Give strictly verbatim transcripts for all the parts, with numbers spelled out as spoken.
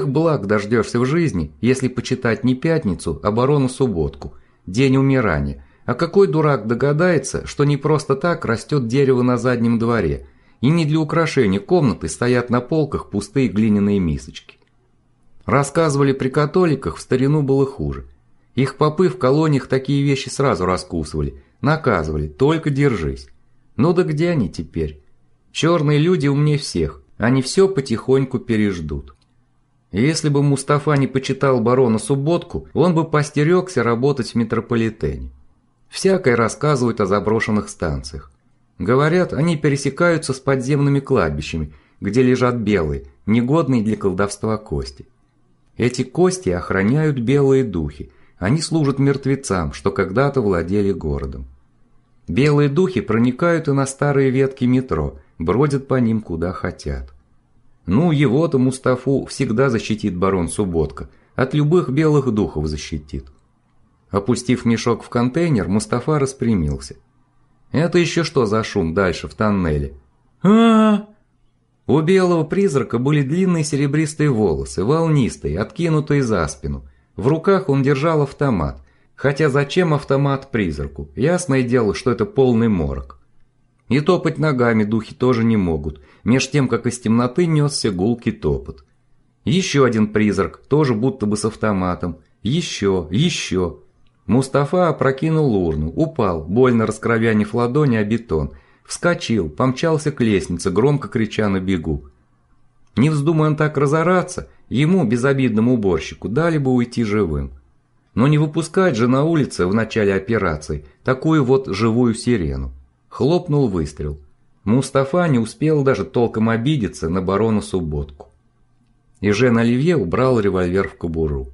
Всех благ дождешься в жизни, если почитать не пятницу, а барона-субботку, день умирания. А какой дурак догадается, что не просто так растет дерево на заднем дворе, и не для украшения комнаты стоят на полках пустые глиняные мисочки. Рассказывали, при католиках в старину было хуже. Их попы в колониях такие вещи сразу раскусывали, наказывали, только держись. Ну да где они теперь? Черные люди умнее всех, они все потихоньку переждут. И если бы Мустафа не почитал барона Субботку, он бы постерегся работать в метрополитене. Всякое рассказывают о заброшенных станциях. Говорят, они пересекаются с подземными кладбищами, где лежат белые, негодные для колдовства кости. Эти кости охраняют белые духи, они служат мертвецам, что когда-то владели городом. Белые духи проникают и на старые ветки метро, бродят по ним куда хотят. Ну, его-то Мустафу всегда защитит барон Субботка, от любых белых духов защитит. Опустив мешок в контейнер, Мустафа распрямился. Это еще что за шум дальше в тоннеле? А-а-а! У белого призрака были длинные серебристые волосы, волнистые, откинутые за спину. В руках он держал автомат. Хотя зачем автомат призраку? Ясное дело, что это полный морок. И топать ногами духи тоже не могут, меж тем, как из темноты несся гулкий топот. Еще один призрак, тоже будто бы с автоматом. Еще, еще. Мустафа опрокинул урну, упал, больно раскровянив ладони о бетон. Вскочил, помчался к лестнице, громко крича на бегу. Не вздумай он так разораться, ему, безобидному уборщику, дали бы уйти живым. Но не выпускать же на улице в начале операции такую вот живую сирену. Хлопнул выстрел. Мустафа не успел даже толком обидеться на барона Субботку. И Жен Оливье убрал револьвер в кобуру.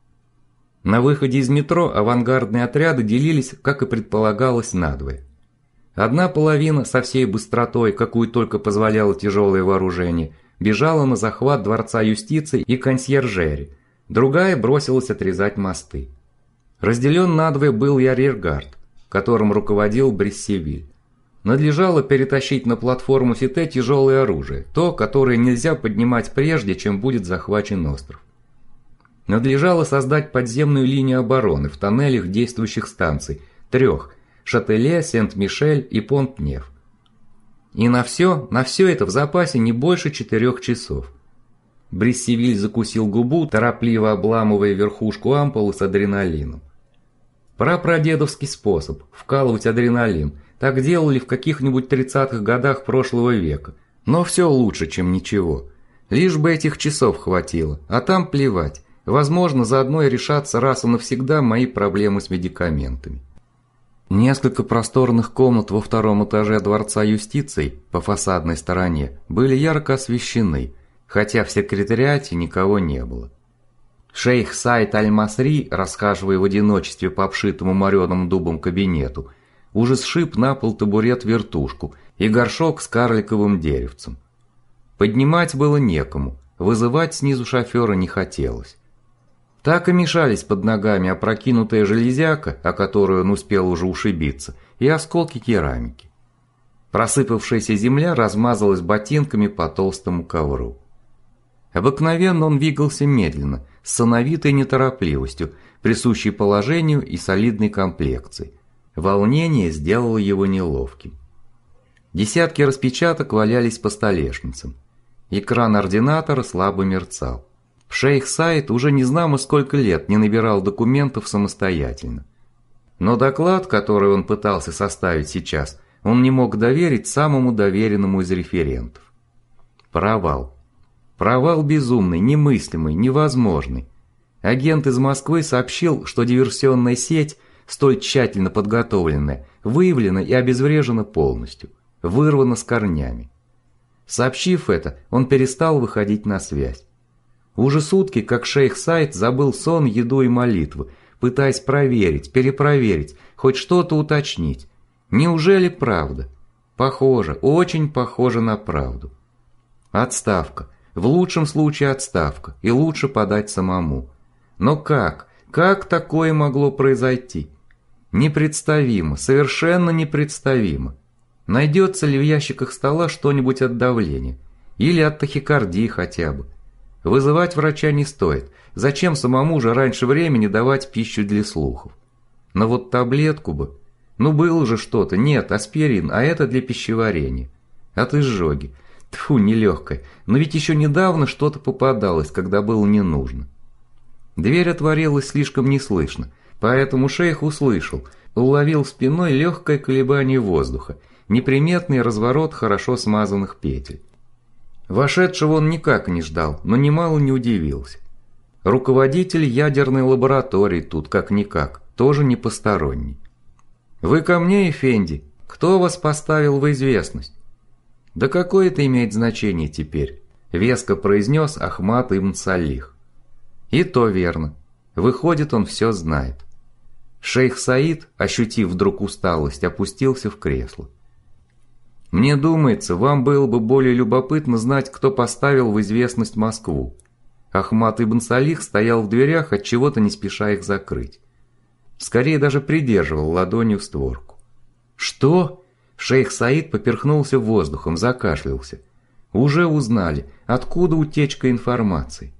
На выходе из метро авангардные отряды делились, как и предполагалось, надвое. Одна половина со всей быстротой, какую только позволяло тяжелое вооружение, бежала на захват дворца юстиции и консьержери, другая бросилась отрезать мосты. Разделен надвое был и арьергард, которым руководил Бриссевиль. Надлежало перетащить на платформу Сите тяжелое оружие, то, которое нельзя поднимать прежде, чем будет захвачен остров. Надлежало создать подземную линию обороны в тоннелях действующих станций, трех – Шателе, Сент-Мишель и Понт-Нев. И на все, на все это в запасе не больше четырех часов. Бриссевиль закусил губу, торопливо обламывая верхушку ампулы с адреналином. Прапрадедовский способ – вкалывать адреналин. Так делали в каких-нибудь тридцатых годах прошлого века. Но все лучше, чем ничего. Лишь бы этих часов хватило, а там плевать. Возможно, заодно и решатся раз и навсегда мои проблемы с медикаментами. Несколько просторных комнат во втором этаже Дворца юстиции по фасадной стороне были ярко освещены, хотя в секретариате никого не было. Шейх Саид Аль-Масри, расхаживая в одиночестве по обшитому мореным дубом кабинету, уже сшиб на пол табурет-вертушку и горшок с карликовым деревцем. Поднимать было некому, вызывать снизу шофера не хотелось. Так и мешались под ногами опрокинутая железяка, о которую он успел уже ушибиться, и осколки керамики. Просыпавшаяся земля размазалась ботинками по толстому ковру. Обыкновенно он двигался медленно, с сановитой неторопливостью, присущей положению и солидной комплекции. Волнение сделало его неловким. Десятки распечаток валялись по столешницам. Экран ординатора слабо мерцал. Шейх Саид уже не знамо сколько лет не набирал документов самостоятельно. Но доклад, который он пытался составить сейчас, он не мог доверить самому доверенному из референтов. Провал. Провал безумный, немыслимый, невозможный. Агент из Москвы сообщил, что диверсионная сеть, столь тщательно подготовленная, выявлена и обезврежена полностью, вырвана с корнями. Сообщив это, он перестал выходить на связь. Уже сутки, как шейх Саид забыл сон, еду и молитвы, пытаясь проверить, перепроверить, хоть что-то уточнить. Неужели правда? Похоже, очень похоже на правду. Отставка. В лучшем случае отставка, и лучше подать самому. Но как? Как такое могло произойти? Непредставимо, совершенно непредставимо. Найдется ли в ящиках стола что-нибудь от давления? Или от тахикардии хотя бы? Вызывать врача не стоит. Зачем самому же раньше времени давать пищу для слухов? Но вот таблетку бы. Ну было же что-то. Нет, аспирин, а это для пищеварения. От изжоги. Тьфу, нелегкая. Но ведь еще недавно что-то попадалось, когда было не нужно. Дверь отворилась слишком неслышно, поэтому шейх услышал, уловил спиной легкое колебание воздуха, неприметный разворот хорошо смазанных петель. Вошедшего он никак не ждал, но немало не удивился. Руководитель ядерной лаборатории тут как-никак, тоже не посторонний. «Вы ко мне, Эфенди? Кто вас поставил в известность?» «Да какое это имеет значение теперь?» – веско произнес Ахмад ибн Салих. И то верно. Выходит, он все знает. Шейх Саид, ощутив вдруг усталость, опустился в кресло. «Мне думается, вам было бы более любопытно знать, кто поставил в известность Москву». Ахмад ибн Салих стоял в дверях, отчего-то не спеша их закрыть. Скорее даже придерживал ладонью створку. «Что?» Шейх Саид поперхнулся воздухом, закашлялся. «Уже узнали, откуда утечка информации».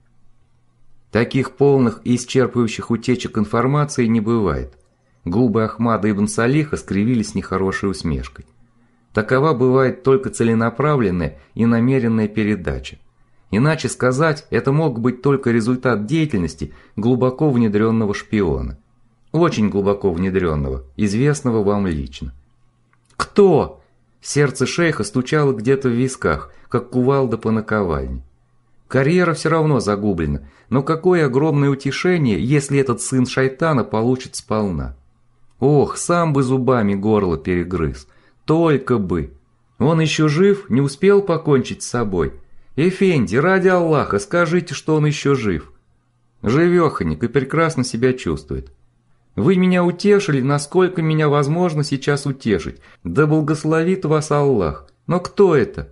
Таких полных и исчерпывающих утечек информации не бывает. Губы Ахмада ибн Салиха скривились с нехорошей усмешкой. Такова бывает только целенаправленная и намеренная передача. Иначе сказать, это мог быть только результат деятельности глубоко внедренного шпиона. Очень глубоко внедренного, известного вам лично. «Кто?» Сердце шейха стучало где-то в висках, как кувалда по наковальне. Карьера все равно загублена, но какое огромное утешение, если этот сын шайтана получит сполна. Ох, сам бы зубами горло перегрыз. Только бы. Он еще жив, не успел покончить с собой. Эфенди, ради Аллаха, скажите, что он еще жив. Живеханик и прекрасно себя чувствует. Вы меня утешили, насколько меня возможно сейчас утешить. Да благословит вас Аллах. Но кто это?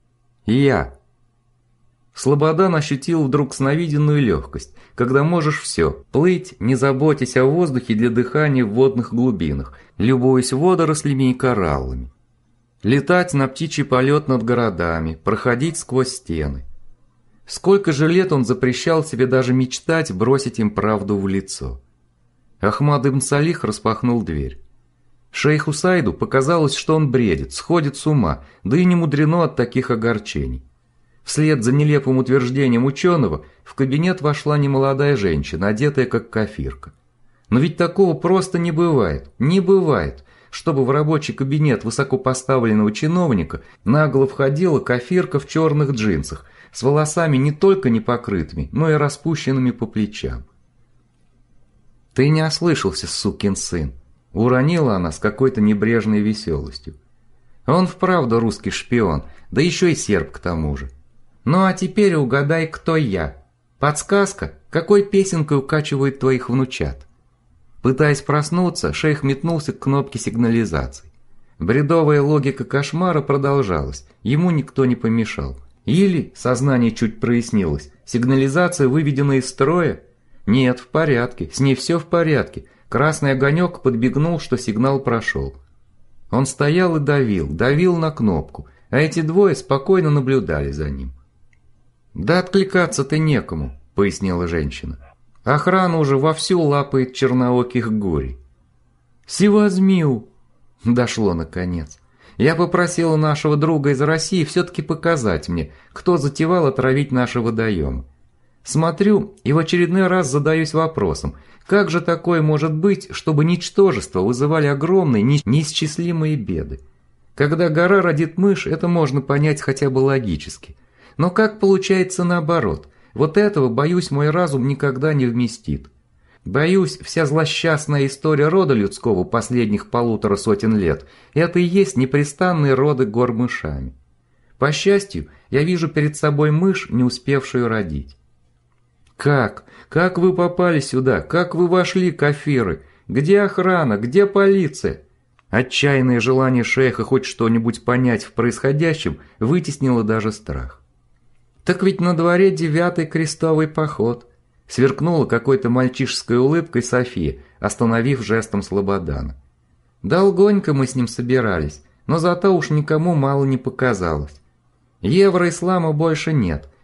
Я. Слободан ощутил вдруг сновиденную легкость, когда можешь все, плыть, не заботясь о воздухе для дыхания в водных глубинах, любуясь водорослями и кораллами. Летать на птичий полет над городами, проходить сквозь стены. Сколько же лет он запрещал себе даже мечтать бросить им правду в лицо. Ахмад ибн Салих распахнул дверь. Шейху Саиду показалось, что он бредит, сходит с ума, да и не мудрено от таких огорчений. Вслед за нелепым утверждением ученого в кабинет вошла немолодая женщина, одетая как кафирка. Но ведь такого просто не бывает, не бывает, чтобы в рабочий кабинет высокопоставленного чиновника нагло входила кафирка в черных джинсах, с волосами не только непокрытыми, но и распущенными по плечам. «Ты не ослышался, сукин сын», — уронила она с какой-то небрежной веселостью. «Он вправду русский шпион, да еще и серб к тому же. Ну а теперь угадай, кто я. Подсказка, какой песенкой укачивают твоих внучат». Пытаясь проснуться, шейх метнулся к кнопке сигнализации. Бредовая логика кошмара продолжалась, ему никто не помешал. Или, сознание чуть прояснилось, сигнализация выведена из строя? Нет, в порядке, с ней все в порядке. Красный огонек подбегнул, что сигнал прошел. Он стоял и давил, давил на кнопку, а эти двое спокойно наблюдали за ним. «Да откликаться-то некому», — пояснила женщина. «Охрана уже вовсю лапает чернооких гурий». «Сивазмил!» Дошло наконец. Я попросила нашего друга из России все-таки показать мне, кто затевал отравить наши водоемы. Смотрю и в очередной раз задаюсь вопросом, как же такое может быть, чтобы ничтожества вызывали огромные, неисчислимые беды? Когда гора родит мышь, это можно понять хотя бы логически. Но как получается наоборот? Вот этого, боюсь, мой разум никогда не вместит. Боюсь, вся злосчастная история рода людского последних полутора сотен лет – это и есть непрестанные роды гор мышами. По счастью, я вижу перед собой мышь, не успевшую родить. «Как? Как вы попали сюда? Как вы вошли, кафиры? Где охрана? Где полиция?» Отчаянное желание шейха хоть что-нибудь понять в происходящем вытеснило даже страх. «Так ведь на дворе девятый крестовый поход», — сверкнула какой-то мальчишеской улыбкой София, остановив жестом Слободана. «Долгонько мы с ним собирались, но зато уж никому мало не показалось. Евроислама больше нет,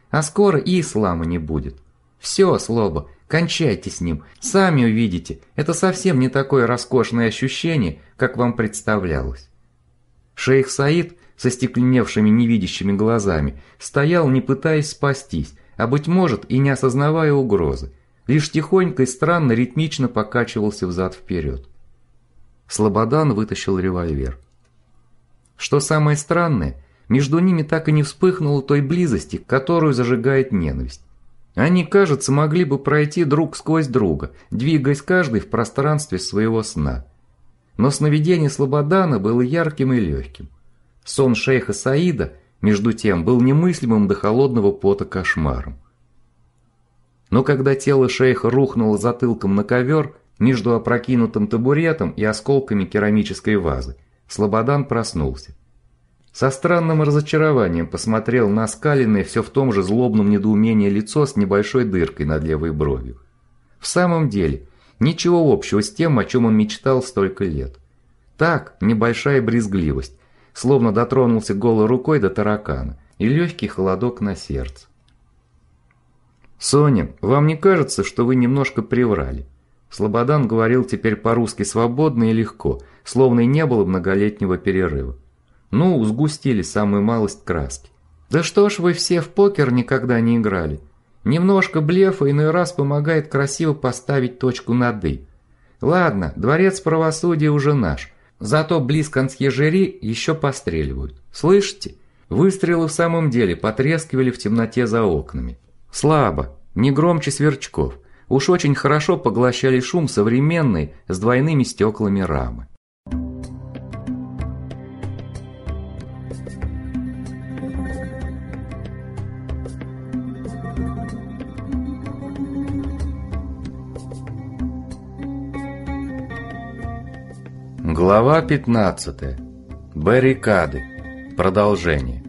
А скоро и ислама не будет. Все, Слоба, кончайте с ним. Сами увидите, это совсем не такое роскошное ощущение, как вам представлялось. Шейх Саид со стекленевшими невидящими глазами стоял, не пытаясь спастись, а, быть может, и не осознавая угрозы, лишь тихонько и странно ритмично покачивался взад-вперед. Слободан вытащил револьвер. Что самое странное, между ними так и не вспыхнуло той близости, которую зажигает ненависть. Они, кажется, могли бы пройти друг сквозь друга, двигаясь каждый в пространстве своего сна. Но сновидение Слободана было ярким и легким. Сон шейха Саида, между тем, был немыслимым до холодного пота кошмаром. Но когда тело шейха рухнуло затылком на ковер, между опрокинутым табуретом и осколками керамической вазы, Слободан проснулся. Со странным разочарованием посмотрел на оскаленное все в том же злобном недоумении лицо с небольшой дыркой над левой бровью. В самом деле, ничего общего с тем, о чем он мечтал столько лет. Так, небольшая брезгливость, словно дотронулся голой рукой до таракана, и легкий холодок на сердце. «Соня, вам не кажется, что вы немножко приврали?» Слободан говорил теперь по-русски свободно и легко, словно и не было многолетнего перерыва. Ну, сгустили самую малость краски. «Да что ж вы все в покер никогда не играли? Немножко блефа иной раз помогает красиво поставить точку над «и». Ладно, дворец правосудия уже наш, зато близ консьержери еще постреливают. Слышите? Выстрелы в самом деле потрескивали в темноте за окнами. Слабо, не громче сверчков. Уж очень хорошо поглощали шум современной с двойными стеклами рамы. Глава пятнадцатая. Баррикады. Продолжение.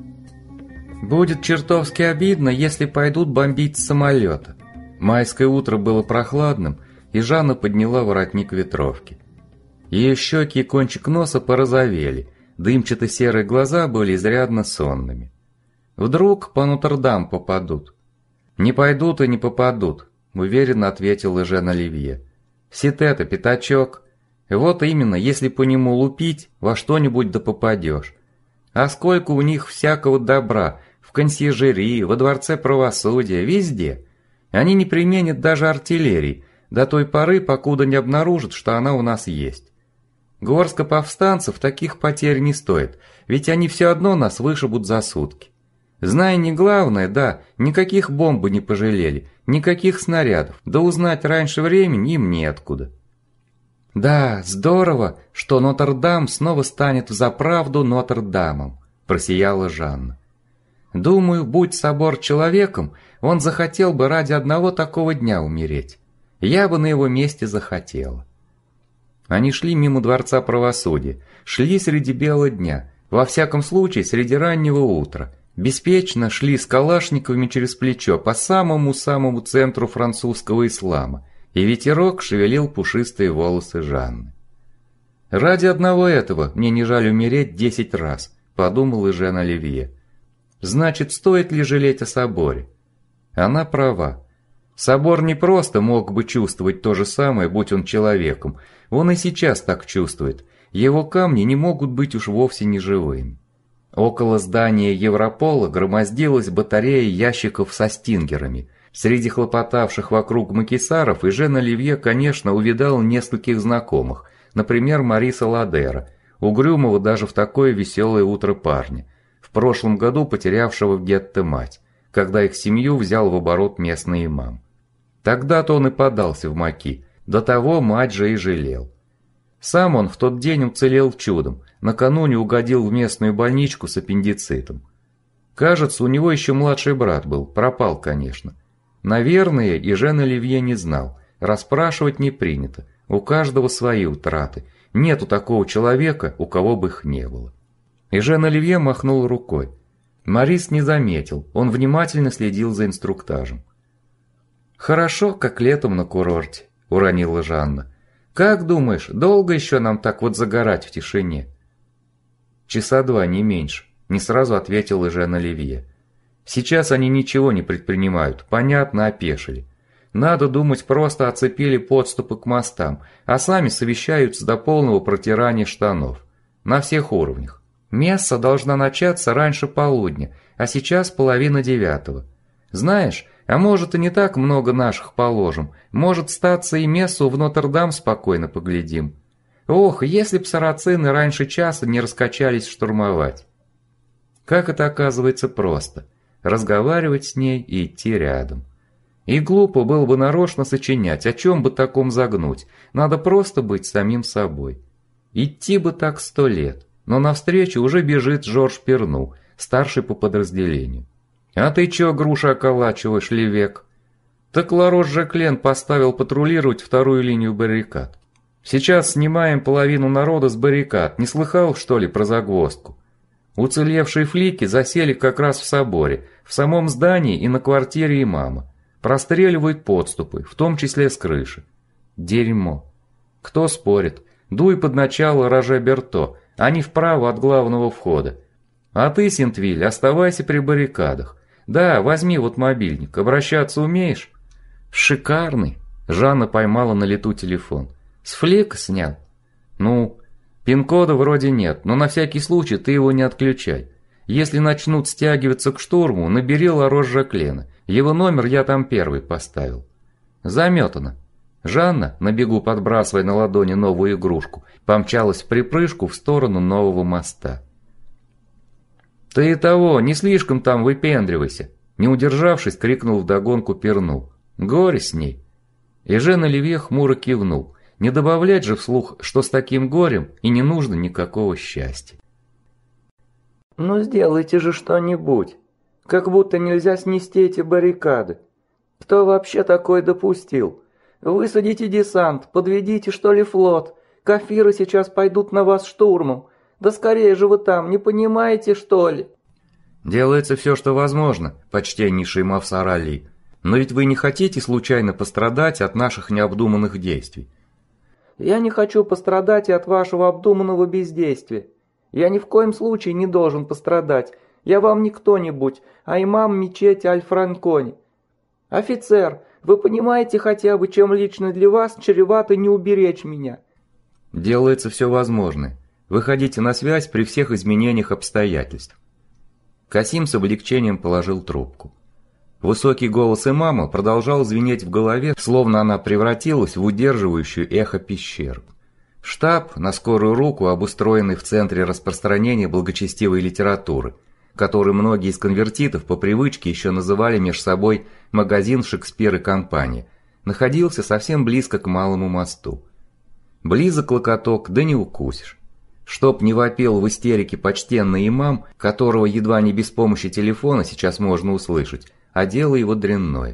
Будет чертовски обидно, если пойдут бомбить с самолета. Майское утро было прохладным, и Жанна подняла воротник ветровки. Ее щеки и кончик носа порозовели, дымчато-серые глаза были изрядно сонными. Вдруг по Нотр-Дам попадут? Не пойдут и не попадут, уверенно ответил Эжен Оливье. Сит-это, пятачок. Вот именно, если по нему лупить, во что-нибудь да попадешь. А сколько у них всякого добра, в консьержерии, во дворце правосудия, везде. Они не применят даже артиллерии, до той поры, покуда не обнаружат, что она у нас есть. Горстка повстанцев таких потерь не стоит, ведь они все одно нас вышибут за сутки. Зная не главное, да, никаких бомб не пожалели, никаких снарядов, да узнать раньше времени им неоткуда. «Да, здорово, что Нотр-Дам снова станет взаправду Нотр-Дамом», – просияла Жанна. «Думаю, будь собор человеком, он захотел бы ради одного такого дня умереть. Я бы на его месте захотела». Они шли мимо Дворца правосудия, шли среди бела дня, во всяком случае среди раннего утра, беспечно шли с калашниковыми через плечо по самому-самому центру французского ислама, и ветерок шевелил пушистые волосы Жанны. «Ради одного этого мне не жаль умереть десять раз», – подумал Эжен Оливье. «Значит, стоит ли жалеть о соборе?» Она права. Собор не просто мог бы чувствовать то же самое, будь он человеком. Он и сейчас так чувствует. Его камни не могут быть уж вовсе не живыми. Около здания Европола громоздилась батарея ящиков со стингерами. Среди хлопотавших вокруг макисаров Эжен Оливье, конечно, увидал нескольких знакомых, например, Мариса Ладера, угрюмого даже в такое веселое утро парня, в прошлом году потерявшего в гетто мать, когда их семью взял в оборот местный имам. Тогда-то он и подался в маки, до того мать же и жалел. Сам он в тот день уцелел чудом, накануне угодил в местную больничку с аппендицитом. Кажется, у него еще младший брат был, пропал, конечно. Наверное, Эжен Оливье не знал, расспрашивать не принято, у каждого свои утраты, нету такого человека, у кого бы их не было. Эжен Оливье махнул рукой. Марис не заметил, он внимательно следил за инструктажем. «Хорошо, как летом на курорте», – уронила Жанна. «Как думаешь, долго еще нам так вот загорать в тишине?» «Часа два, не меньше», – не сразу ответил Эжен Оливье. Сейчас они ничего не предпринимают, понятно, опешили. Надо думать, просто оцепили подступы к мостам, а сами совещаются до полного протирания штанов. На всех уровнях. Месса должна начаться раньше полудня, а сейчас половина девятого. Знаешь, а может и не так много наших положим, может статься и мессу в Нотр-Дам спокойно поглядим. Ох, если б сарацины раньше часа не раскачались штурмовать. Как это оказывается просто. Разговаривать с ней и идти рядом. И глупо было бы нарочно сочинять, о чем бы таком загнуть. Надо просто быть самим собой. Идти бы так сто лет. Но навстречу уже бежит Жорж Перну, старший по подразделению. «А ты чё, груша, околачиваешь, Левек?» Так Ларош Жаклен поставил патрулировать вторую линию баррикад. Сейчас снимаем половину народа с баррикад. Не слыхал, что ли, про загвоздку? Уцелевшие флики засели как раз в соборе, в самом здании и на квартире имама. Простреливают подступы, в том числе с крыши. Дерьмо. Кто спорит? Дуй под начало Роже Берто, а не вправо от главного входа. А ты, Сентвиль, оставайся при баррикадах. Да, возьми вот мобильник, обращаться умеешь? Шикарный. Жанна поймала на лету телефон. С флика снял? Ну, пин-кода вроде нет, но на всякий случай ты его не отключай. Если начнут стягиваться к штурму, набери Ларош Жаклена. Его номер я там первый поставил. Заметано. Жанна, на бегу подбрасывая на ладони новую игрушку, помчалась в припрыжку в сторону нового моста. «Ты и того, не слишком там выпендривайся!» Не удержавшись, крикнул вдогонку Перну. «Горе с ней!» И Жен Оливье хмуро кивнул. Не добавлять же вслух, что с таким горем и не нужно никакого счастья. «Ну сделайте же что-нибудь! Как будто нельзя снести эти баррикады! Кто вообще такое допустил? Высадите десант, подведите что ли флот! Кафиры сейчас пойдут на вас штурмом! Да скорее же вы там, не понимаете, что ли?» «Делается все, что возможно, почтеннейший Мавсар Али. Но ведь вы не хотите случайно пострадать от наших необдуманных действий?» «Я не хочу пострадать и от вашего обдуманного бездействия. Я ни в коем случае не должен пострадать. Я вам не кто-нибудь, а имам мечети Аль-Франкони. Офицер, вы понимаете хотя бы, чем лично для вас чревато не уберечь меня?» «Делается все возможное. Выходите на связь при всех изменениях обстоятельств». Касим с облегчением положил трубку. Высокий голос имама продолжал звенеть в голове, словно она превратилась в удерживающую эхо пещеру. Штаб, на скорую руку обустроенный в центре распространения благочестивой литературы, который многие из конвертитов по привычке еще называли меж собой «магазин Шекспир и компания», находился совсем близко к Малому мосту. Близок локоток, да не укусишь. Чтоб не вопил в истерике почтенный имам, которого едва не без помощи телефона сейчас можно услышать, а дело его дрянное.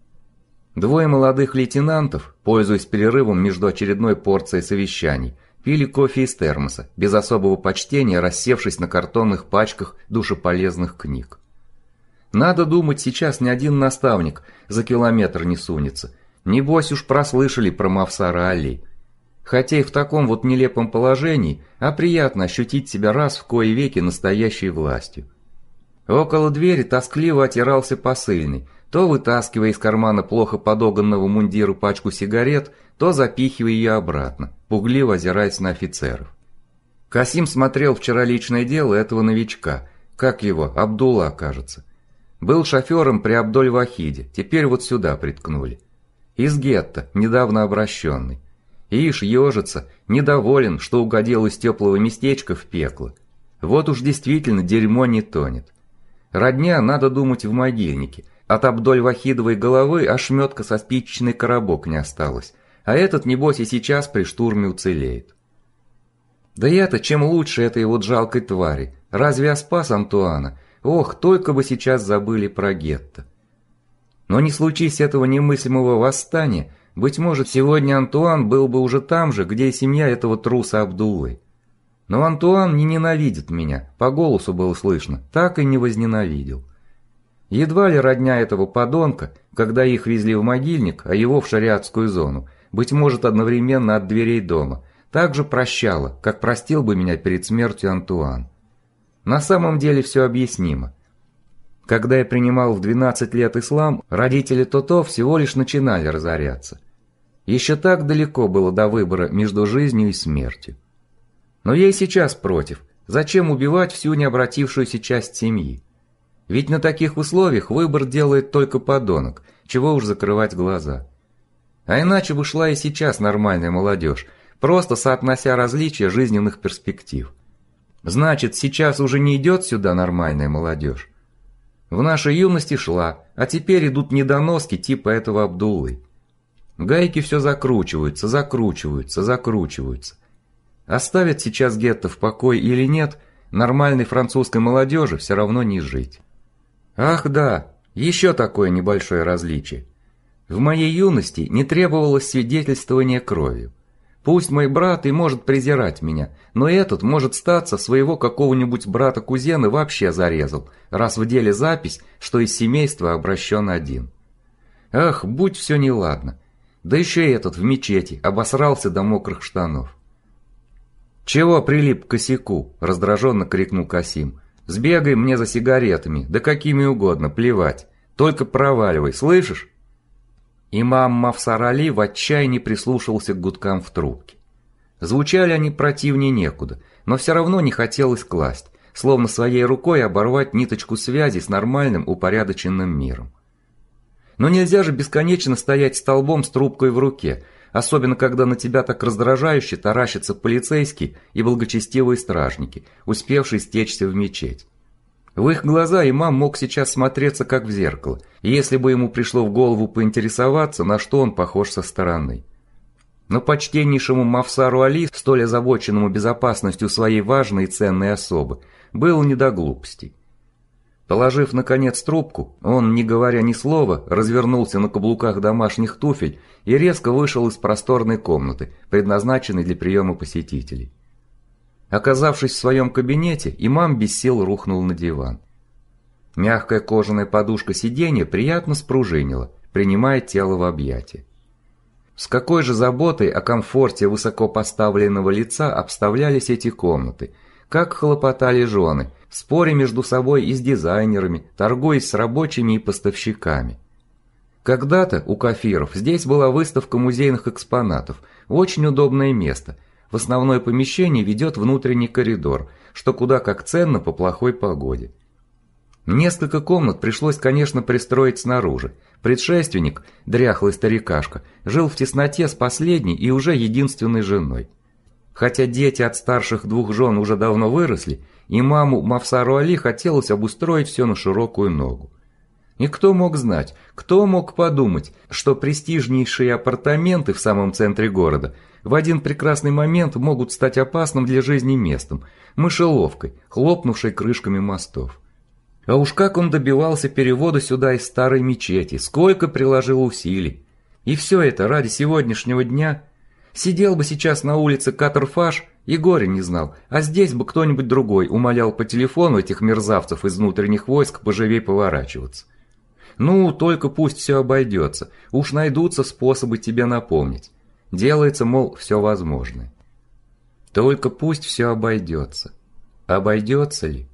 Двое молодых лейтенантов, пользуясь перерывом между очередной порцией совещаний, пили кофе из термоса, без особого почтения рассевшись на картонных пачках душеполезных книг. Надо думать, сейчас ни один наставник за километр не сунется. Небось уж прослышали про Мавсара Али. Хотя и в таком вот нелепом положении, а приятно ощутить себя раз в кои веки настоящей властью. Около двери тоскливо отирался посыльный, то вытаскивая из кармана плохо подоганного мундиру пачку сигарет, то запихивая ее обратно, пугливо озираясь на офицеров. Касим смотрел вчера личное дело этого новичка, как его, Абдулла, кажется. Был шофером при Абдоль-Вахиде, теперь вот сюда приткнули. Из гетто, недавно обращенный. Ишь ежится, недоволен, что угодил из теплого местечка в пекло. Вот уж действительно дерьмо не тонет. Родня, надо думать, в могильнике. От Абдоль-Вахидовой головы ошметка со спичечный коробок не осталось, а этот, небось, и сейчас при штурме уцелеет. Да я-то чем лучше этой вот жалкой твари. Разве я спас Антуана? Ох, только бы сейчас забыли про гетто. Но не случись этого немыслимого восстания, быть может, сегодня Антуан был бы уже там же, где и семья этого труса Абдуллы. Но Антуан не ненавидит меня, по голосу было слышно, так и не возненавидел. Едва ли родня этого подонка, когда их везли в могильник, а его в шариатскую зону, быть может одновременно от дверей дома, так же прощала, как простил бы меня перед смертью Антуан. На самом деле все объяснимо. Когда я принимал в двенадцать лет ислам, родители Тото всего лишь начинали разоряться. Еще так далеко было до выбора между жизнью и смертью. Но я и сейчас против. Зачем убивать всю необратившуюся часть семьи? Ведь на таких условиях выбор делает только подонок, чего уж закрывать глаза. А иначе бы шла и сейчас нормальная молодежь, просто соотнося различия жизненных перспектив. Значит, сейчас уже не идет сюда нормальная молодежь. В нашей юности шла, а теперь идут недоноски типа этого Абдуллы. Гайки все закручиваются, закручиваются, закручиваются. Оставят сейчас гетто в покое или нет, нормальной французской молодежи все равно не жить. Ах да, еще такое небольшое различие. В моей юности не требовалось свидетельствование кровью. Пусть мой брат и может презирать меня, но этот может статься своего какого-нибудь брата-кузена вообще зарезал, раз в деле запись, что из семейства обращен один. Ах, будь все неладно. Да еще и этот в мечети обосрался до мокрых штанов. «Чего прилип к косяку?» – раздраженно крикнул Касим. «Сбегай мне за сигаретами, да какими угодно, плевать. Только проваливай, слышишь?» Имам Мафсар Али в отчаянии прислушивался к гудкам в трубке. Звучали они противнее некуда, но все равно не хотелось класть, словно своей рукой оборвать ниточку связи с нормальным упорядоченным миром. Но нельзя же бесконечно стоять столбом с трубкой в руке, особенно когда на тебя так раздражающе таращатся полицейские и благочестивые стражники, успевшие стечься в мечеть. В их глаза имам мог сейчас смотреться как в зеркало, если бы ему пришло в голову поинтересоваться, на что он похож со стороны. Но почтеннейшему Мафсару Али, столь озабоченному безопасностью своей важной и ценной особы, было не до глупостей. Положив, наконец, трубку, он, не говоря ни слова, развернулся на каблуках домашних туфель и резко вышел из просторной комнаты, предназначенной для приема посетителей. Оказавшись в своем кабинете, имам без сил рухнул на диван. Мягкая кожаная подушка сиденья приятно спружинила, принимая тело в объятия. С какой же заботой о комфорте высокопоставленного лица обставлялись эти комнаты, как хлопотали жены, споря между собой и с дизайнерами, торгуясь с рабочими и поставщиками. Когда-то у кафиров здесь была выставка музейных экспонатов, очень удобное место. В основное помещение ведет внутренний коридор, что куда как ценно по плохой погоде. Несколько комнат пришлось, конечно, пристроить снаружи. Предшественник, дряхлый старикашка, жил в тесноте с последней и уже единственной женой. Хотя дети от старших двух жен уже давно выросли, имаму Мафсару Али хотелось обустроить все на широкую ногу. И кто мог знать, кто мог подумать, что престижнейшие апартаменты в самом центре города в один прекрасный момент могут стать опасным для жизни местом, мышеловкой, хлопнувшей крышками мостов. А уж как он добивался перевода сюда из старой мечети, сколько приложил усилий. И все это ради сегодняшнего дня. Сидел бы сейчас на улице Катарфаш и горя не знал, а здесь бы кто-нибудь другой умолял по телефону этих мерзавцев из внутренних войск поживей поворачиваться. Ну, только пусть все обойдется, уж найдутся способы тебе напомнить. Делается, мол, все возможное. Только пусть все обойдется. Обойдется ли?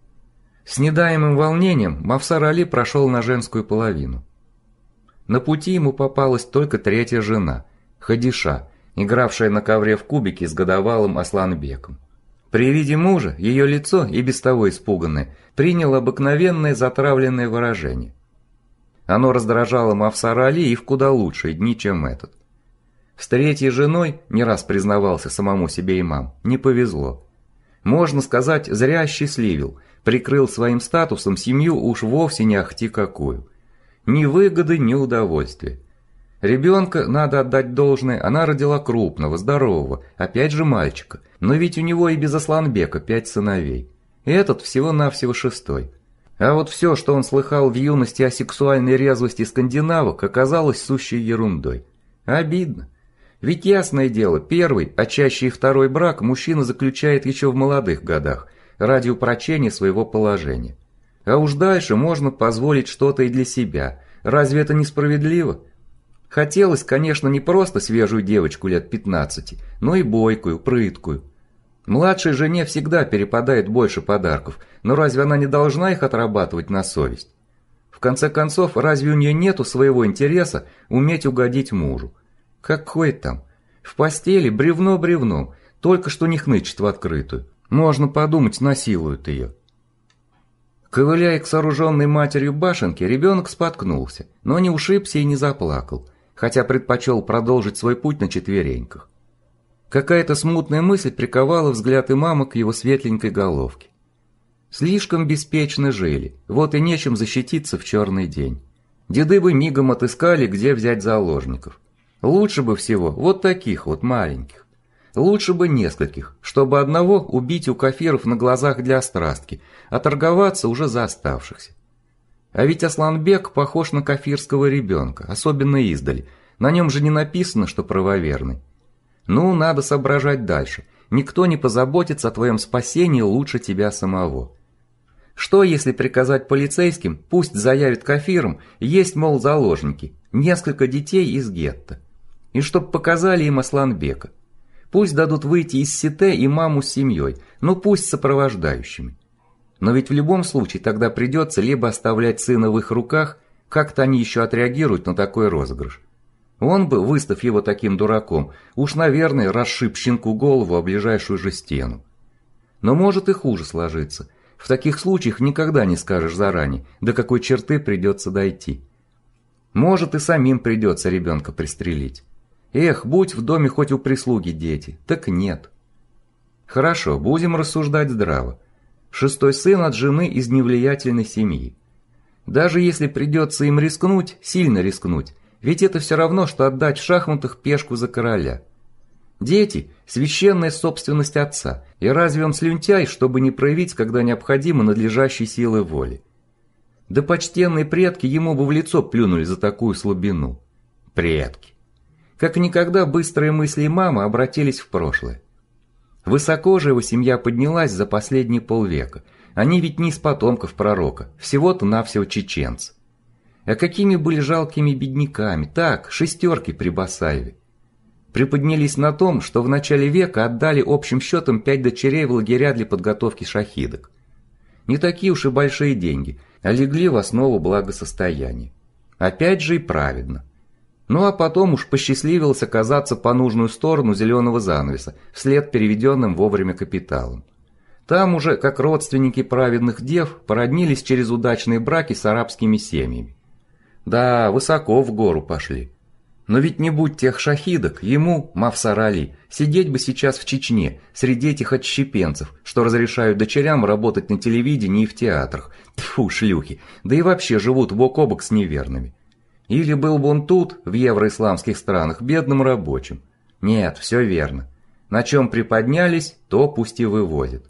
С недаемым волнением Мафсар Али прошел на женскую половину. На пути ему попалась только третья жена, Хадиша, игравшая на ковре в кубике с годовалым Асланбеком. При виде мужа ее лицо, и без того испуганное, приняло обыкновенное затравленное выражение. Оно раздражало Мафсара Али и в куда лучшие дни, чем этот. С третьей женой, не раз признавался самому себе имам, не повезло. Можно сказать, зря осчастливил, прикрыл своим статусом семью уж вовсе не ахти какую. Ни выгоды, ни удовольствия. Ребенка, надо отдать должное, она родила крупного, здорового, опять же мальчика, но ведь у него и без Асланбека пять сыновей. И этот всего-навсего шестой. А вот все, что он слыхал в юности о сексуальной резвости скандинавок, оказалось сущей ерундой. Обидно. Ведь ясное дело, первый, а чаще и второй брак мужчина заключает еще в молодых годах, ради упрочения своего положения. А уж дальше можно позволить что-то и для себя. Разве это несправедливо? Хотелось, конечно, не просто свежую девочку лет пятнадцати, но и бойкую, прыткую. Младшей жене всегда перепадает больше подарков, но разве она не должна их отрабатывать на совесть? В конце концов, разве у нее нету своего интереса уметь угодить мужу? Какой там? В постели бревно бревном, только что не хнычет в открытую. Можно подумать, насилуют ее. Ковыляя к сооруженной матерью башенке, ребенок споткнулся, но не ушибся и не заплакал, хотя предпочел продолжить свой путь на четвереньках. Какая-то смутная мысль приковала взгляд имама к его светленькой головке. Слишком беспечно жили, вот и нечем защититься в черный день. Деды бы мигом отыскали, где взять заложников. Лучше бы всего вот таких вот маленьких. Лучше бы нескольких, чтобы одного убить у кафиров на глазах для острастки, а торговаться уже за оставшихся. А ведь Асланбек похож на кафирского ребенка, особенно издали. На нем же не написано, что правоверный. Ну, надо соображать дальше. Никто не позаботится о твоем спасении лучше тебя самого. Что, если приказать полицейским, пусть заявят кафирам, есть, мол, заложники, несколько детей из гетто. И чтоб показали им Асланбека. Пусть дадут выйти из сите и маму с семьей, ну пусть с сопровождающими. Но ведь в любом случае тогда придется либо оставлять сына в их руках, как-то они еще отреагируют на такой розыгрыш. Он бы, выставив его таким дураком, уж, наверное, расшиб щенку голову о ближайшую же стену. Но может и хуже сложиться. В таких случаях никогда не скажешь заранее, до какой черты придется дойти. Может и самим придется ребенка пристрелить. Эх, будь в доме хоть у прислуги дети, так нет. Хорошо, будем рассуждать здраво. Шестой сын от жены из невлиятельной семьи. Даже если придется им рискнуть, сильно рискнуть, ведь это все равно, что отдать в шахматах пешку за короля. Дети – священная собственность отца, и разве он слюнтяй, чтобы не проявить, когда необходимо, надлежащей силы воли? Да почтенные предки ему бы в лицо плюнули за такую слабину. Предки. Как никогда быстрые мысли мамы обратились в прошлое. Высоко же его семья поднялась за последние полвека. Они ведь не из потомков пророка, всего-то навсего чеченцы. А какими были жалкими бедняками, так, шестерки при Басаеве. Приподнялись на том, что в начале века отдали общим счетом пять дочерей в лагеря для подготовки шахидок. Не такие уж и большие деньги, а легли в основу благосостояния. Опять же и праведно. Ну а потом уж посчастливилось оказаться по нужную сторону зеленого занавеса, вслед переведенным вовремя капиталом. Там уже, как родственники праведных дев, породнились через удачные браки с арабскими семьями. Да, высоко в гору пошли. Но ведь не будь тех шахидок, ему, Мавсар Али, сидеть бы сейчас в Чечне, среди этих отщепенцев, что разрешают дочерям работать на телевидении и в театрах. Тьфу, шлюхи, да и вообще живут бок о бок с неверными. Или был бы он тут, в евроисламских странах, бедным рабочим. Нет, все верно. На чем приподнялись, то пусть и вывозят.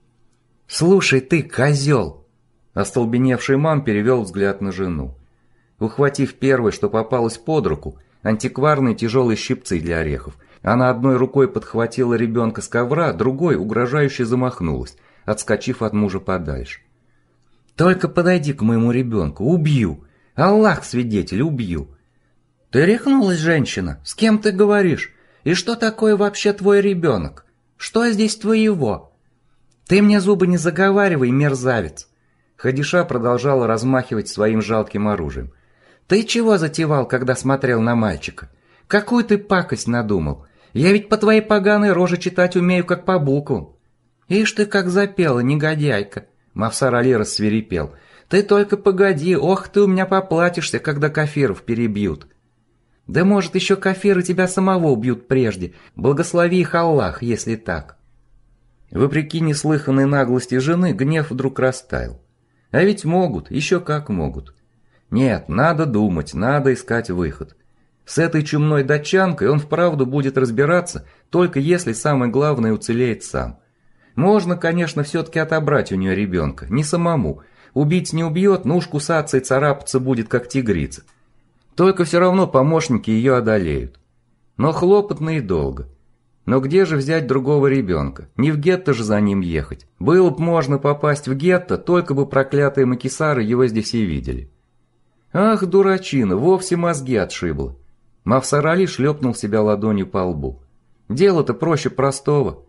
«Слушай ты, козел!» Остолбеневший мам перевел взгляд на жену. Ухватив первое, что попалось под руку, антикварные тяжелые щипцы для орехов, она одной рукой подхватила ребенка с ковра, другой угрожающе замахнулась, отскочив от мужа подальше. «Только подойди к моему ребенку, убью! Аллах свидетель, убью!» «Ты рехнулась, женщина? С кем ты говоришь? И что такое вообще твой ребенок? Что здесь твоего?» «Ты мне зубы не заговаривай, мерзавец!» Хадиша продолжала размахивать своим жалким оружием. «Ты чего затевал, когда смотрел на мальчика? Какую ты пакость надумал? Я ведь по твоей поганой роже читать умею, как по буквам». «Ишь ты, как запела, негодяйка!» Мавсар Али рассвирепел. «Ты только погоди, ох, ты у меня поплатишься, когда кафиров перебьют». «Да может, еще кафиры тебя самого убьют прежде. Благослови их Аллах, если так». Вопреки неслыханной наглости жены, гнев вдруг растаял. А ведь могут, еще как могут. Нет, надо думать, надо искать выход. С этой чумной датчанкой он вправду будет разбираться, только если самое главное уцелеет сам. Можно, конечно, все-таки отобрать у нее ребенка, не самому. Убить не убьет, но уж кусаться и царапаться будет, как тигрица. Только все равно помощники ее одолеют. Но хлопотно и долго. Но где же взять другого ребенка? Не в гетто же за ним ехать. Было бы можно попасть в гетто, только бы проклятые макисары его здесь и видели. Ах, дурачина, вовсе мозги отшибло. Мавсар Али шлепнул себя ладонью по лбу. Дело-то проще простого.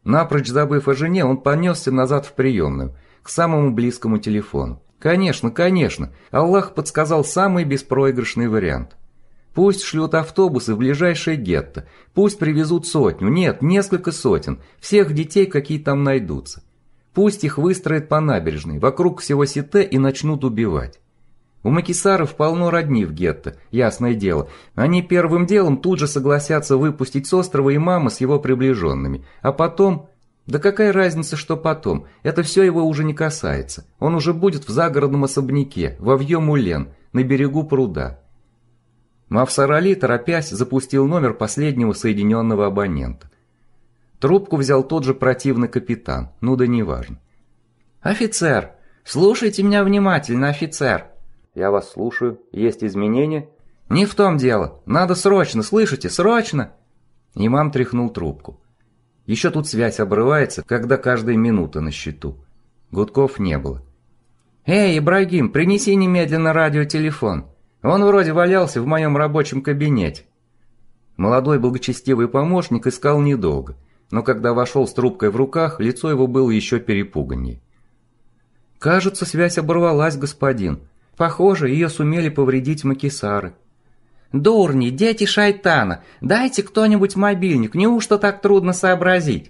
Напрочь забыв о жене, он понесся назад в приемную, к самому близкому телефону. Конечно, конечно, Аллах подсказал самый беспроигрышный вариант. Пусть шлют автобусы в ближайшее гетто, пусть привезут сотню, нет, несколько сотен, всех детей, какие там найдутся. Пусть их выстроят по набережной, вокруг всего Сите и начнут убивать. У макисаров полно родни в гетто, ясное дело. Они первым делом тут же согласятся выпустить с острова имама с его приближенными. А потом... Да какая разница, что потом? Это все его уже не касается. Он уже будет в загородном особняке, во Вьё-Мулен, на берегу пруда. Мавсар Али, торопясь, запустил номер последнего соединенного абонента. Трубку взял тот же противный капитан, ну да неважно. «Офицер! Слушайте меня внимательно, офицер!» «Я вас слушаю. Есть изменения?» «Не в том дело. Надо срочно, слышите, срочно!» Имам тряхнул трубку. Еще тут связь обрывается, когда каждая минута на счету. Гудков не было. «Эй, Ибрагим, принеси немедленно радиотелефон. Он вроде валялся в моем рабочем кабинете». Молодой благочестивый помощник искал недолго, но когда вошел с трубкой в руках, лицо его было еще перепуганнее. «Кажется, связь оборвалась, господин. Похоже, ее сумели повредить макисары». «Дурни, дети шайтана, дайте кто-нибудь мобильник, неужто так трудно сообразить?»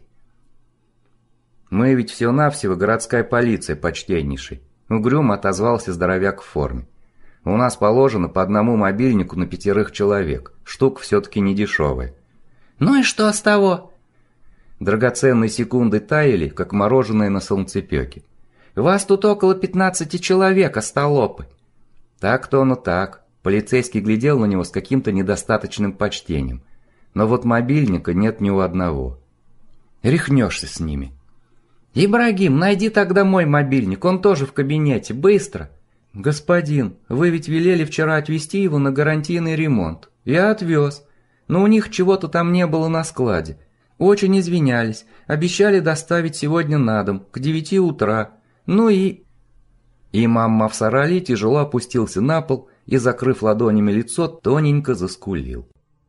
«Мы ведь всего-навсего городская полиция, почтеннейший», — угрюмо отозвался здоровяк в форме. «У нас положено по одному мобильнику на пятерых человек, штука все-таки не дешевая». «Ну и что с того?» Драгоценные секунды таяли, как мороженое на солнцепеке. «Вас тут около пятнадцати человек, остолопы». Так-то оно так. Полицейский глядел на него с каким-то недостаточным почтением. Но вот мобильника нет ни у одного. Рехнешься с ними. «Ибрагим, найди тогда мой мобильник, он тоже в кабинете, быстро!» «Господин, вы ведь велели вчера отвезти его на гарантийный ремонт. Я отвез. Но у них чего-то там не было на складе. Очень извинялись, обещали доставить сегодня на дом, к девяти утра. Ну и...» Имам Мавсар Али тяжело опустился на пол и, закрыв ладонями лицо, тоненько заскулил.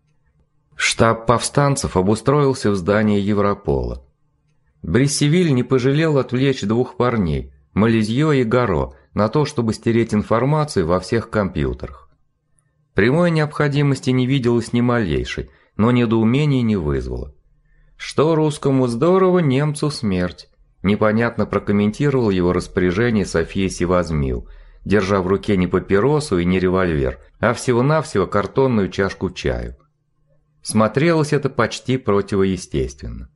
Штаб повстанцев обустроился в здании Европола. Брессевиль не пожалел отвлечь двух парней, Малезьё и Гаро, на то, чтобы стереть информацию во всех компьютерах. Прямой необходимости не виделось ни малейшей, но недоумения не вызвало. Что русскому здорово, немцу смерть. Непонятно прокомментировал его распоряжение София Севазмил, держа в руке не папиросу и не револьвер, а всего-навсего картонную чашку чаю. Смотрелось это почти противоестественно.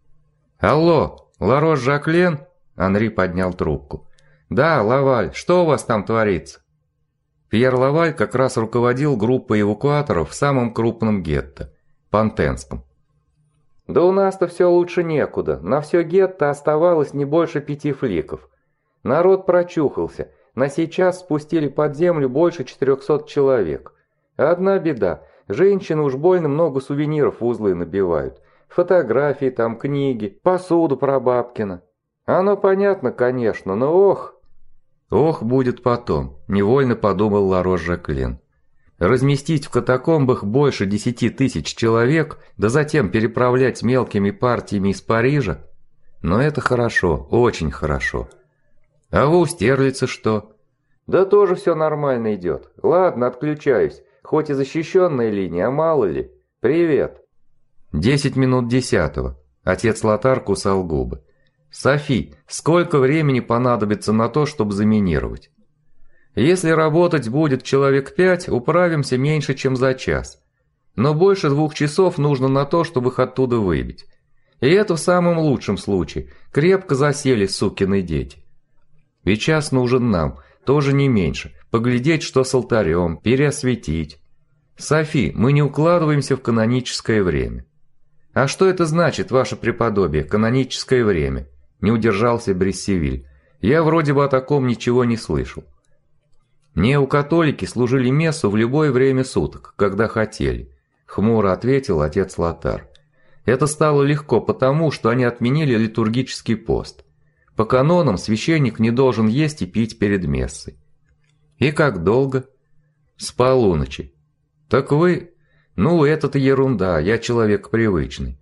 «Алло, Ларош-Жаклен?» Анри поднял трубку. «Да, Лаваль, что у вас там творится?» Пьер Лаваль как раз руководил группой эвакуаторов в самом крупном гетто – Пантенском. «Да у нас-то все лучше некуда. На все гетто оставалось не больше пяти фликов. Народ прочухался. На сейчас спустили под землю больше четырехсот человек. Одна беда. Женщины уж больно много сувениров в узлы набивают. Фотографии там, книги, посуду про Бабкина. Оно понятно, конечно, но ох...» «Ох, будет потом», – невольно подумал Ларош-Жаклен. Разместить в катакомбах больше десяти тысяч человек, да затем переправлять мелкими партиями из Парижа? Но это хорошо, очень хорошо. А у Стерлица что? Да тоже все нормально идет. Ладно, отключаюсь. Хоть и защищенная линия, а мало ли. Привет. Десять минут десятого. Отец Лотар кусал губы. Софи, сколько времени понадобится на то, чтобы заминировать? Если работать будет человек пять, управимся меньше, чем за час. Но больше двух часов нужно на то, чтобы их оттуда выбить. И это в самом лучшем случае. Крепко засели сукины дети. И час нужен нам, тоже не меньше. Поглядеть, что с алтарем, переосветить. Софи, мы не укладываемся в каноническое время. А что это значит, ваше преподобие, каноническое время? Не удержался Брессевиль. Я вроде бы о таком ничего не слышал. Неокатолики служили мессу в любое время суток, когда хотели, хмуро ответил отец Лотар. Это стало легко потому, что они отменили литургический пост. По канонам священник не должен есть и пить перед мессой. И как долго? С полуночи. Так вы... Ну, это-то ерунда, я человек привычный.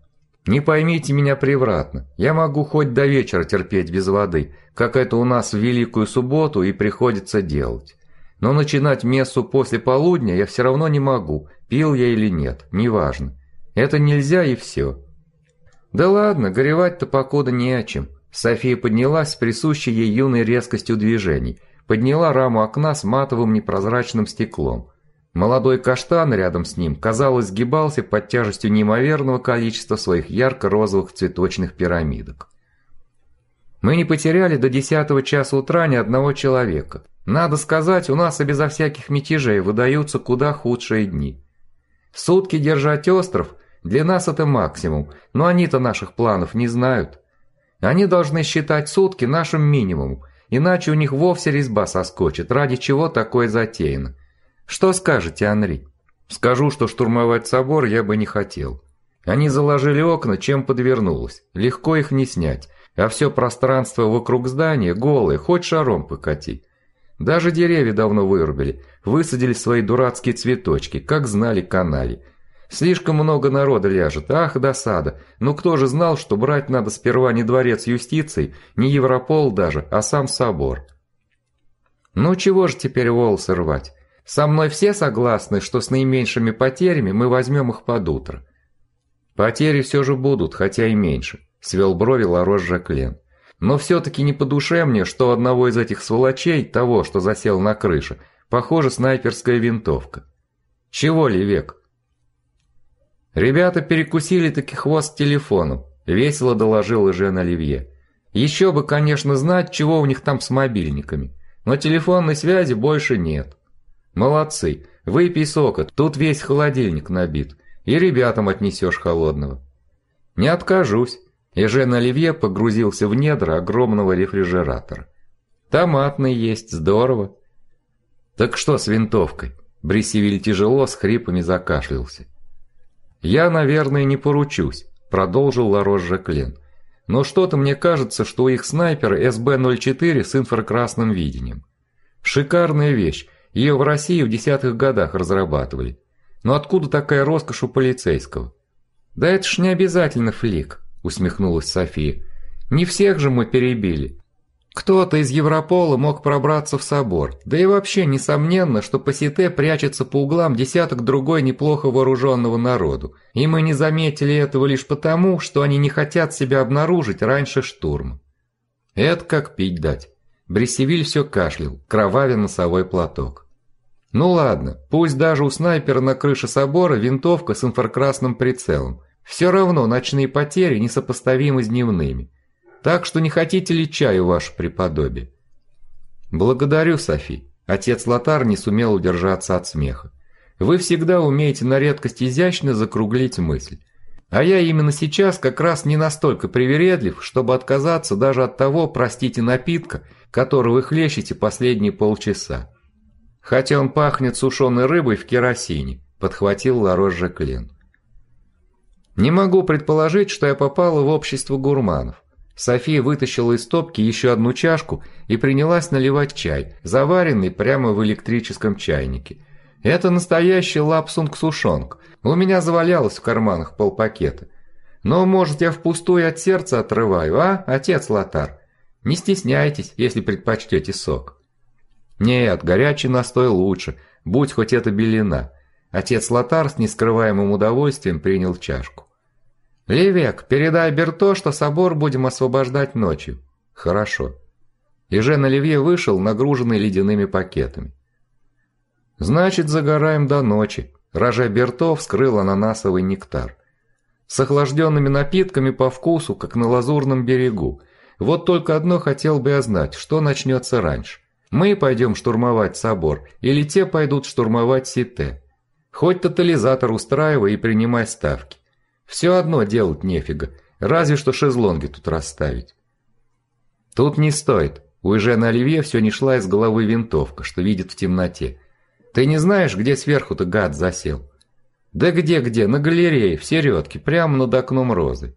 Не поймите меня превратно, я могу хоть до вечера терпеть без воды, как это у нас в Великую Субботу и приходится делать. Но начинать мессу после полудня я все равно не могу, пил я или нет, неважно. Это нельзя и все. Да ладно, горевать-то покуда не о чем. София поднялась с присущей ей юной резкостью движений, подняла раму окна с матовым непрозрачным стеклом. Молодой каштан рядом с ним, казалось, сгибался под тяжестью неимоверного количества своих ярко-розовых цветочных пирамидок. Мы не потеряли до десятого часа утра ни одного человека. Надо сказать, у нас и безо всяких мятежей выдаются куда худшие дни. Сутки держать остров для нас это максимум, но они-то наших планов не знают. Они должны считать сутки нашим минимумом, иначе у них вовсе резьба соскочит, ради чего такое затеяно. Что скажете, Анри? Скажу, что штурмовать собор я бы не хотел. Они заложили окна, чем подвернулось. Легко их не снять, а все пространство вокруг здания голое, хоть шаром покати. Даже деревья давно вырубили, высадили свои дурацкие цветочки, как знали канали. Слишком много народа ляжет, ах, досада. Ну кто же знал, что брать надо сперва не дворец юстиции, не Европол даже, а сам собор. Ну чего же теперь волосы рвать? Со мной все согласны, что с наименьшими потерями мы возьмем их под утро. Потери все же будут, хотя и меньше, свел брови Ларош Жаклен. Но все-таки не по душе мне, что у одного из этих сволочей, того, что засел на крыше, похоже, снайперская винтовка. Чего ли век? Ребята перекусили таки хвост телефоном, весело доложил Жен Оливье. Еще бы, конечно, знать, чего у них там с мобильниками, но телефонной связи больше нет. Молодцы, выпей сока, тут весь холодильник набит, и ребятам отнесешь холодного. Не откажусь. И Жен Оливье погрузился в недра огромного рефрижератора. Томатный есть, здорово. Так что с винтовкой? Брисевиль тяжело с хрипами закашлялся. Я, наверное, не поручусь, продолжил Ларош Жаклен. Но что-то мне кажется, что у их снайпера эс бэ ноль четыре с инфракрасным видением. Шикарная вещь. Ее в России в десятых годах разрабатывали. Но откуда такая роскошь у полицейского? Да это ж не обязательно флик, усмехнулась София. Не всех же мы перебили. Кто-то из Европола мог пробраться в собор. Да и вообще несомненно, что по Сите прячется по углам десяток другой неплохо вооруженного народу. И мы не заметили этого лишь потому, что они не хотят себя обнаружить раньше штурма. Это как пить дать. Брисевиль все кашлял, кровавя носовой платок. Ну ладно, пусть даже у снайпера на крыше собора винтовка с инфракрасным прицелом. Все равно ночные потери несопоставимы с дневными. Так что не хотите ли чаю, ваше преподобие? Благодарю, Софи. Отец Лотар не сумел удержаться от смеха. Вы всегда умеете на редкость изящно закруглить мысль. А я именно сейчас как раз не настолько привередлив, чтобы отказаться даже от того, простите, напитка, который вы хлещете последние полчаса. Хотя он пахнет сушеной рыбой в керосине, подхватил Ларош Жаклен. Не могу предположить, что я попала в общество гурманов. София вытащила из стопки еще одну чашку и принялась наливать чай, заваренный прямо в электрическом чайнике. Это настоящий лапсунг-сушонг. У меня завалялось в карманах полпакета. Но, может, я впустую от сердца отрываю, а, отец Лотар? Не стесняйтесь, если предпочтете сок. Нет, горячий настой лучше, будь хоть это белина. Отец Лотар с нескрываемым удовольствием принял чашку. Левек, передай Берто, что собор будем освобождать ночью. Хорошо. И Жен Оливье вышел, нагруженный ледяными пакетами. Значит, загораем до ночи. Роже Берто вскрыл ананасовый нектар. С охлажденными напитками по вкусу, как на лазурном берегу. Вот только одно хотел бы я знать, что начнется раньше. Мы пойдем штурмовать собор, или те пойдут штурмовать Сите. Хоть тотализатор устраивай и принимай ставки. Все одно делать нефига, разве что шезлонги тут расставить. Тут не стоит. У Жена Оливье все не шла из головы винтовка, что видит в темноте. Ты не знаешь, где сверху-то гад засел? Да где-где, на галерее, в середке, прямо над окном розы.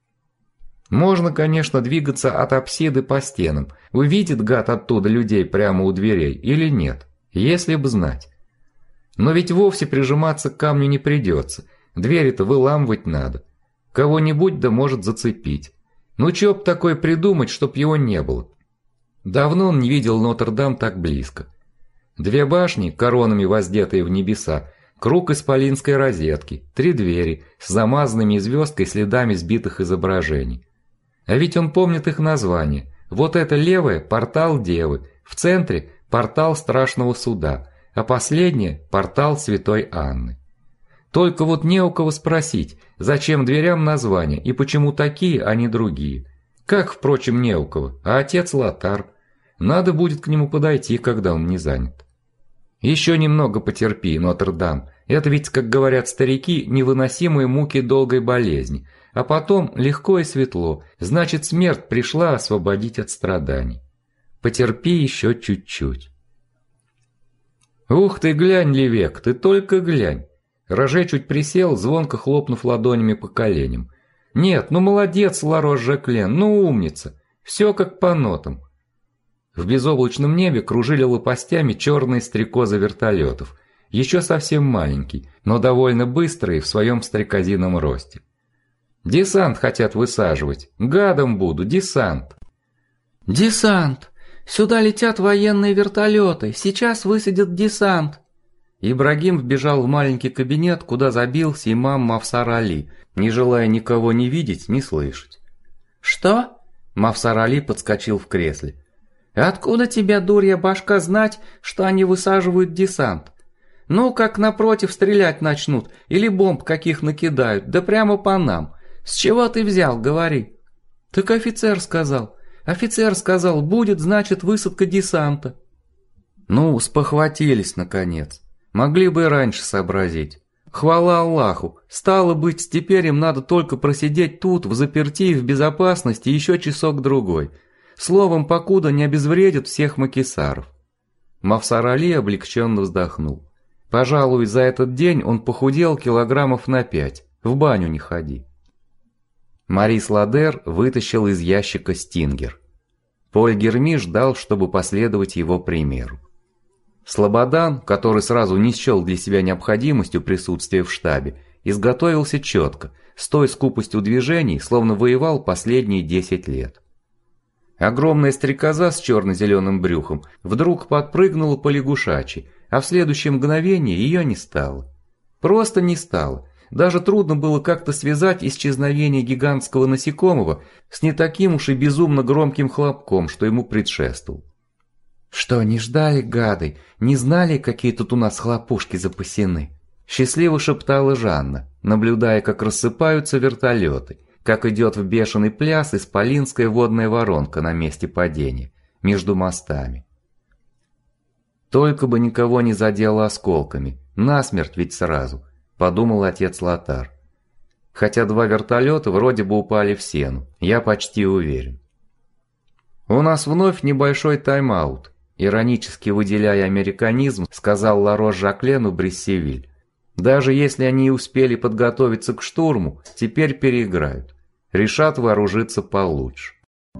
Можно, конечно, двигаться от апсиды по стенам. Увидит гад оттуда людей прямо у дверей или нет, если бы знать. Но ведь вовсе прижиматься к камню не придется. Двери-то выламывать надо. Кого-нибудь да может зацепить. Ну чё б такое придумать, чтоб его не было? Давно он не видел Нотр-Дам так близко. Две башни, коронами воздетые в небеса, круг исполинской розетки, три двери с замазанными звездкой следами сбитых изображений. А ведь он помнит их названия. Вот это левое – портал Девы, в центре – портал Страшного Суда, а последнее – портал Святой Анны. Только вот не у кого спросить, зачем дверям названия и почему такие, а не другие. Как, впрочем, не у кого, а отец Лотар. Надо будет к нему подойти, когда он не занят. Еще немного потерпи, Нотр-Дам. Это ведь, как говорят старики, невыносимые муки долгой болезни. А потом легко и светло, значит, смерть пришла освободить от страданий. Потерпи еще чуть-чуть. Ух ты, глянь, Левек, ты только глянь. Роже чуть присел, звонко хлопнув ладонями по коленям. Нет, ну молодец, Ларош Жаклен, ну умница. Все как по нотам. В безоблачном небе кружили лопастями черные стрекозы вертолетов, еще совсем маленькие, но довольно быстрые в своем стрекозином росте. Десант хотят высаживать, гадом буду, десант. Десант! Сюда летят военные вертолеты, сейчас высадят десант. Ибрагим вбежал в маленький кабинет, куда забился имам Мавсар Али, не желая никого ни видеть, ни слышать. Что? Мавсар Али подскочил в кресле. Откуда тебе, дурья башка, знать, что они высаживают десант? Ну, как напротив стрелять начнут, или бомб каких накидают, да прямо по нам. С чего ты взял, говори? Так офицер сказал. Офицер сказал, будет, значит, высадка десанта. Ну, спохватились, наконец. Могли бы и раньше сообразить. Хвала Аллаху, стало быть, теперь им надо только просидеть тут, в заперти и в безопасности еще часок-другой. Словом, покуда не обезвредят всех макисаров. Мавсар Али облегченно вздохнул. Пожалуй, за этот день он похудел килограммов на пять. В баню не ходи. Марис Ладер вытащил из ящика стингер. Поль Герми ждал, чтобы последовать его примеру. Слободан, который сразу не счел для себя необходимостью присутствия в штабе, изготовился четко, с той скупостью движений, словно воевал последние десять лет. Огромная стрекоза с черно-зеленым брюхом вдруг подпрыгнула по лягушачьи, а в следующее мгновение ее не стало. Просто не стало. Даже трудно было как-то связать исчезновение гигантского насекомого с не таким уж и безумно громким хлопком, что ему предшествовал. «Что, не ждали, гады? Не знали, какие тут у нас хлопушки запасены?» Счастливо шептала Жанна, наблюдая, как рассыпаются вертолеты, как идет в бешеный пляс исполинская водная воронка на месте падения, между мостами. Только бы никого не задело осколками, насмерть ведь сразу, подумал отец Лотар. Хотя два вертолета вроде бы упали в сену, я почти уверен. У нас вновь небольшой тайм-аут, иронически выделяя американизм, сказал Ларош Жаклену Брессевиль. Даже если они и успели подготовиться к штурму, теперь переиграют. Решат вооружиться получше.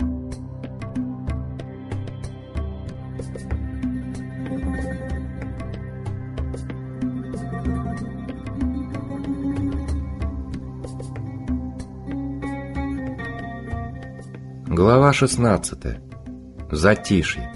Глава шестнадцатая. Затишье.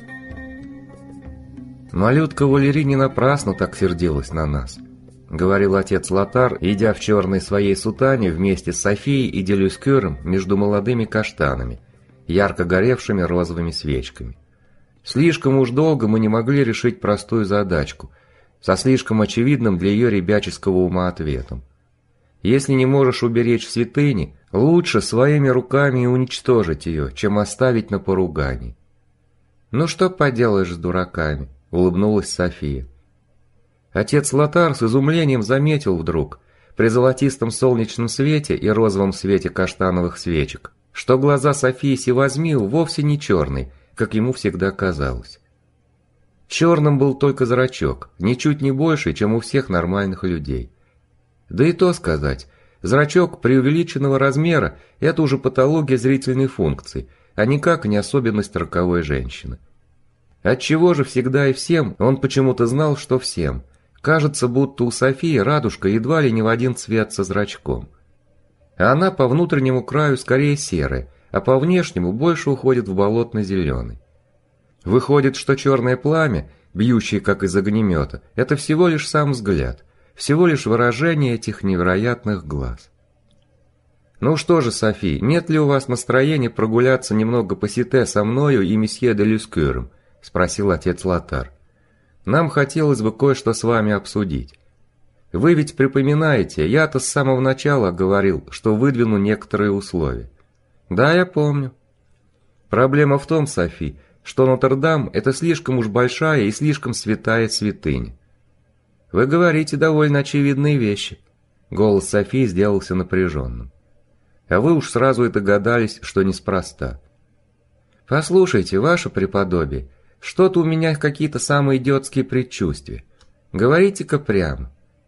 Малютка Валерий не напрасно так сердилась на нас, говорил отец Лотар, идя в черной своей сутане вместе с Софией и Делюскюром между молодыми каштанами, ярко горевшими розовыми свечками. Слишком уж долго мы не могли решить простую задачку, со слишком очевидным для ее ребяческого ума ответом. Если не можешь уберечь святыни, лучше своими руками и уничтожить ее, чем оставить на поругании. «Ну что поделаешь с дураками?» – улыбнулась София. Отец Лотар с изумлением заметил вдруг, при золотистом солнечном свете и розовом свете каштановых свечек, что глаза Софии Севозмил вовсе не черные, как ему всегда казалось. Черным был только зрачок, ничуть не больше, чем у всех нормальных людей. Да и то сказать, зрачок преувеличенного размера – это уже патология зрительной функции, а никак не особенность роковой женщины. Отчего же всегда и всем, он почему-то знал, что всем. Кажется, будто у Софии радужка едва ли не в один цвет со зрачком. а она по внутреннему краю скорее серая, а по внешнему больше уходит в болотно-зеленый. Выходит, что черное пламя, бьющее как из огнемета, это всего лишь сам взгляд, всего лишь выражение этих невероятных глаз. «Ну что же, Софи, нет ли у вас настроения прогуляться немного по Сите со мною и месье де Люскюром?» – спросил отец Лотар. «Нам хотелось бы кое-что с вами обсудить. Вы ведь припоминаете, я-то с самого начала говорил, что выдвину некоторые условия». «Да, я помню». «Проблема в том, Софи, что Нотр-Дам – это слишком уж большая и слишком святая святыня». «Вы говорите довольно очевидные вещи». Голос Софи сделался напряженным. «А вы уж сразу и догадались, что неспроста». «Послушайте, ваше преподобие, что-то у меня какие-то самые идиотские предчувствия. Говорите-ка прямо».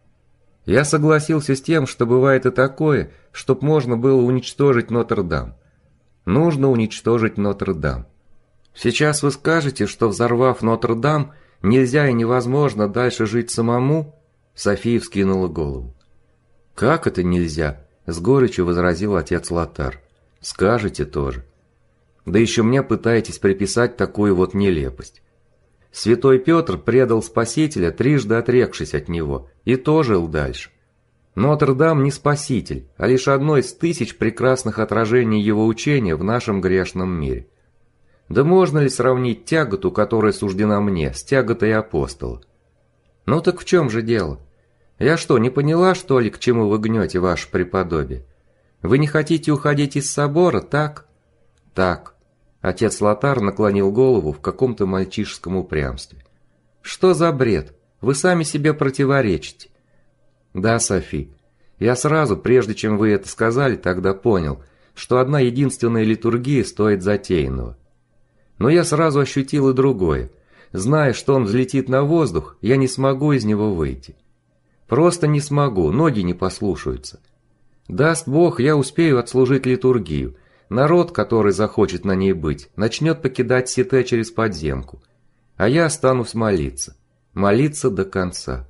Я согласился с тем, что бывает и такое, чтоб можно было уничтожить Нотр-Дам. Нужно уничтожить Нотр-Дам. Сейчас вы скажете, что, взорвав Нотр-Дам, нельзя и невозможно дальше жить самому? София вскинула голову. Как это нельзя? С горечью возразил отец Лотар. Скажете тоже. Да еще мне пытаетесь приписать такую вот нелепость. Святой Петр предал Спасителя, трижды отрекшись от него, и то жил дальше. Нотр-Дам не спаситель, а лишь одно из тысяч прекрасных отражений его учения в нашем грешном мире. Да можно ли сравнить тяготу, которая суждена мне, с тяготой апостола? Ну так в чем же дело? Я что, не поняла, что ли, к чему вы гнете, ваше преподобие? Вы не хотите уходить из собора, так? Так. Отец Лотар наклонил голову в каком-то мальчишеском упрямстве. Что за бред? Вы сами себе противоречите. Да, Софи, я сразу, прежде чем вы это сказали, тогда понял, что одна единственная литургия стоит затеянного. Но я сразу ощутил и другое. Зная, что он взлетит на воздух, я не смогу из него выйти. Просто не смогу, ноги не послушаются. Даст Бог, я успею отслужить литургию. Народ, который захочет на ней быть, начнет покидать Сите через подземку. А я останусь молиться. Молиться до конца.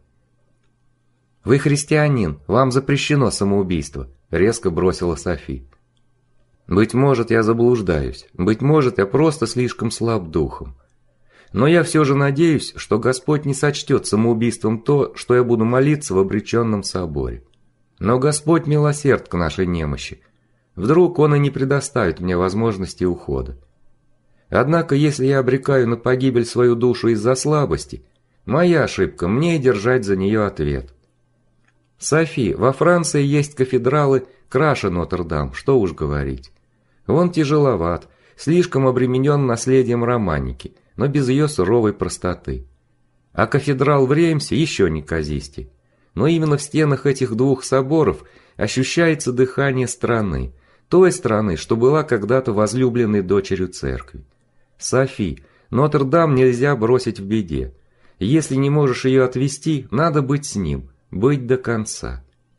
«Вы христианин, вам запрещено самоубийство», — резко бросила Софи. «Быть может, я заблуждаюсь, быть может, я просто слишком слаб духом. Но я все же надеюсь, что Господь не сочтет самоубийством то, что я буду молиться в обреченном соборе. Но Господь милосерд к нашей немощи. Вдруг Он и не предоставит мне возможности ухода. Однако, если я обрекаю на погибель свою душу из-за слабости, моя ошибка, мне и держать за нее ответ. Софи, во Франции есть кафедралы краше Нотр-Дам, что уж говорить. Он тяжеловат, слишком обременен наследием романики, но без ее суровой простоты. А кафедрал в Реймсе еще неказистей. Но именно в стенах этих двух соборов ощущается дыхание страны, той страны, что была когда-то возлюбленной дочерью церкви. Софи, Нотр-Дам нельзя бросить в беде. Если не можешь ее отвести, надо быть с ним, быть до конца.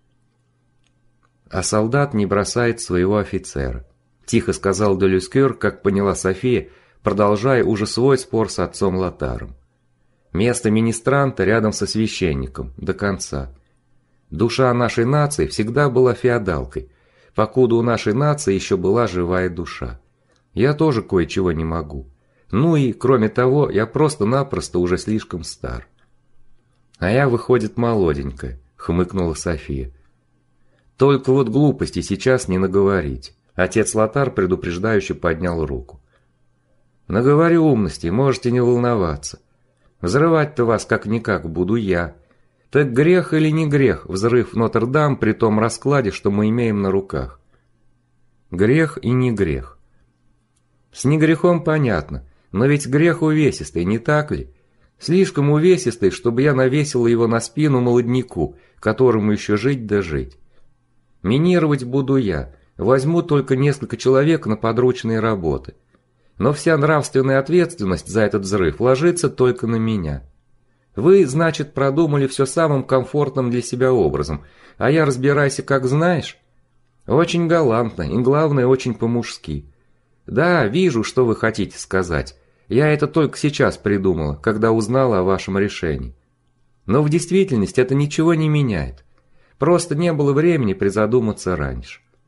А солдат не бросает своего офицера, тихо сказал де Люскюр, как поняла София, продолжая уже свой спор с отцом Лотаром. Место министранта рядом со священником, до конца. Душа нашей нации всегда была феодалкой, покуда у нашей нации еще была живая душа. Я тоже кое-чего не могу. Ну и, кроме того, я просто-напросто уже слишком стар. А я, выходит, молоденькая, хмыкнула София. Только вот глупости сейчас не наговорить. Отец Лотар предупреждающе поднял руку. Наговорю умностей, можете не волноваться. Взрывать-то вас как-никак буду я. Так грех или не грех взрыв Нотр-Дам при том раскладе, что мы имеем на руках? Грех и не грех. С негрехом понятно, но ведь грех увесистый, не так ли? Слишком увесистый, чтобы я навесила его на спину молодняку, которому еще жить да жить. Минировать буду я, возьму только несколько человек на подручные работы. Но вся нравственная ответственность за этот взрыв ложится только на меня. Вы, значит, продумали все самым комфортным для себя образом, а я разбирайся как знаешь. Очень галантно и, главное, очень по-мужски. Да, вижу, что вы хотите сказать. Я это только сейчас придумала, когда узнала о вашем решении. Но в действительности это ничего не меняет. Просто не было времени призадуматься раньше.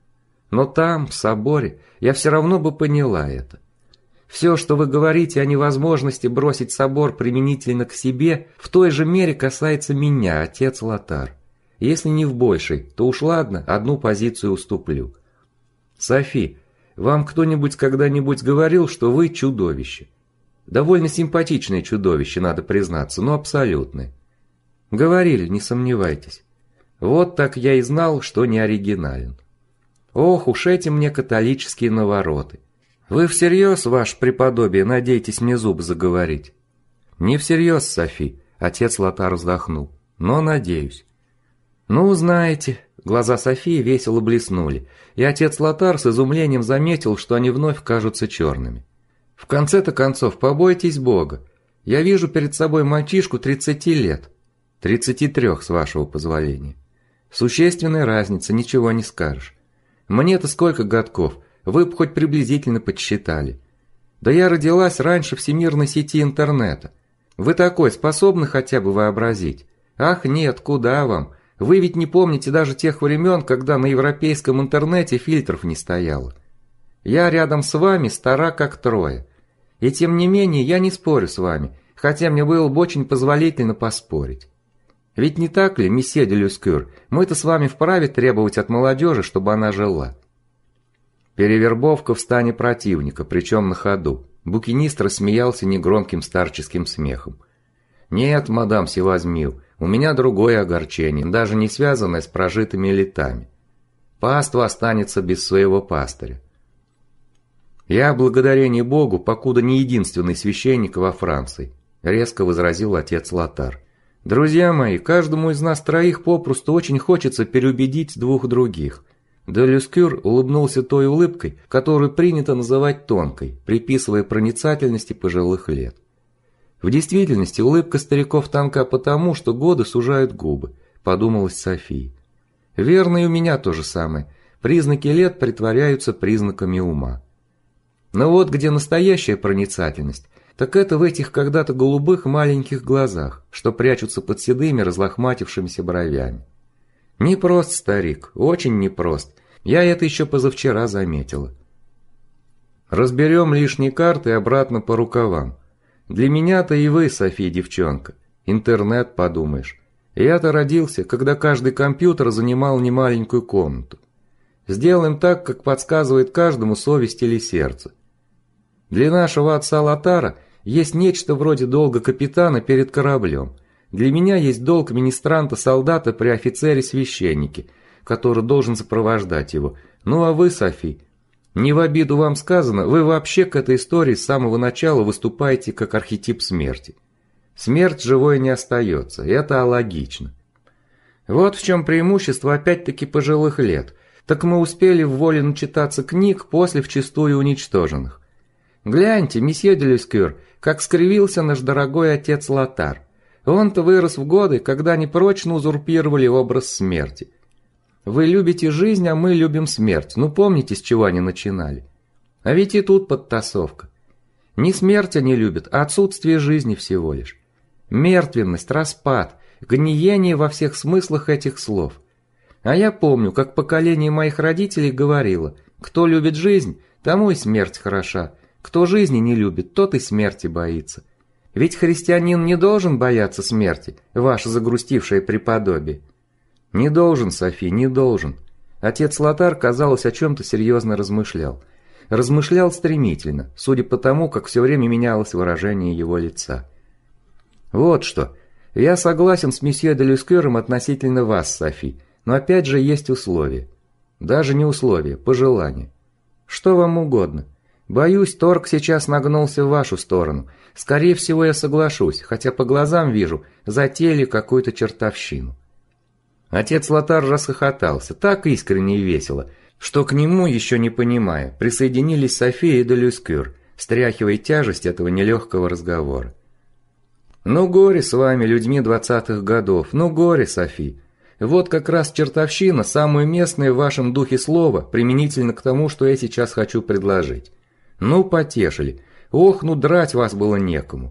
Но там, в соборе, я все равно бы поняла это. Все, что вы говорите о невозможности бросить собор применительно к себе, в той же мере касается меня, отец Лотар. Если не в большей, то уж ладно, одну позицию уступлю. Софи, вам кто-нибудь когда-нибудь говорил, что вы чудовище? Довольно симпатичное чудовище, надо признаться, но абсолютное. Говорили, не сомневайтесь. Вот так я и знал, что не оригинален. Ох уж эти мне католические навороты. Вы всерьез, ваше преподобие, надеетесь мне зуб заговорить? Не всерьез, Софи, отец Лотар вздохнул, но надеюсь. Ну, знаете, глаза Софии весело блеснули, и отец Лотар с изумлением заметил, что они вновь кажутся черными. В конце-то концов, побойтесь Бога. Я вижу перед собой мальчишку тридцати лет. Тридцати трех, с вашего позволения. Существенная разница, ничего не скажешь. Мне-то сколько годков, вы бы хоть приблизительно подсчитали. Да я родилась раньше всемирной сети интернета. Вы такой способны хотя бы вообразить? Ах нет, куда вам? Вы ведь не помните даже тех времен, когда на европейском интернете фильтров не стояло. Я рядом с вами стара как трое. И тем не менее я не спорю с вами, хотя мне было бы очень позволительно поспорить. Ведь не так ли, месье де Люскюр, мы-то с вами вправе требовать от молодежи, чтобы она жила? Перевербовка в стане противника, причем на ходу. Букинист рассмеялся негромким старческим смехом. Нет, мадам Севазмил, у меня другое огорчение, даже не связанное с прожитыми летами. Паства останется без своего пастыря. Я, благодарение Богу, покуда не единственный священник во Франции, резко возразил отец Лотар. Друзья мои, каждому из нас троих попросту очень хочется переубедить двух других. Де Люскюр улыбнулся той улыбкой, которую принято называть тонкой, приписывая проницательности пожилых лет. В действительности улыбка стариков тонка потому, что годы сужают губы, подумалась София. Верно, и у меня то же самое. Признаки лет притворяются признаками ума. Но вот где настоящая проницательность, так это в этих когда-то голубых маленьких глазах, что прячутся под седыми разлохматившимися бровями. Непрост старик, очень непрост. Я это еще позавчера заметила. Разберем лишние карты обратно по рукавам. Для меня-то и вы, София, девчонка. Интернет, подумаешь. Я-то родился, когда каждый компьютер занимал немаленькую комнату. Сделаем так, как подсказывает каждому совесть или сердце. Для нашего отца Лотара есть нечто вроде долга капитана перед кораблем. Для меня есть долг министранта-солдата при офицере-священнике, который должен сопровождать его. Ну а вы, Софи, не в обиду вам сказано, вы вообще к этой истории с самого начала выступаете как архетип смерти. Смерть живой не остается, это алогично. Вот в чем преимущество опять-таки пожилых лет. Так мы успели в воле начитаться книг после вчистую уничтоженных. Гляньте, месье де Люскюр, как скривился наш дорогой отец Лотар. Он-то вырос в годы, когда они прочно узурпировали образ смерти. Вы любите жизнь, а мы любим смерть. Ну помните, с чего они начинали? А ведь и тут подтасовка. Не смерть они любят, а отсутствие жизни всего лишь. Мертвенность, распад, гниение во всех смыслах этих слов. А я помню, как поколение моих родителей говорило, кто любит жизнь, тому и смерть хороша. Кто жизни не любит, тот и смерти боится. Ведь христианин не должен бояться смерти, ваше загрустившее преподобие. Не должен, Софи, не должен. Отец Лотар, казалось, о чем-то серьезно размышлял. Размышлял стремительно, судя по тому, как все время менялось выражение его лица. Вот что. Я согласен с месье де Люскюром относительно вас, Софи, но опять же есть условия. Даже не условия, пожелания. Что вам угодно. Боюсь, торг сейчас нагнулся в вашу сторону. Скорее всего, я соглашусь, хотя по глазам вижу, затеяли какую-то чертовщину. Отец Лотар расхохотался, так искренне и весело, что к нему, еще не понимая, присоединились София и де Люскюр, стряхивая тяжесть этого нелегкого разговора. Ну горе с вами, людьми двадцатых годов, ну горе, Софи. Вот как раз чертовщина, самое местное в вашем духе слово, применительно к тому, что я сейчас хочу предложить. Ну, потешили. Ох, ну драть вас было некому.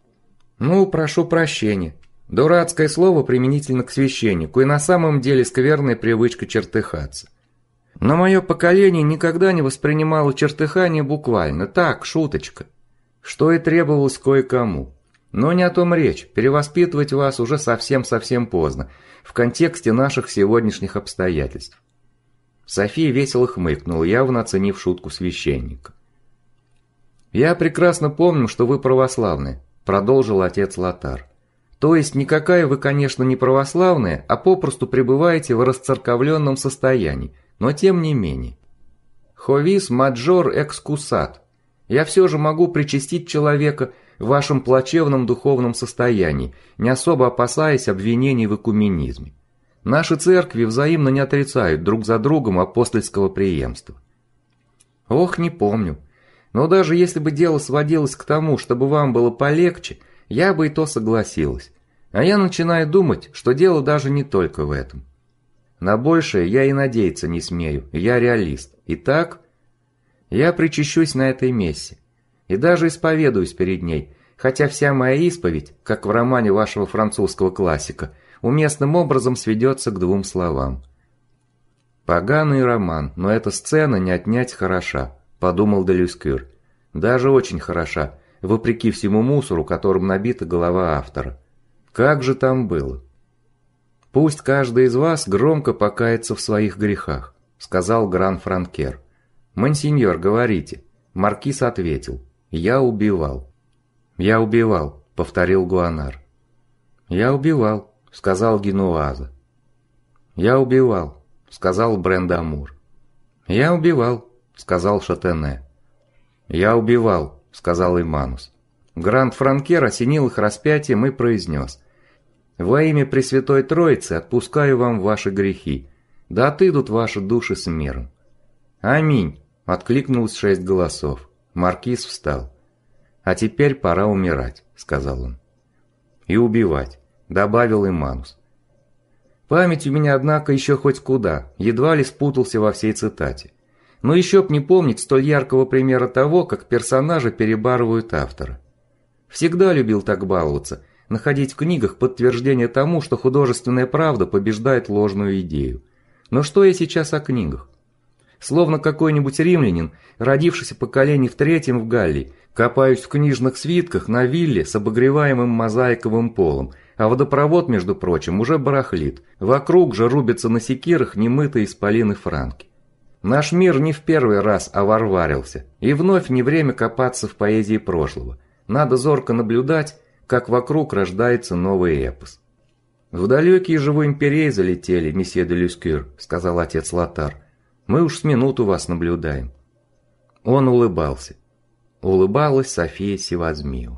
Ну, прошу прощения. Дурацкое слово применительно к священнику, и на самом деле скверная привычка чертыхаться. Но мое поколение никогда не воспринимало чертыхание буквально, так, шуточка. Что и требовалось кое-кому. Но не о том речь, перевоспитывать вас уже совсем-совсем поздно, в контексте наших сегодняшних обстоятельств. София весело хмыкнула, явно оценив шутку священника. «Я прекрасно помню, что вы православные», – продолжил отец Лотар. «То есть никакая вы, конечно, не православная, а попросту пребываете в расцерковленном состоянии, но тем не менее. Ховис маджор экскусат. Я все же могу причастить человека в вашем плачевном духовном состоянии, не особо опасаясь обвинений в экуменизме. Наши церкви взаимно не отрицают друг за другом апостольского преемства». «Ох, не помню. Но даже если бы дело сводилось к тому, чтобы вам было полегче, я бы и то согласилась. А я начинаю думать, что дело даже не только в этом. На большее я и надеяться не смею, я реалист. Итак, я причащусь на этой мессе. И даже исповедуюсь перед ней, хотя вся моя исповедь, как в романе вашего французского классика, уместным образом сведется к двум словам. «Поганый роман, но эта сцена не отнять хороша», – подумал де Люскюр. «Даже очень хороша, вопреки всему мусору, которым набита голова автора. Как же там было?» «Пусть каждый из вас громко покается в своих грехах», – сказал Гран-Франкер. «Монсеньор, говорите». Маркиз ответил: «Я убивал». «Я убивал», – повторил Гуанар. «Я убивал», – сказал Генуаза. «Я убивал», – сказал Брендамур. «Я убивал», – сказал Шатене. «Я убивал», – сказал Иманус. Гранд-Франкер осенил их распятием и произнес: «Во имя Пресвятой Троицы отпускаю вам ваши грехи, да отыдут ваши души с миром». «Аминь», – откликнулось шесть голосов. Маркиз встал. «А теперь пора умирать», – сказал он. «И убивать», – добавил Иманус. Память у меня, однако, еще хоть куда, едва ли спутался во всей цитате. Но еще б не помнить столь яркого примера того, как персонажи перебарывают автора. Всегда любил так баловаться, находить в книгах подтверждение тому, что художественная правда побеждает ложную идею. Но что я сейчас о книгах? Словно какой-нибудь римлянин, родившийся поколение в третьем в Галлии, копаюсь в книжных свитках на вилле с обогреваемым мозаиковым полом, а водопровод, между прочим, уже барахлит. Вокруг же рубятся на секирах немытые исполины франки. Наш мир не в первый раз оварварился, и вновь не время копаться в поэзии прошлого. Надо зорко наблюдать, как вокруг рождается новый эпос. «В далекие же вы империи залетели, месье де Люскюр», — сказал отец Лотар. «Мы уж с минуту вас наблюдаем». Он улыбался. Улыбалась София Севазмио.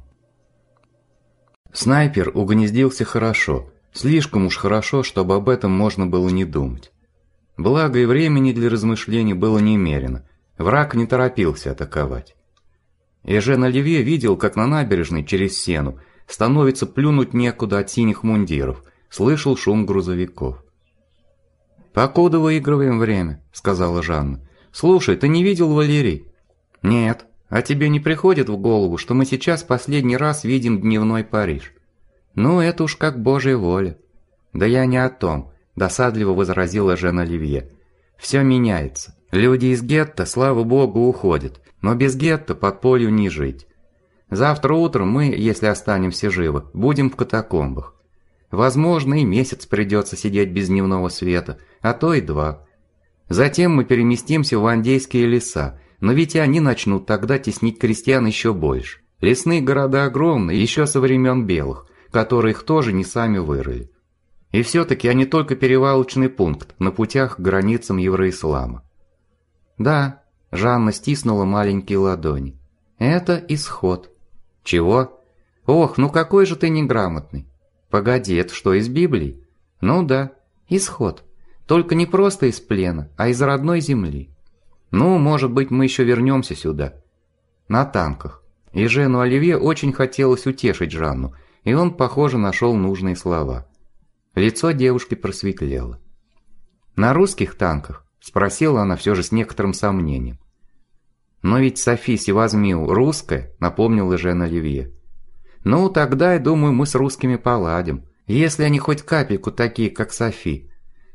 Снайпер угнездился хорошо, слишком уж хорошо, чтобы об этом можно было не думать. Благо и времени для размышлений было немерено, враг не торопился атаковать. Эжен Оливье видел, как на набережной через Сену становится плюнуть некуда от синих мундиров, слышал шум грузовиков. «Покуда выигрываем время», — сказала Жанна. «Слушай, ты не видел Валерий?» «Нет. А тебе не приходит в голову, что мы сейчас последний раз видим дневной Париж?» «Ну, это уж как Божья воля». «Да я не о том», — досадливо возразила Эжен Оливье. «Все меняется. Люди из гетто, слава богу, уходят, но без гетто подполью не жить. Завтра утром мы, если останемся живы, будем в катакомбах. Возможно, и месяц придется сидеть без дневного света, а то и два. Затем мы переместимся в андейские леса, но ведь и они начнут тогда теснить крестьян еще больше. Лесные города огромны, еще со времен белых, которые их тоже не сами вырыли. И все-таки они только перевалочный пункт на путях к границам евроислама». «Да», – Жанна стиснула маленькие ладони. «Это исход». «Чего? Ох, ну какой же ты неграмотный». «Погоди, это что, из Библии?» «Ну да, исход. Только не просто из плена, а из родной земли. Ну, может быть, мы еще вернемся сюда. На танках». И Жену Оливье очень хотелось утешить Жанну, и он, похоже, нашел нужные слова. Лицо девушки просветлело. «На русских танках?» – спросила она все же с некоторым сомнением. «Но ведь Софи Севазмио русская», – напомнил Жен Оливье. «Ну, тогда, я думаю, мы с русскими поладим, если они хоть капельку такие, как Софи.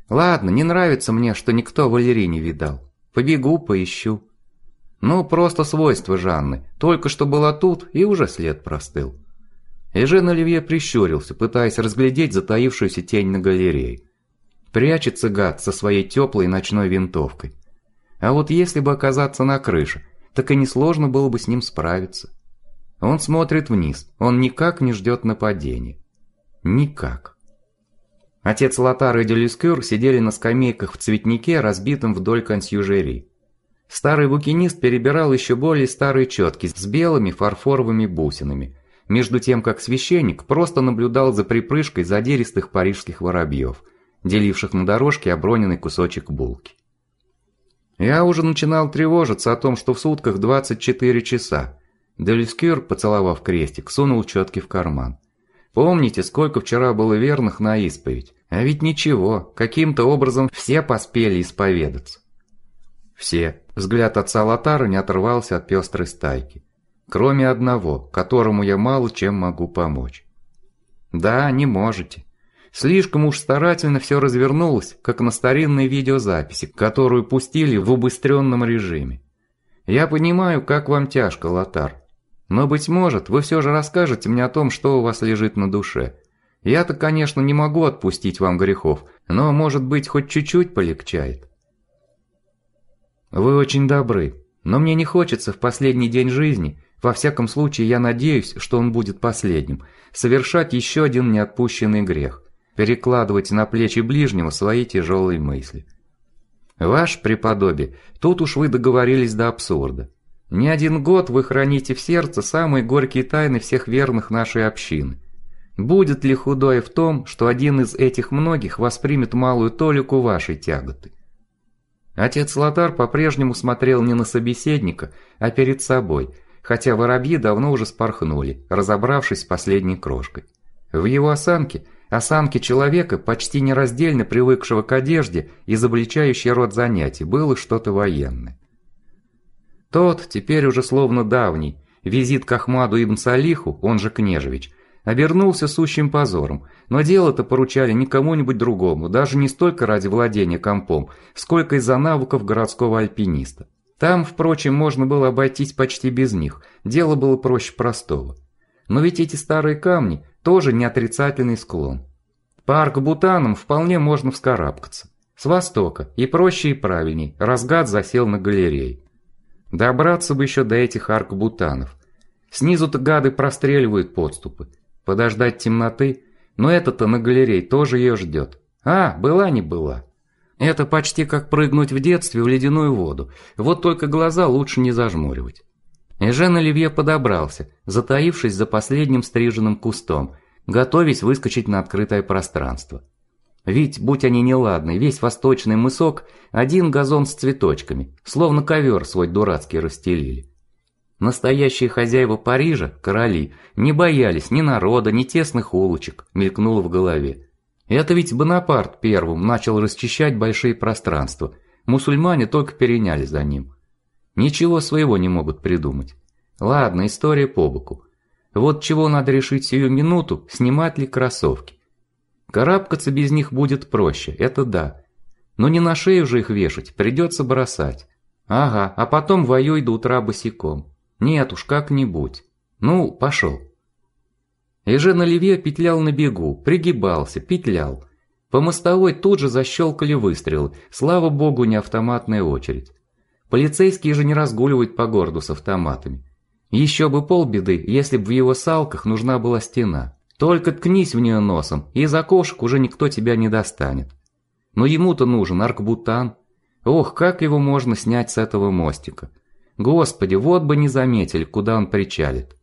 Ладно, не нравится мне, что никто Валерий не видал. Побегу, поищу. Ну, просто свойство Жанны. Только что была тут, и уже след простыл. Эжен Оливье прищурился, пытаясь разглядеть затаившуюся тень на галерее. Прячется гад со своей теплой ночной винтовкой. А вот если бы оказаться на крыше, так и несложно было бы с ним справиться. Он смотрит вниз, он никак не ждет нападения. Никак. Отец Лотар и Делюскюр сидели на скамейках в цветнике, разбитом вдоль консьержери. Старый букинист перебирал еще более старые четки с белыми фарфоровыми бусинами, между тем как священник просто наблюдал за припрыжкой задиристых парижских воробьев, деливших на дорожке оброненный кусочек булки. Я уже начинал тревожиться о том, что в сутках двадцать четыре часа. Делюскюр, поцеловав крестик, сунул четки в карман. Помните, сколько вчера было верных на исповедь? А ведь ничего, каким-то образом все поспели исповедаться. Все. Взгляд отца Лотара не оторвался от пестрой стайки. Кроме одного, которому я мало чем могу помочь. Да, не можете. Слишком уж старательно все развернулось, как на старинной видеозаписи, которую пустили в убыстренном режиме. Я понимаю, как вам тяжко, Лотар. Но, быть может, вы все же расскажете мне о том, что у вас лежит на душе. Я-то, конечно, не могу отпустить вам грехов, но, может быть, хоть чуть-чуть полегчает. Вы очень добры, но мне не хочется в последний день жизни, во всяком случае я надеюсь, что он будет последним, совершать еще один неотпущенный грех, перекладывать на плечи ближнего свои тяжелые мысли. Ваше преподобие, тут уж вы договорились до абсурда. Не один год вы храните в сердце самые горькие тайны всех верных нашей общины. Будет ли худое в том, что один из этих многих воспримет малую толику вашей тяготы? Отец Лотар по-прежнему смотрел не на собеседника, а перед собой, хотя воробьи давно уже спорхнули, разобравшись с последней крошкой. В его осанке, осанке человека, почти нераздельно привыкшего к одежде, изобличающей род занятий, было что-то военное. Тот, теперь уже словно давний, визит к Ахмаду ибн Салиху, он же Кнежевич, обернулся сущим позором, но дело-то поручали не кому-нибудь другому, даже не столько ради владения компом, сколько из-за навыков городского альпиниста. Там, впрочем, можно было обойтись почти без них, дело было проще простого. Но ведь эти старые камни тоже не отрицательный склон. По арк-бутанам вполне можно вскарабкаться. С востока, и проще, и правильней, разгад засел на галерее. Добраться бы еще до этих арк-бутанов. Снизу-то гады простреливают подступы. Подождать темноты, но это-то на галерее тоже ее ждет. А, была не была. Это почти как прыгнуть в детстве в ледяную воду, вот только глаза лучше не зажмуривать. Эжен Оливье подобрался, затаившись за последним стриженным кустом, готовясь выскочить на открытое пространство. Ведь, будь они неладны, весь восточный мысок – один газон с цветочками, словно ковер свой дурацкий расстелили. Настоящие хозяева Парижа, короли, не боялись ни народа, ни тесных улочек, мелькнуло в голове. Это ведь Бонапарт первым начал расчищать большие пространства, мусульмане только переняли за ним. Ничего своего не могут придумать. Ладно, история по боку. Вот чего надо решить сию минуту, снимать ли кроссовки. Карабкаться без них будет проще, это да. Но не на шею же их вешать, придется бросать. Ага, а потом воюй до утра босиком. Нет уж, как-нибудь. Ну, пошел. Эжен Оливье петлял на бегу, пригибался, петлял. По мостовой тут же защелкали выстрелы, слава богу, не автоматная очередь. Полицейские же не разгуливают по городу с автоматами. Еще бы полбеды, если бы в его салках нужна была стена. Только ткнись в нее носом, и из окошек уже никто тебя не достанет. Но ему-то нужен аркбутан. Ох, как его можно снять с этого мостика. Господи, вот бы не заметили, куда он причалит.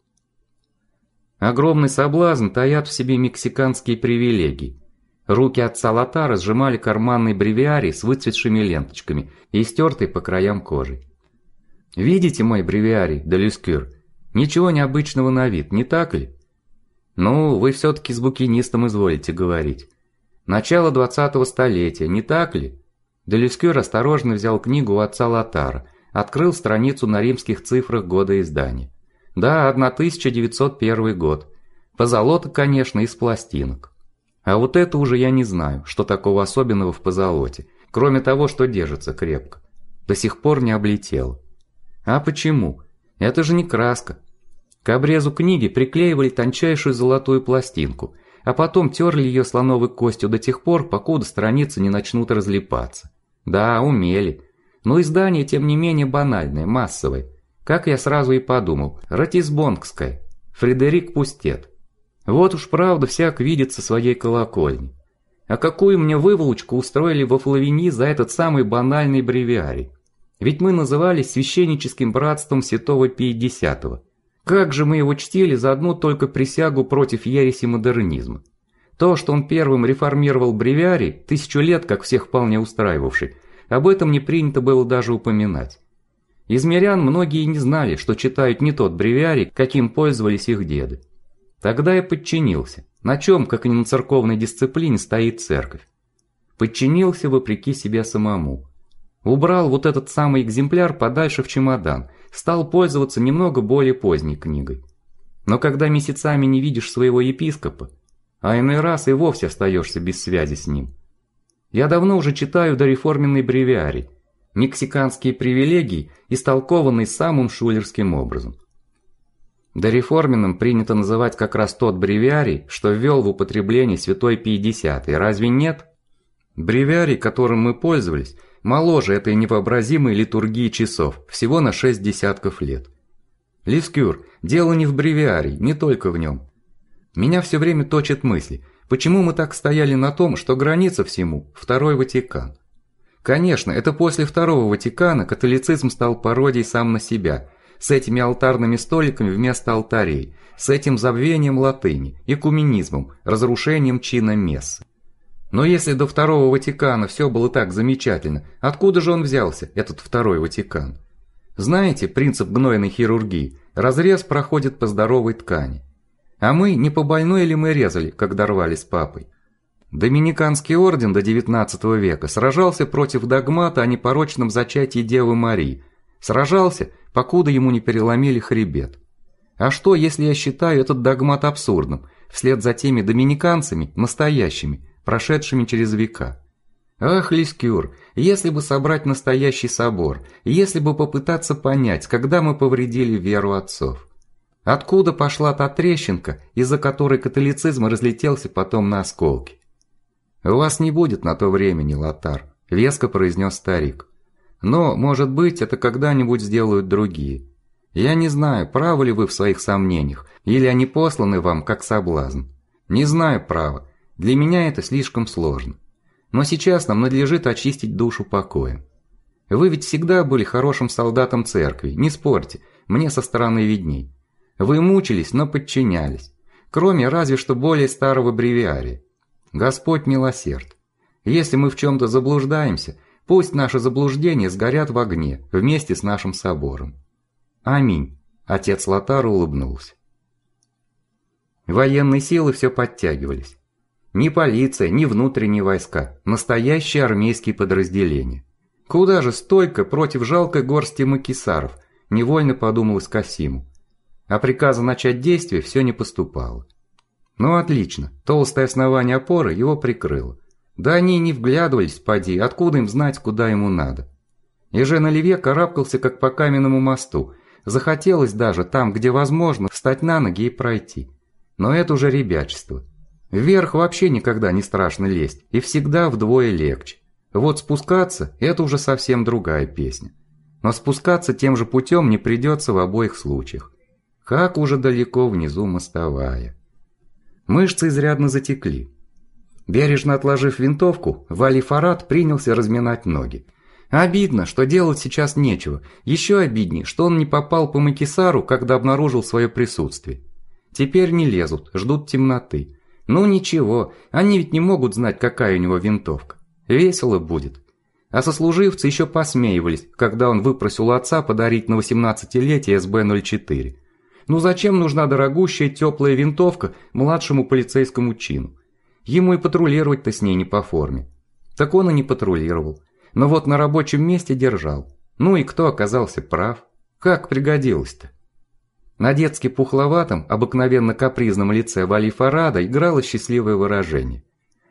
Огромный соблазн таят в себе мексиканские привилегии. Руки отца Лотара сжимали карманный бревиарий с выцветшими ленточками и стертой по краям кожей. Видите мой бревиарий, Делюскюр? Ничего необычного на вид, не так ли? Ну, вы все-таки с букинистом изволите говорить. Начало двадцатого столетия, не так ли? Делюскюр осторожно взял книгу у отца Лотара, открыл страницу на римских цифрах года издания. Да, тысяча девятьсот первый год. Позолота, конечно, из пластинок. А вот это уже я не знаю, что такого особенного в позолоте, кроме того, что держится крепко. До сих пор не облетело. А почему? Это же не краска. К обрезу книги приклеивали тончайшую золотую пластинку, а потом терли ее слоновой костью до тех пор, покуда страницы не начнут разлипаться. Да, умели. Но издание, тем не менее, банальное, массовое. Как я сразу и подумал, ратисбонгское, Фредерик Пустет. Вот уж правда всяк видит со своей колокольни. А какую мне выволочку устроили во Флавини за этот самый банальный бревиарий? Ведь мы назывались священническим братством Святого Пия X. Как же мы его чтили за одну только присягу против ереси модернизма. То, что он первым реформировал бревиарий, тысячу лет как всех вполне устраивавший, об этом не принято было даже упоминать. Из мирян многие не знали, что читают не тот бревиарий, каким пользовались их деды. Тогда я подчинился. На чем, как и на церковной дисциплине, стоит церковь? Подчинился вопреки себе самому. Убрал вот этот самый экземпляр подальше в чемодан, стал пользоваться немного более поздней книгой. Но когда месяцами не видишь своего епископа, а иной раз и вовсе остаешься без связи с ним. Я давно уже читаю дореформенный бревиарий, мексиканские привилегии, истолкованные самым шулерским образом. Дореформенным принято называть как раз тот бревиарий, что ввел в употребление святой Пий X, разве нет? Бревиарий, которым мы пользовались, моложе этой невообразимой литургии часов, всего на шесть десятков лет. Лескюр, дело не в бревиарии, не только в нем. Меня все время точат мысли, почему мы так стояли на том, что граница всему – Второй Ватикан. Конечно, это после Второго Ватикана католицизм стал пародией сам на себя, с этими алтарными столиками вместо алтарей, с этим забвением латыни, экуменизмом, разрушением чина мессы. Но если до Второго Ватикана все было так замечательно, откуда же он взялся, этот Второй Ватикан? Знаете принцип гнойной хирургии? Разрез проходит по здоровой ткани. А мы, не по больной ли мы резали, когда рвали с папой? Доминиканский орден до девятнадцатого века сражался против догмата о непорочном зачатии Девы Марии. Сражался, покуда ему не переломили хребет. А что, если я считаю этот догмат абсурдным, вслед за теми доминиканцами, настоящими, прошедшими через века? Ах, Лескюр, если бы собрать настоящий собор, если бы попытаться понять, когда мы повредили веру отцов. Откуда пошла та трещинка, из-за которой католицизм разлетелся потом на осколки? «У вас не будет на то времени, Лотар», – веско произнес старик. «Но, может быть, это когда-нибудь сделают другие. Я не знаю, правы ли вы в своих сомнениях, или они посланы вам как соблазн. Не знаю, право, для меня это слишком сложно. Но сейчас нам надлежит очистить душу покоем. Вы ведь всегда были хорошим солдатом церкви, не спорьте, мне со стороны видней. Вы мучились, но подчинялись, кроме разве что более старого бревиария. Господь милосерд. Если мы в чем-то заблуждаемся, пусть наши заблуждения сгорят в огне вместе с нашим собором. Аминь. Отец Лотар улыбнулся. Военные силы все подтягивались. Ни полиция, ни внутренние войска, настоящие армейские подразделения. Куда же стойко против жалкой горсти макисаров, невольно подумалось Касиму. А приказа начать действие все не поступало. Ну отлично, толстое основание опоры его прикрыло. Да они не вглядывались, поди, откуда им знать, куда ему надо. И же на леве карабкался, как по каменному мосту. Захотелось даже там, где возможно, встать на ноги и пройти. Но это уже ребячество. Вверх вообще никогда не страшно лезть, и всегда вдвое легче. Вот спускаться – это уже совсем другая песня. Но спускаться тем же путем не придется в обоих случаях. Как уже далеко внизу мостовая. Мышцы изрядно затекли. Бережно отложив винтовку, Вали Фарад принялся разминать ноги. Обидно, что делать сейчас нечего. Еще обиднее, что он не попал по макисару, когда обнаружил свое присутствие. Теперь не лезут, ждут темноты. Ну ничего, они ведь не могут знать, какая у него винтовка. Весело будет. А сослуживцы еще посмеивались, когда он выпросил у отца подарить на восемнадцатилетие эс бэ ноль четыре. Ну зачем нужна дорогущая теплая винтовка младшему полицейскому чину? Ему и патрулировать-то с ней не по форме. Так он и не патрулировал. Но вот на рабочем месте держал. Ну и кто оказался прав? Как пригодилось-то? На детски пухловатом, обыкновенно капризном лице Вали Фарада играло счастливое выражение.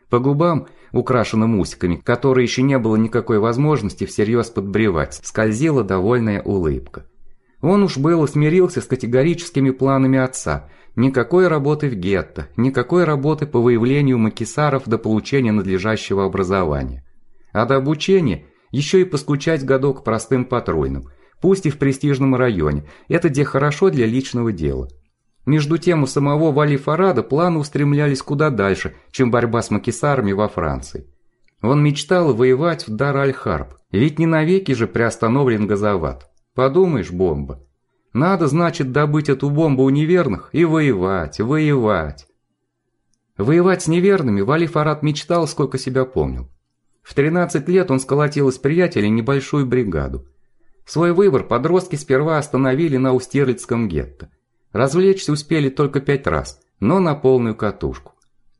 По губам, украшенным усиками, которые еще не было никакой возможности всерьез подбревать, скользила довольная улыбка. Он уж было смирился с категорическими планами отца. Никакой работы в гетто, никакой работы по выявлению макисаров до получения надлежащего образования. А до обучения еще и поскучать годок простым патрульным, пусть и в престижном районе, это где хорошо для личного дела. Между тем у самого Вали Фарада планы устремлялись куда дальше, чем борьба с макисарами во Франции. Он мечтал воевать в Дар-аль-Харб, ведь не навеки же приостановлен газоват. Подумаешь, бомба. Надо, значит, добыть эту бомбу у неверных и воевать, воевать. Воевать с неверными Вали Фарад мечтал, сколько себя помнил. В тринадцать лет он сколотил из приятелей небольшую бригаду. Свой выбор подростки сперва остановили на Аустерлицком гетто. Развлечься успели только пять раз, но на полную катушку.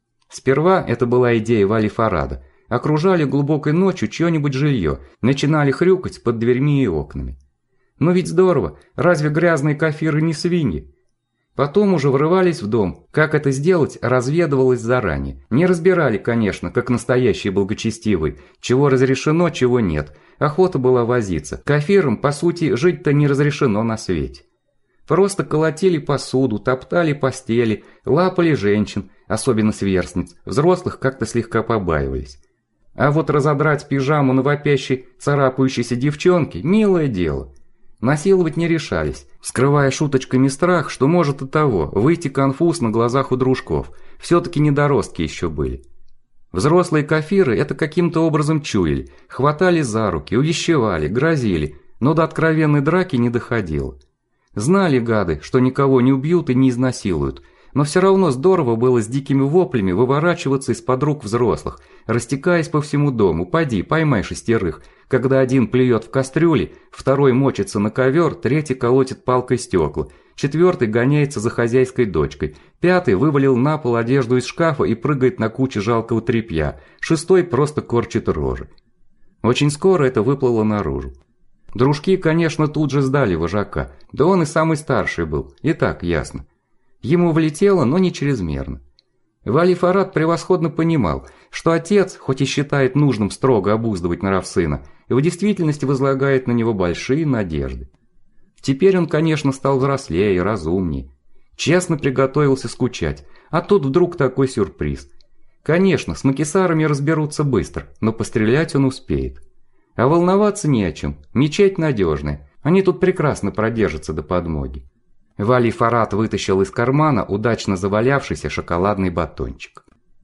Сперва это была идея Вали Фарада. Окружали глубокой ночью чье-нибудь жилье, начинали хрюкать под дверьми и окнами. Но ведь здорово, разве грязные кафиры не свиньи? Потом уже врывались в дом. Как это сделать, разведывалось заранее. Не разбирали, конечно, как настоящие благочестивые, чего разрешено, чего нет. Охота была возиться. Кафирам, по сути, жить-то не разрешено на свете. Просто колотили посуду, топтали постели, лапали женщин, особенно сверстниц. Взрослых как-то слегка побаивались. А вот разодрать пижаму на вопящей, царапающейся девчонке – милое дело. Насиловать не решались, скрывая шуточками страх, что может от того выйти конфуз на глазах у дружков. Все-таки недоростки еще были. Взрослые кафиры это каким-то образом чуяли, хватали за руки, увещевали, грозили, но до откровенной драки не доходило. Знали гады, что никого не убьют и не изнасилуют, но все равно здорово было с дикими воплями выворачиваться из-под рук взрослых, растекаясь по всему дому. Поди, поймай шестерых, когда один плюет в кастрюле, второй мочится на ковер, третий колотит палкой стекла, четвертый гоняется за хозяйской дочкой, пятый вывалил на пол одежду из шкафа и прыгает на куче жалкого тряпья, шестой просто корчит рожи. Очень скоро это выплыло наружу. Дружки, конечно, тут же сдали вожака, да он и самый старший был, и так ясно. Ему влетело, но не чрезмерно. Вали Фарад превосходно понимал, что отец, хоть и считает нужным строго обуздывать нрав сына, в действительности возлагает на него большие надежды. Теперь он, конечно, стал взрослее, разумнее. Честно приготовился скучать, а тут вдруг такой сюрприз. Конечно, с макисарами разберутся быстро, но пострелять он успеет. А волноваться не о чем, мечеть надежная, они тут прекрасно продержатся до подмоги. Вали Фарад вытащил из кармана удачно завалявшийся шоколадный батончик.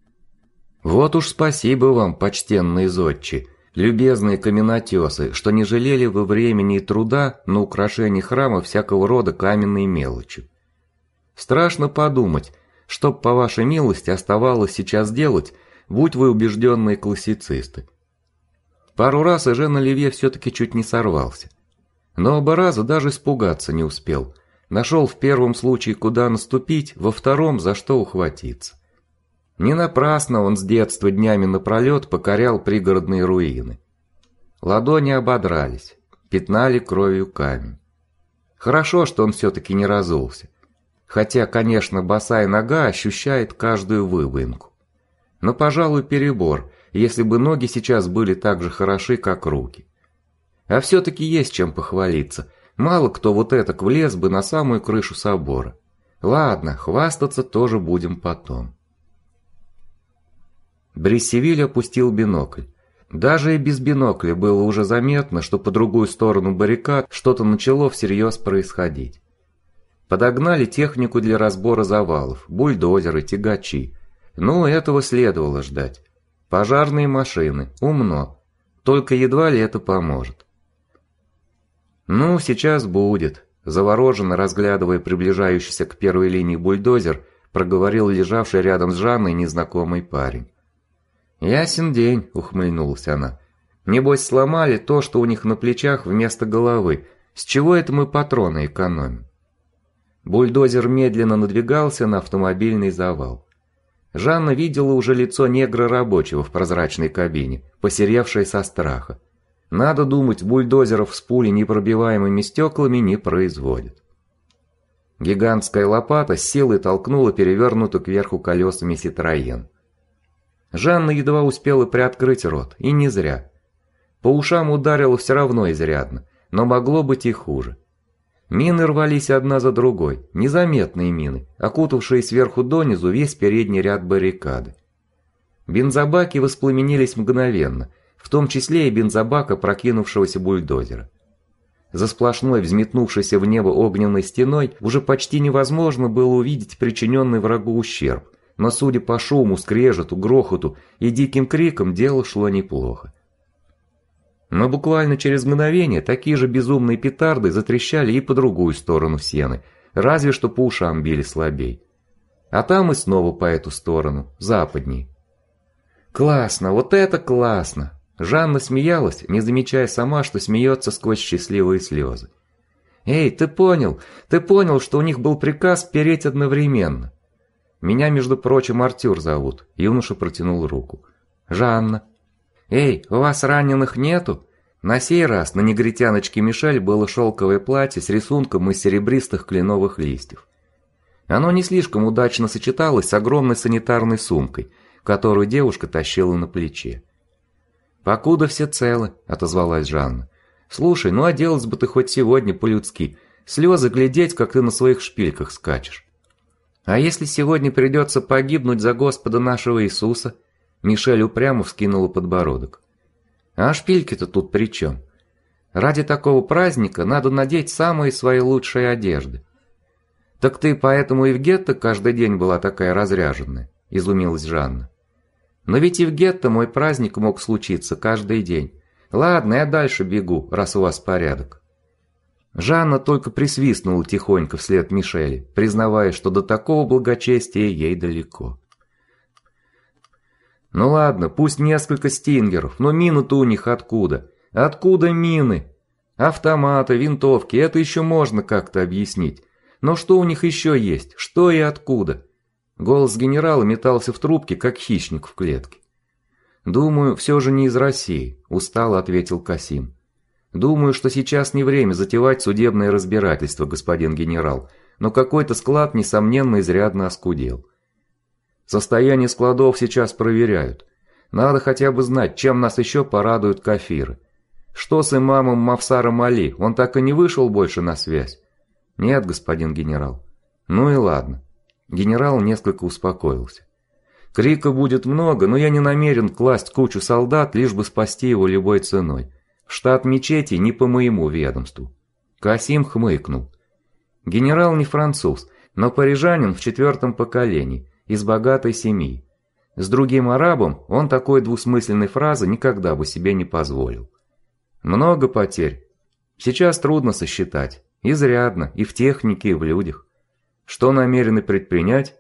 «Вот уж спасибо вам, почтенные зодчи, любезные каменотесы, что не жалели вы времени и труда на украшение храма всякого рода каменной мелочью. Страшно подумать, что по вашей милости оставалось сейчас делать, будь вы убежденные классицисты. Пару раз Эжен Оливье все-таки чуть не сорвался, но оба раза даже испугаться не успел». Нашел в первом случае, куда наступить, во втором, за что ухватиться. Не напрасно он с детства днями напролет покорял пригородные руины. Ладони ободрались, пятнали кровью камень. Хорошо, что он все-таки не разулся. Хотя, конечно, босая нога ощущает каждую выбоинку. Но, пожалуй, перебор, если бы ноги сейчас были так же хороши, как руки. А все-таки есть чем похвалиться. Мало кто вот этак влез бы на самую крышу собора. Ладно, хвастаться тоже будем потом. Брессевиль опустил бинокль. Даже и без бинокля было уже заметно, что по другую сторону баррикад что-то начало всерьез происходить. Подогнали технику для разбора завалов, бульдозеры, тягачи. Ну, этого следовало ждать. Пожарные машины, умно. Только едва ли это поможет. «Ну, сейчас будет», – завороженно разглядывая приближающийся к первой линии бульдозер, проговорил лежавший рядом с Жанной незнакомый парень. «Ясен день», – ухмыльнулась она. «Небось сломали то, что у них на плечах вместо головы. С чего это мы патроны экономим?» Бульдозер медленно надвигался на автомобильный завал. Жанна видела уже лицо негра-рабочего в прозрачной кабине, посеревшее со страха. Надо думать, бульдозеров с пуленепробиваемыми стеклами не производят. Гигантская лопата с силой толкнула перевернутую кверху колесами Ситроен. Жанна едва успела приоткрыть рот, и не зря. По ушам ударило все равно изрядно, но могло быть и хуже. Мины рвались одна за другой, незаметные мины, окутавшие сверху донизу весь передний ряд баррикады. Бензобаки воспламенились мгновенно, в том числе и бензобак опрокинувшегося бульдозера. За сплошной взметнувшейся в небо огненной стеной уже почти невозможно было увидеть причиненный врагу ущерб, но судя по шуму, скрежету, грохоту и диким крикам, дело шло неплохо. Но буквально через мгновение такие же безумные петарды затрещали и по другую сторону сены, разве что по ушам били слабей. А там и снова по эту сторону, западней. Классно, вот это классно! Жанна смеялась, не замечая сама, что смеется сквозь счастливые слезы. «Эй, ты понял, ты понял, что у них был приказ переть одновременно?» «Меня, между прочим, Артюр зовут», — юноша протянул руку. «Жанна». «Эй, у вас раненых нету?» На сей раз на негритяночке Мишель было шелковое платье с рисунком из серебристых кленовых листьев. Оно не слишком удачно сочеталось с огромной санитарной сумкой, которую девушка тащила на плече. «Покуда все целы», — отозвалась Жанна. «Слушай, ну оделась бы ты хоть сегодня по-людски, слезы глядеть, как ты на своих шпильках скачешь». «А если сегодня придется погибнуть за Господа нашего Иисуса?» Мишель упрямо вскинула подбородок. «А шпильки-то тут при чем? Ради такого праздника надо надеть самые свои лучшие одежды». «Так ты поэтому и в гетто каждый день была такая разряженная?» – изумилась Жанна. «Но ведь и в гетто мой праздник мог случиться каждый день. Ладно, я дальше бегу, раз у вас порядок». Жанна только присвистнула тихонько вслед Мишели, признавая, что до такого благочестия ей далеко. «Ну ладно, пусть несколько стингеров, но мины-то у них откуда? Откуда мины? Автоматы, винтовки, это еще можно как-то объяснить. Но что у них еще есть? Что и откуда?» Голос генерала метался в трубке, как хищник в клетке. «Думаю, все же не из России», – устало ответил Касим. «Думаю, что сейчас не время затевать судебное разбирательство, господин генерал, но какой-то склад, несомненно, изрядно оскудел. Состояние складов сейчас проверяют. Надо хотя бы знать, чем нас еще порадуют кафиры. Что с имамом Мавсаром Али, он так и не вышел больше на связь?» «Нет, господин генерал». «Ну и ладно». Генерал несколько успокоился. «Крика будет много, но я не намерен класть кучу солдат, лишь бы спасти его любой ценой. Штат мечети не по моему ведомству». Касим хмыкнул. Генерал не француз, но парижанин в четвертом поколении, из богатой семьи. С другим арабом он такой двусмысленной фразы никогда бы себе не позволил. «Много потерь. Сейчас трудно сосчитать. Изрядно, и в технике, и в людях. Что намерены предпринять?»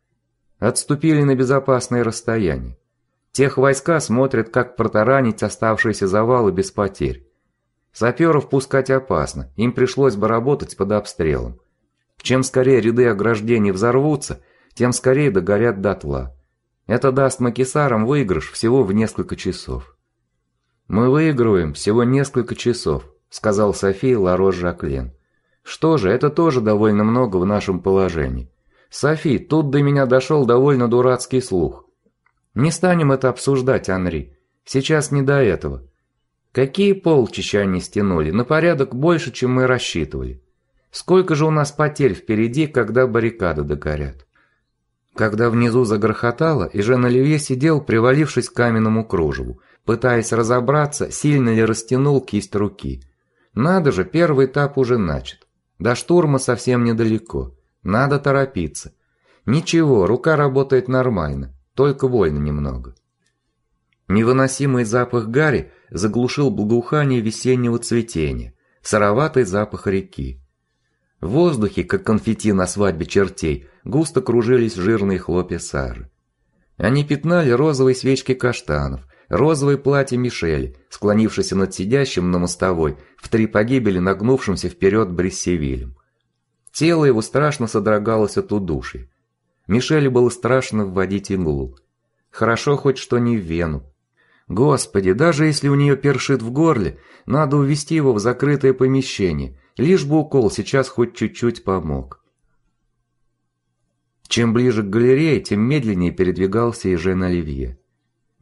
Отступили на безопасное расстояние. Тех войска смотрят, как протаранить оставшиеся завалы без потерь. Саперов пускать опасно, им пришлось бы работать под обстрелом. Чем скорее ряды ограждений взорвутся, тем скорее догорят дотла. Это даст макисарам выигрыш всего в несколько часов. «Мы выигрываем всего несколько часов», — сказал София Ларош-Жаклен. «Что же, это тоже довольно много в нашем положении. Софи, тут до меня дошел довольно дурацкий слух. Не станем это обсуждать, Анри. Сейчас не до этого. Какие полчища они стянули, на порядок больше, чем мы рассчитывали. Сколько же у нас потерь впереди, когда баррикады догорят?» Когда внизу загрохотало, и Жан-Оливье сидел, привалившись к каменному кружеву, пытаясь разобраться, сильно ли растянул кисть руки. Надо же, первый этап уже начат. До штурма совсем недалеко. Надо торопиться. Ничего, рука работает нормально, только больно немного. Невыносимый запах гари заглушил благоухание весеннего цветения, сыроватый запах реки. В воздухе, как конфетти на свадьбе чертей, густо кружились жирные хлопья сажи. Они пятнали розовые свечки каштанов, розовое платье Мишели, склонившейся над сидящим на мостовой, в три погибели нагнувшимся вперед Брессевилем. Тело его страшно содрогалось от удушья. Мишеле было страшно вводить иглу. Хорошо хоть что не в вену. Господи, даже если у нее першит в горле, надо увести его в закрытое помещение, лишь бы укол сейчас хоть чуть-чуть помог. Чем ближе к галерее, тем медленнее передвигался и Жан-Оливье.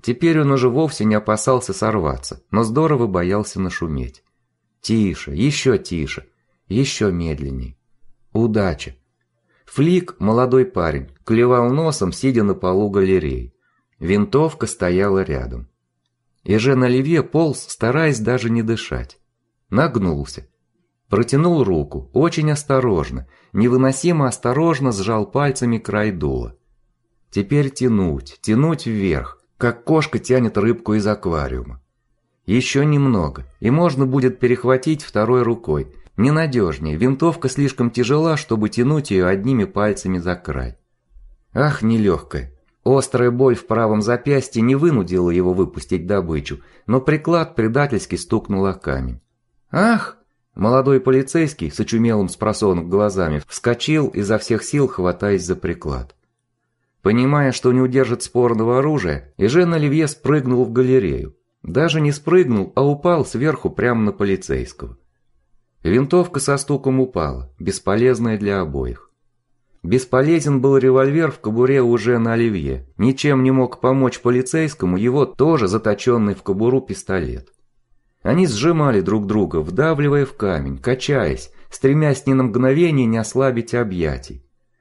Теперь он уже вовсе не опасался сорваться, но здорово боялся нашуметь. Тише, еще тише, еще медленней. Удача. Флик, молодой парень, клевал носом, сидя на полу галереи. Винтовка стояла рядом. Эжен Оливье полз, стараясь даже не дышать. Нагнулся. Протянул руку, очень осторожно, невыносимо осторожно сжал пальцами край дула. Теперь тянуть, тянуть вверх, как кошка тянет рыбку из аквариума. Еще немного, и можно будет перехватить второй рукой. Ненадежнее, винтовка слишком тяжела, чтобы тянуть ее одними пальцами за край. Ах, нелегкая. Острая боль в правом запястье не вынудила его выпустить добычу, но приклад предательски стукнул о камень. Ах! Молодой полицейский с очумелым спросонок глазами вскочил, изо всех сил хватаясь за приклад. Понимая, что не удержит спорного оружия, Эжен Оливье спрыгнул в галерею. Даже не спрыгнул, а упал сверху прямо на полицейского. Винтовка со стуком упала, бесполезная для обоих. Бесполезен был револьвер в кобуре у Жена Оливье. Ничем не мог помочь полицейскому его тоже заточенный в кобуру пистолет. Они сжимали друг друга, вдавливая в камень, качаясь, стремясь ни на мгновение не ослабить объятий.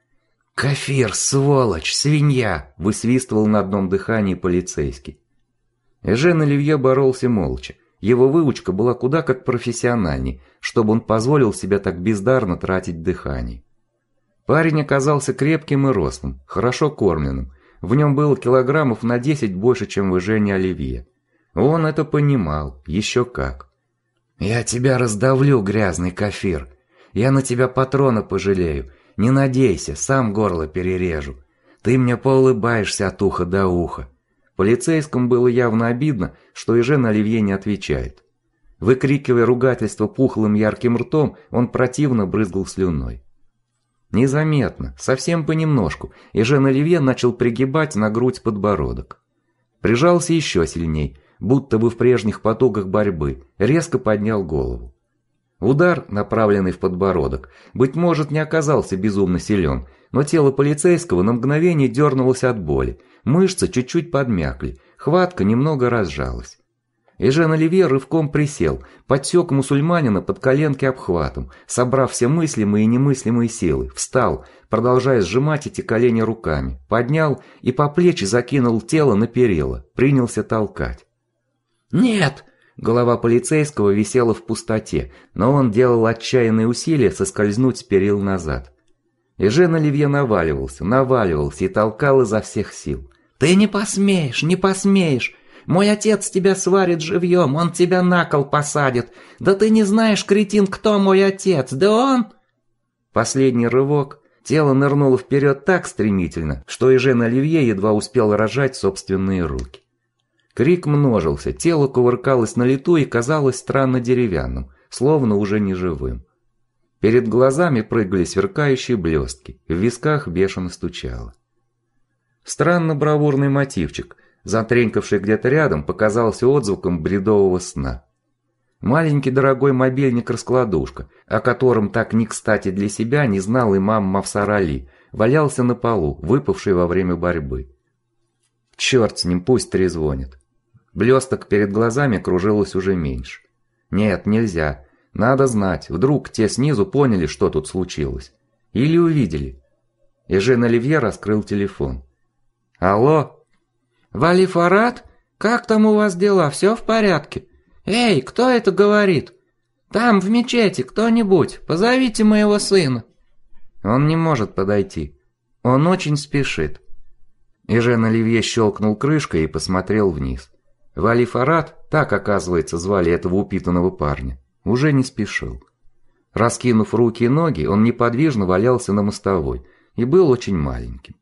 «Кафир, сволочь, свинья!» – высвистывал на одном дыхании полицейский. Эжен Оливье боролся молча. Его выучка была куда как профессиональней, чтобы он позволил себе так бездарно тратить дыхание. Парень оказался крепким и рослым, хорошо кормленным. В нем было килограммов на десять больше, чем в Эжене Оливье. Он это понимал, еще как. «Я тебя раздавлю, грязный кафир. Я на тебя патрона пожалею. Не надейся, сам горло перережу. Ты мне поулыбаешься от уха до уха». Полицейскому было явно обидно, что Эжен Оливье не отвечает. Выкрикивая ругательство пухлым ярким ртом, он противно брызгал слюной. Незаметно, совсем понемножку, Эжен Оливье начал пригибать на грудь подбородок. Прижался еще сильней, будто бы в прежних потугах борьбы, резко поднял голову. Удар, направленный в подбородок, быть может, не оказался безумно силен, но тело полицейского на мгновение дернулось от боли, мышцы чуть-чуть подмякли, хватка немного разжалась. Эжен Оливье рывком присел, подсек мусульманина под коленки обхватом, собрав все мыслимые и немыслимые силы, встал, продолжая сжимать эти колени руками, поднял и по плечи закинул тело на перила, принялся толкать. «Нет!» Голова полицейского висела в пустоте, но он делал отчаянные усилия соскользнуть с перил назад. Эжен Оливье наваливался, наваливался и толкал изо всех сил. «Ты не посмеешь, не посмеешь! Мой отец тебя сварит живьем, он тебя на кол посадит! Да ты не знаешь, кретин, кто мой отец, да он...» Последний рывок. Тело нырнуло вперед так стремительно, что Эжен Оливье едва успел разжать собственные руки. Крик множился, тело кувыркалось на лету и казалось странно деревянным, словно уже не живым. Перед глазами прыгали сверкающие блестки, в висках бешено стучало. Странно бравурный мотивчик, затренькавший где-то рядом, показался отзвуком бредового сна. Маленький дорогой мобильник-раскладушка, о котором так не кстати для себя не знал имам Мавсар Али, валялся на полу, выпавший во время борьбы. Черт с ним, пусть трезвонит. Блесток перед глазами кружилось уже меньше. Нет, нельзя. Надо знать, вдруг те снизу поняли, что тут случилось. Или увидели. Эжен Оливье раскрыл телефон. «Алло?» «Вали Фарад? Как там у вас дела? Все в порядке? Эй, кто это говорит? Там, в мечети, кто-нибудь, позовите моего сына». «Он не может подойти. Он очень спешит». Эжен Оливье щелкнул крышкой и посмотрел вниз. Вали Фарад, так, оказывается, звали этого упитанного парня, уже не спешил. Раскинув руки и ноги, он неподвижно валялся на мостовой и был очень маленьким.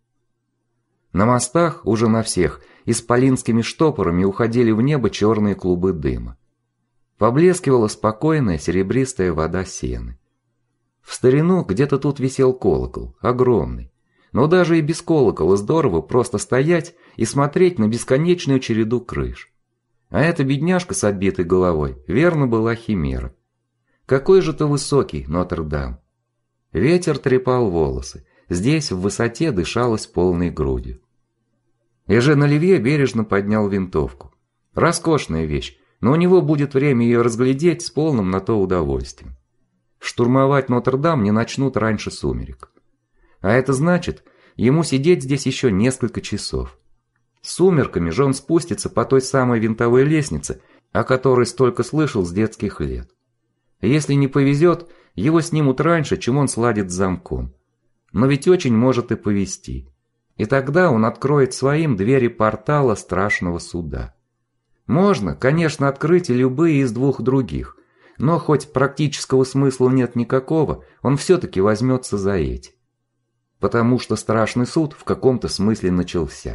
На мостах, уже на всех, исполинскими штопорами уходили в небо черные клубы дыма. Поблескивала спокойная серебристая вода сены. В старину где-то тут висел колокол, огромный. Но даже и без колокола здорово просто стоять и смотреть на бесконечную череду крыш. А эта бедняжка с отбитой головой, верно, была химера. Какой же ты высокий, Нотр-Дам! Ветер трепал волосы, здесь в высоте дышалось полной грудью. Эжен Оливье бережно поднял винтовку. Роскошная вещь, но у него будет время ее разглядеть с полным на то удовольствием. Штурмовать Нотр-Дам не начнут раньше сумерек. А это значит, ему сидеть здесь еще несколько часов. С сумерками же он спустится по той самой винтовой лестнице, о которой столько слышал с детских лет. Если не повезет, его снимут раньше, чем он сладит с замком. Но ведь очень может и повезти. И тогда он откроет своим двери портала страшного суда. Можно, конечно, открыть и любые из двух других, но хоть практического смысла нет никакого, он все-таки возьмется за эти. Потому что страшный суд в каком-то смысле начался.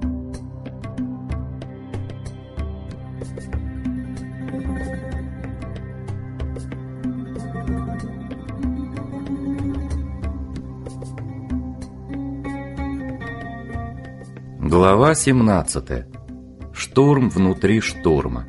Глава семнадцатая. Штурм внутри штурма.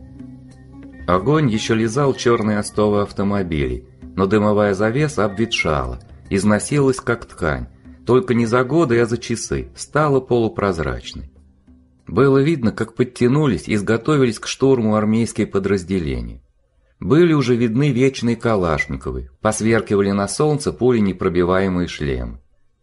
Огонь еще лизал черные остовы автомобилей, но дымовая завеса обветшала, износилась как ткань, только не за годы, а за часы, стала полупрозрачной. Было видно, как подтянулись и изготовились к штурму армейские подразделения. Были уже видны вечные Калашниковы, посверкивали на солнце пуленепробиваемые шлемы.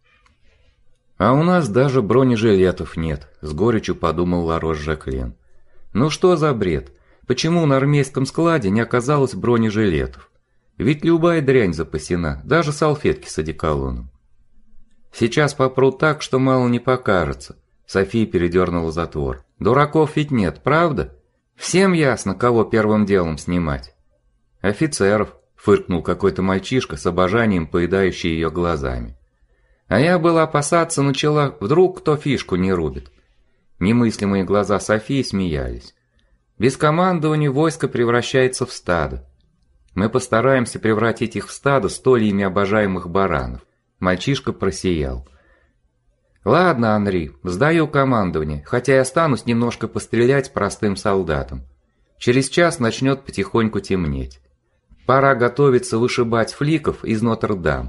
«А у нас даже бронежилетов нет», — с горечью подумал Ларош-Жаклен. «Ну что за бред? Почему на армейском складе не оказалось бронежилетов? Ведь любая дрянь запасена, даже салфетки с одеколоном». «Сейчас попру так, что мало не покажется», — София передернула затвор. «Дураков ведь нет, правда? Всем ясно, кого первым делом снимать». «Офицеров», — фыркнул какой-то мальчишка с обожанием, поедающий ее глазами. А я была опасаться начала, вдруг кто фишку не рубит. Немыслимые глаза Софии смеялись. Без командования войско превращается в стадо. Мы постараемся превратить их в стадо стольями обожаемых баранов. Мальчишка просиял. Ладно, Анри, сдаю командование, хотя и останусь немножко пострелять простым солдатам. Через час начнет потихоньку темнеть. Пора готовиться вышибать фликов из Нотр-Дам.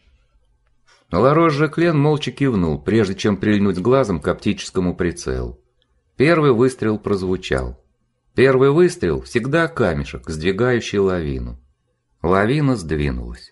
Ларош-Жаклен молча кивнул, прежде чем прильнуть глазом к оптическому прицелу. Первый выстрел прозвучал. Первый выстрел всегда камешек, сдвигающий лавину. Лавина сдвинулась.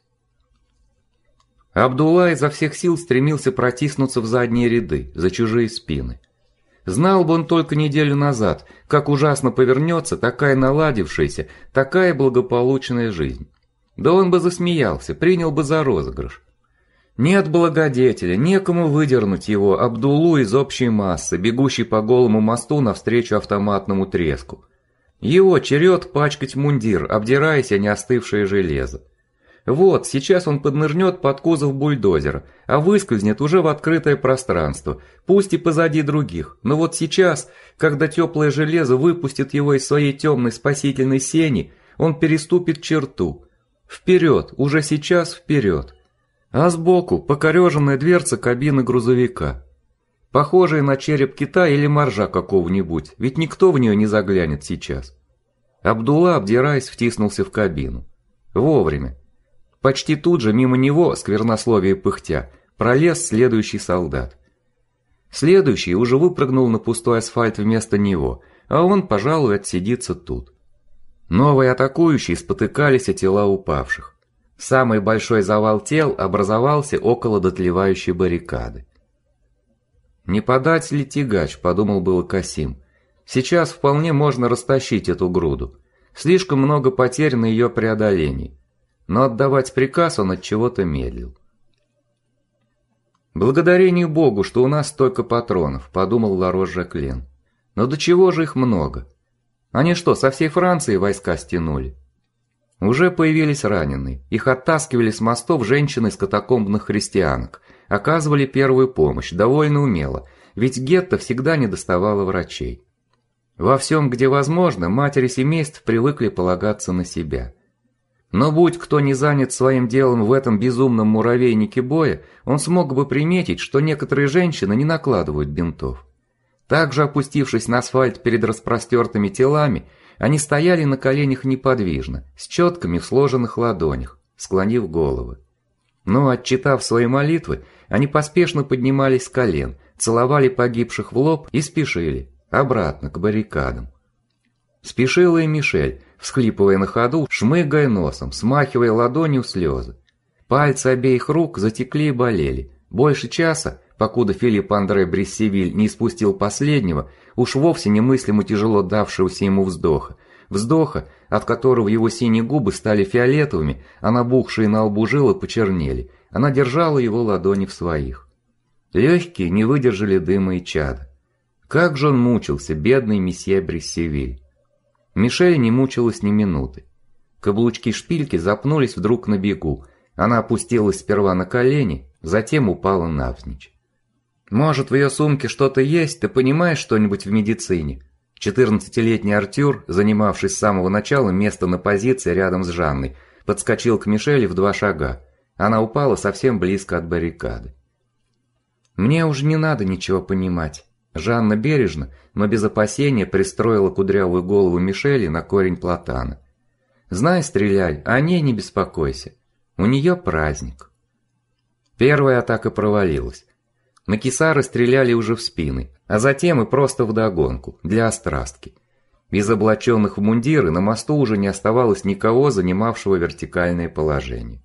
Абдулла изо всех сил стремился протиснуться в задние ряды, за чужие спины. Знал бы он только неделю назад, как ужасно повернется такая наладившаяся, такая благополучная жизнь. Да он бы засмеялся, принял бы за розыгрыш. Нет благодетеля, некому выдернуть его, Абдуллу, из общей массы, бегущей по голому мосту навстречу автоматному треску. Его черед пачкать мундир, обдираясь о неостывшее железо. Вот, сейчас он поднырнет под кузов бульдозера, а выскользнет уже в открытое пространство, пусть и позади других, но вот сейчас, когда теплое железо выпустит его из своей темной спасительной сени, он переступит черту. Вперед, уже сейчас вперед. А сбоку покореженная дверца кабины грузовика. Похожая на череп кита или моржа какого-нибудь, ведь никто в нее не заглянет сейчас. Абдулла, обдираясь, втиснулся в кабину. Вовремя. Почти тут же мимо него, сквернословие пыхтя, пролез следующий солдат. Следующий уже выпрыгнул на пустой асфальт вместо него, а он, пожалуй, отсидится тут. Новые атакующие спотыкались о тела упавших. Самый большой завал тел образовался около дотлевающей баррикады. «Не подать ли тягач?» – подумал было Касим. «Сейчас вполне можно растащить эту груду. Слишком много потерь на ее преодолении». Но отдавать приказ он от чего-то медлил. «Благодарение Богу, что у нас столько патронов», – подумал Ларош-Жаклен. «Но до чего же их много? Они что, со всей Франции войска стянули?» Уже появились раненые, их оттаскивали с мостов женщины из катакомбных христианок, оказывали первую помощь, довольно умело, ведь гетто всегда недоставало врачей. Во всем, где возможно, матери семейств привыкли полагаться на себя. Но будь кто не занят своим делом в этом безумном муравейнике боя, он смог бы приметить, что некоторые женщины не накладывают бинтов. Также, опустившись на асфальт перед распростертыми телами, они стояли на коленях неподвижно, с четками в сложенных ладонях, склонив головы. Но, отчитав свои молитвы, они поспешно поднимались с колен, целовали погибших в лоб и спешили обратно к баррикадам. Спешила и Мишель, всхлипывая на ходу, шмыгая носом, смахивая ладонью слезы. Пальцы обеих рук затекли и болели. Больше часа, покуда Филипп Андре Брессевиль не испустил последнего, уж вовсе немыслимо тяжело давшегося ему вздоха, вздоха, от которого его синие губы стали фиолетовыми, а набухшие на лбу жилы почернели. Она держала его ладони в своих. Легкие не выдержали дыма и чада. Как же он мучился, бедный месье Брессевиль. Мишель не мучилась ни минуты. Каблучки шпильки запнулись вдруг на бегу. Она опустилась сперва на колени, затем упала навзничь. «Может, в ее сумке что-то есть? Ты понимаешь что-нибудь в медицине?» Четырнадцатилетний Артюр, занимавший с самого начала место на позиции рядом с Жанной, подскочил к Мишель в два шага. Она упала совсем близко от баррикады. «Мне уже не надо ничего понимать». Жанна бережно, но без опасения пристроила кудрявую голову Мишели на корень платана. «Знай, стреляй, а о ней не беспокойся. У нее праздник». Первая атака провалилась. Макисары стреляли уже в спины, а затем и просто вдогонку, для острастки. Из облаченных в мундиры на мосту уже не оставалось никого, занимавшего вертикальное положение.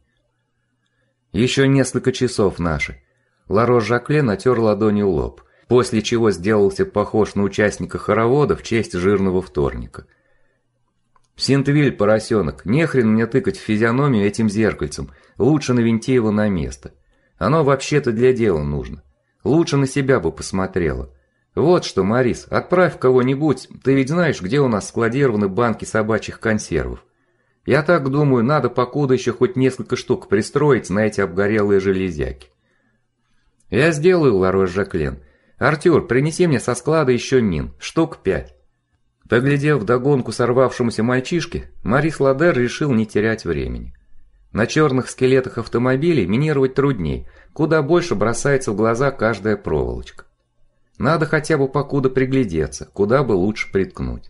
Еще несколько часов наши. Ларош-Жакле натер ладонью лоб, после чего сделался похож на участника хоровода в честь жирного вторника. «Синтвиль, поросенок, нехрен мне тыкать в физиономию этим зеркальцем, лучше навинти его на место. Оно вообще-то для дела нужно. Лучше на себя бы посмотрела. Вот что, Марис, отправь кого-нибудь, ты ведь знаешь, где у нас складированы банки собачьих консервов. Я так думаю, надо покуда еще хоть несколько штук пристроить на эти обгорелые железяки». «Я сделаю, Ларош-Жаклен. Артюр, принеси мне со склада еще мин, штук пять». Поглядев вдогонку сорвавшемуся мальчишке, Марис Ладер решил не терять времени. На черных скелетах автомобилей минировать трудней, куда больше бросается в глаза каждая проволочка. Надо хотя бы покуда приглядеться, куда бы лучше приткнуть.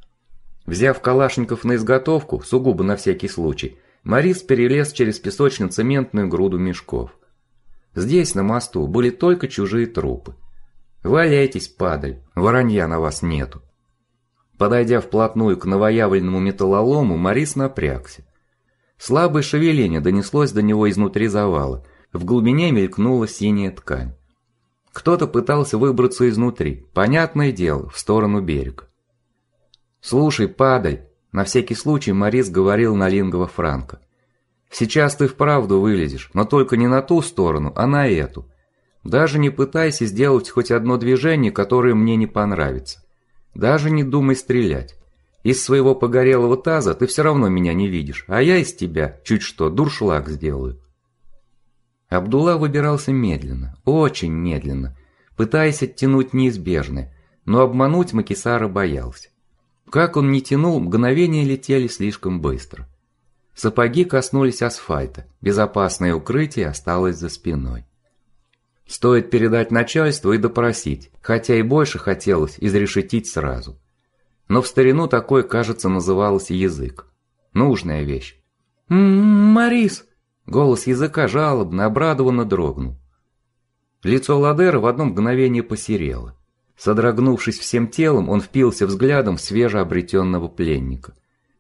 Взяв калашников на изготовку, сугубо на всякий случай, Марис перелез через песочно-цементную груду мешков. Здесь, на мосту, были только чужие трупы. «Валяйтесь, падаль, воронья на вас нету». Подойдя вплотную к новоявленному металлолому, Марис напрягся. Слабое шевеление донеслось до него изнутри завала, в глубине мелькнула синяя ткань. Кто-то пытался выбраться изнутри, понятное дело, в сторону берега. «Слушай, падаль», на всякий случай Марис говорил на лингва франка. «Сейчас ты вправду вылезешь, но только не на ту сторону, а на эту. Даже не пытайся сделать хоть одно движение, которое мне не понравится. Даже не думай стрелять. Из своего погорелого таза ты все равно меня не видишь, а я из тебя, чуть что, дуршлаг сделаю». Абдулла выбирался медленно, очень медленно, пытаясь оттянуть неизбежное, но обмануть Макисара боялся. Как он ни тянул, мгновения летели слишком быстро. Сапоги коснулись асфальта, безопасное укрытие осталось за спиной. Стоит передать начальству и допросить, хотя и больше хотелось изрешетить сразу. Но в старину такое, кажется, называлось язык. Нужная вещь. «М-м, Марис!» Голос языка жалобно, обрадованно дрогнул. Лицо Ладера в одно мгновение посерело. Содрогнувшись всем телом, он впился взглядом в свежеобретенного пленника.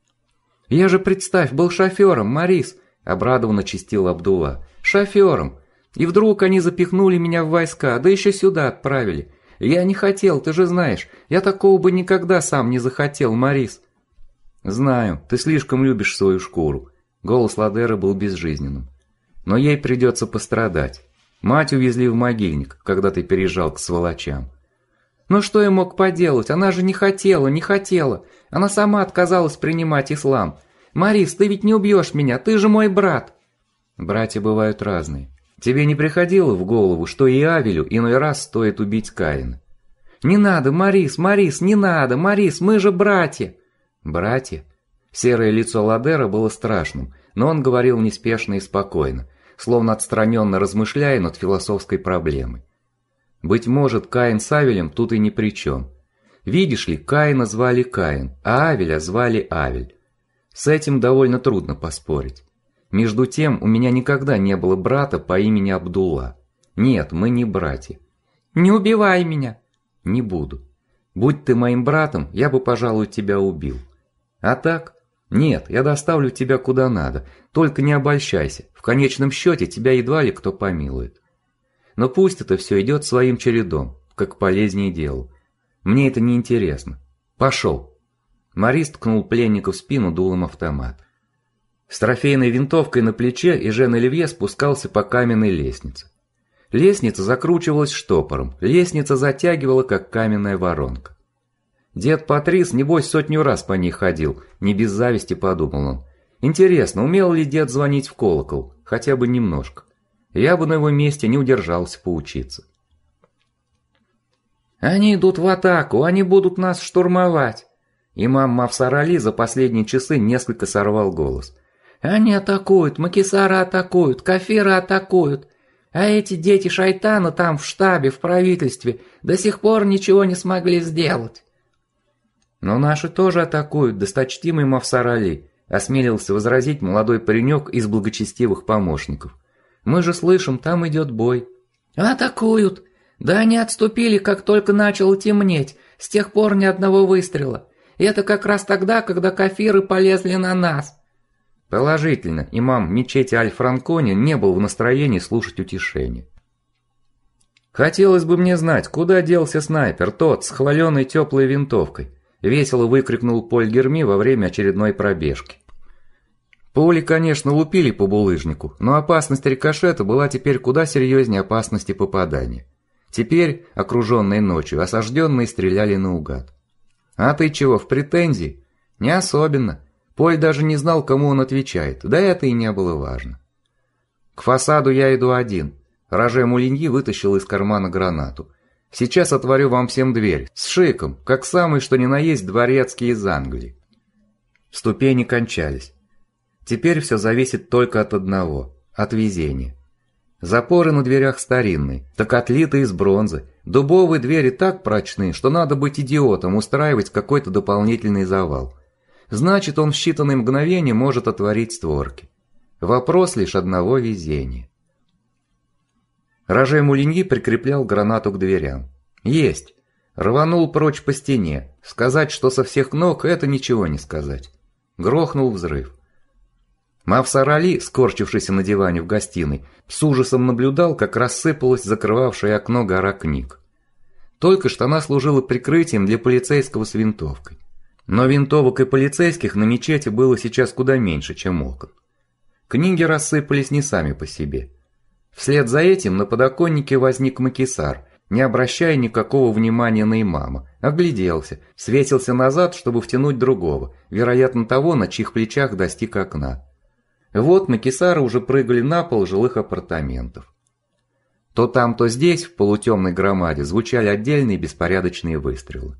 «Я же, представь, был шофером, Марис!» – обрадованно чистил Абдулла. «Шофером! И вдруг они запихнули меня в войска, да еще сюда отправили. Я не хотел, ты же знаешь, я такого бы никогда сам не захотел, Марис». «Знаю, ты слишком любишь свою шкуру». Голос Ладера был безжизненным. «Но ей придется пострадать. Мать увезли в могильник, когда ты переезжал к сволочам». «Ну что я мог поделать? Она же не хотела, не хотела. Она сама отказалась принимать ислам. Марис, ты ведь не убьешь меня, ты же мой брат». «Братья бывают разные. Тебе не приходило в голову, что и Авелю иной раз стоит убить Каина?» «Не надо, Марис, Марис, не надо, Марис, мы же братья». «Братья?» Серое лицо Ладера было страшным, но он говорил неспешно и спокойно, словно отстраненно размышляя над философской проблемой. Быть может, Каин с Авелем тут и ни при чем. Видишь ли, Каина звали Каин, а Авеля звали Авель. С этим довольно трудно поспорить. Между тем, у меня никогда не было брата по имени Абдулла. Нет, мы не братья. Не убивай меня. Не буду. Будь ты моим братом, я бы, пожалуй, тебя убил. А так? Нет, я доставлю тебя куда надо. Только не обольщайся. В конечном счете тебя едва ли кто помилует. Но пусть это все идет своим чередом, как полезнее делу. Мне это не интересно. Пошел. Морис ткнул пленника в спину дулом автомата. С трофейной винтовкой на плече Эжен Оливье спускался по каменной лестнице. Лестница закручивалась штопором, лестница затягивала, как каменная воронка. Дед Патрис, небось, сотню раз по ней ходил, не без зависти подумал он. Интересно, умел ли дед звонить в колокол, хотя бы немножко. Я бы на его месте не удержался поучиться. Они идут в атаку, они будут нас штурмовать. Имам Мафсар Али за последние часы несколько сорвал голос. Они атакуют, макисары атакуют, кафиры атакуют. А эти дети шайтана там в штабе, в правительстве, до сих пор ничего не смогли сделать. Но наши тоже атакуют, досточтимый Мафсар Али, осмелился возразить молодой паренек из благочестивых помощников. Мы же слышим, там идет бой. Атакуют. Да они отступили, как только начало темнеть. С тех пор ни одного выстрела. И это как раз тогда, когда кафиры полезли на нас. Положительно, имам мечети Аль-Франкони не был в настроении слушать утешения. Хотелось бы мне знать, куда делся снайпер, тот с хваленой теплой винтовкой, весело выкрикнул Поль Герми во время очередной пробежки. Пули, конечно, лупили по булыжнику, но опасность рикошета была теперь куда серьезнее опасности попадания. Теперь, окруженные ночью, осажденные стреляли наугад. А ты чего, в претензии? Не особенно. Поль даже не знал, кому он отвечает, да это и не было важно. К фасаду я иду один. Роже Мулиньи вытащил из кармана гранату. Сейчас отворю вам всем дверь, с шиком, как самый что ни на есть дворецкий из Англии. Ступени кончались. Теперь все зависит только от одного, от везения. Запоры на дверях старинные, так отлиты из бронзы. Дубовые двери так прочны, что надо быть идиотом устраивать какой-то дополнительный завал. Значит, он в считанные мгновения может отворить створки. Вопрос лишь одного везения. Роже Мулиньи прикреплял гранату к дверям. Есть. Рванул прочь по стене. Сказать, что со всех ног, это ничего не сказать. Грохнул взрыв. Мафсар Али, скорчившийся на диване в гостиной, с ужасом наблюдал, как рассыпалась закрывавшая окно гора книг. Только что она служила прикрытием для полицейского с винтовкой. Но винтовок и полицейских на мечети было сейчас куда меньше, чем окон. Книги рассыпались не сами по себе. Вслед за этим на подоконнике возник макисар, не обращая никакого внимания на имама, огляделся, свесился назад, чтобы втянуть другого, вероятно того, на чьих плечах достиг окна. Вот макисары уже прыгали на пол жилых апартаментов. То там, то здесь, в полутемной громаде, звучали отдельные беспорядочные выстрелы.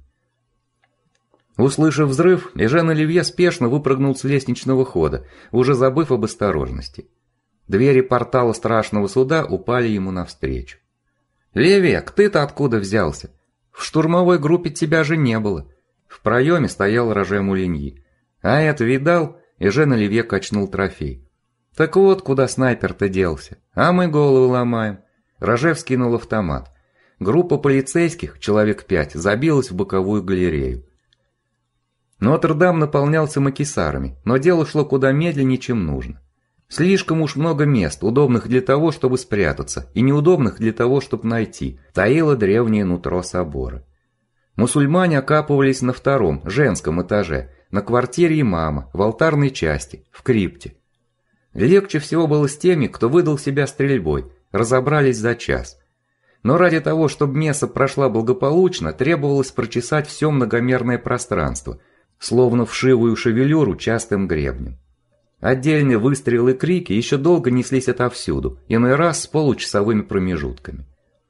Услышав взрыв, Эжен Оливье спешно выпрыгнул с лестничного хода, уже забыв об осторожности. Двери портала страшного суда упали ему навстречу. «Левек, ты-то откуда взялся? В штурмовой группе тебя же не было». В проеме стоял Роже Мулиньи. «А это видал?» Эжен Оливье качнул трофей. «Так вот, куда снайпер-то делся. А мы голову ломаем». Роже вскинул автомат. Группа полицейских, человек пять, забилась в боковую галерею. Нотр-Дам наполнялся макисарами, но дело шло куда медленнее, чем нужно. Слишком уж много мест, удобных для того, чтобы спрятаться, и неудобных для того, чтобы найти, таило древнее нутро собора. Мусульмане окапывались на втором, женском этаже, на квартире имама, в алтарной части, в крипте. Легче всего было с теми, кто выдал себя стрельбой, разобрались за час. Но ради того, чтобы месса прошла благополучно, требовалось прочесать все многомерное пространство, словно вшивую шевелюру частым гребнем. Отдельные выстрелы и крики еще долго неслись отовсюду, иной раз с получасовыми промежутками.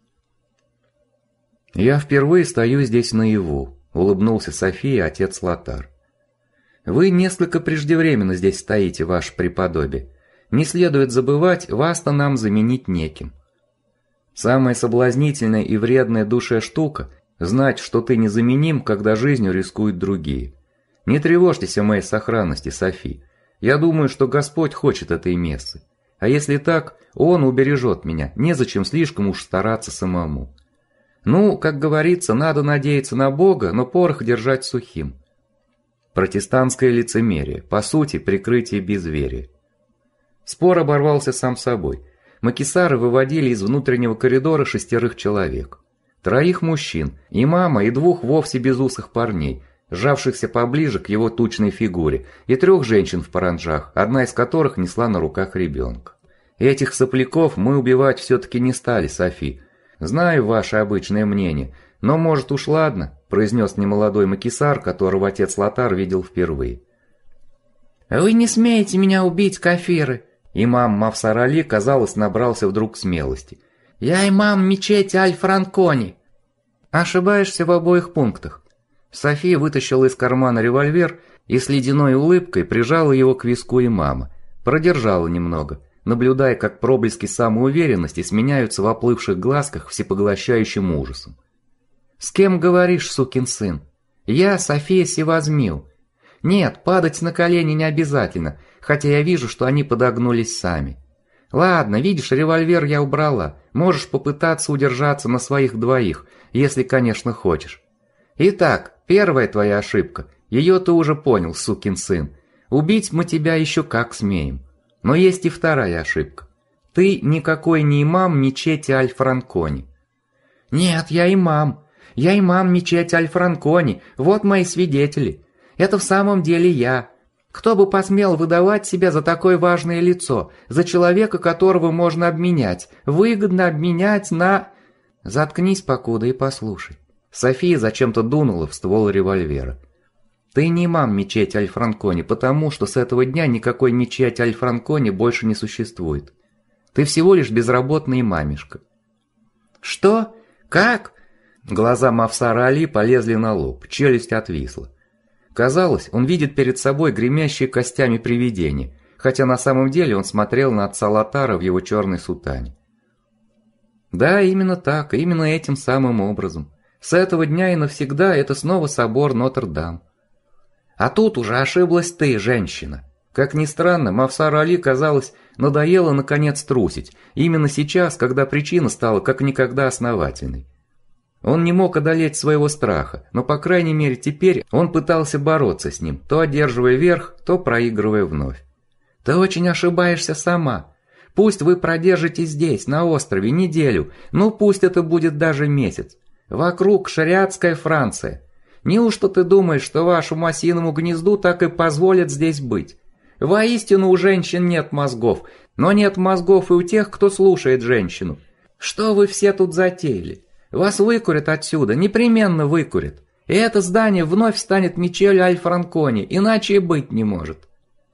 «Я впервые стою здесь наяву», — улыбнулся София, отец Лотар. «Вы несколько преждевременно здесь стоите, ваше преподобие. Не следует забывать, вас-то нам заменить неким. Самая соблазнительная и вредная душе штука — знать, что ты незаменим, когда жизнью рискуют другие. Не тревожьтесь о моей сохранности, Софи. Я думаю, что Господь хочет этой мессы. А если так, Он убережет меня, незачем слишком уж стараться самому. Ну, как говорится, надо надеяться на Бога, но порох держать сухим. Протестантское лицемерие, по сути, прикрытие безверия. Спор оборвался сам собой. Макисары выводили из внутреннего коридора шестерых человек. Троих мужчин, имама и двух вовсе безусых парней, сжавшихся поближе к его тучной фигуре, и трех женщин в паранджах, одна из которых несла на руках ребенка. Этих сопляков мы убивать все-таки не стали, Софи. Знаю ваше обычное мнение, но, может, уж ладно, произнес немолодой макисар, которого отец Лотар видел впервые. Вы не смеете меня убить, кафиры. Имам Мавсар Али, казалось, набрался вдруг смелости. Я имам мечети Аль-Франкони. Ошибаешься в обоих пунктах. София вытащила из кармана револьвер и с ледяной улыбкой прижала его к виску имама, продержала немного, наблюдая, как проблески самоуверенности сменяются в оплывших глазках всепоглощающим ужасом. «С кем говоришь, сукин сын? Я София Севазмил. Нет, падать на колени не обязательно, хотя я вижу, что они подогнулись сами. Ладно, видишь, револьвер я убрала, можешь попытаться удержаться на своих двоих, если, конечно, хочешь. Итак, первая твоя ошибка, ее ты уже понял, сукин сын. Убить мы тебя еще как смеем. Но есть и вторая ошибка. Ты никакой не имам мечети Аль-Франкони». «Нет, я имам. Я имам мечети Аль-Франкони, вот мои свидетели. Это в самом деле я. Кто бы посмел выдавать себя за такое важное лицо, за человека, которого можно обменять, выгодно обменять на...» «Заткнись покуда и послушай». София зачем-то дунула в ствол револьвера. «Ты не имам мечети Аль-Франкони, потому что с этого дня никакой мечети Аль-Франкони больше не существует. Ты всего лишь безработный имамишка». «Что? Как?» Глаза Мавсара Али полезли на лоб, челюсть отвисла. Казалось, он видит перед собой гремящие костями привидение, хотя на самом деле он смотрел на отца Лотара в его черной сутане. Да, именно так, именно этим самым образом. С этого дня и навсегда это снова собор Нотр-Дам. А тут уже ошиблась ты, женщина. Как ни странно, Мавсару Али, казалось, надоело наконец трусить, именно сейчас, когда причина стала как никогда основательной. Он не мог одолеть своего страха, но, по крайней мере, теперь он пытался бороться с ним, то одерживая верх, то проигрывая вновь. «Ты очень ошибаешься сама. Пусть вы продержитесь здесь, на острове, неделю, ну пусть это будет даже месяц. Вокруг шариатская Франция. Неужто ты думаешь, что вашему осиному гнезду так и позволят здесь быть? Воистину у женщин нет мозгов, но нет мозгов и у тех, кто слушает женщину. Что вы все тут затеяли? Вас выкурят отсюда, непременно выкурят. И это здание вновь станет мечетью Аль-Франкони, иначе и быть не может».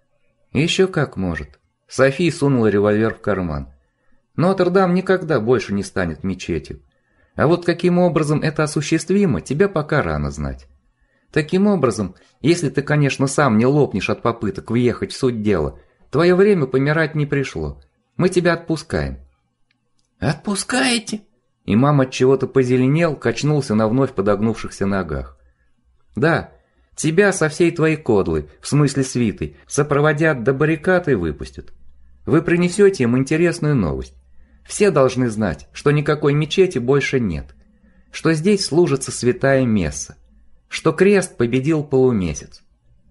«Еще как может». София сунула револьвер в карман. «Нотр-Дам никогда больше не станет мечетью. А вот каким образом это осуществимо, тебе пока рано знать. Таким образом, если ты, конечно, сам не лопнешь от попыток въехать в суть дела, твое время помирать не пришло. Мы тебя отпускаем». «Отпускаете?» Имам от чего-то позеленел, качнулся на вновь подогнувшихся ногах. «Да, тебя со всей твоей кодлой, в смысле свитой, сопроводят до баррикад и выпустят. Вы принесете им интересную новость. Все должны знать, что никакой мечети больше нет, что здесь служится святая месса, что крест победил полумесяц».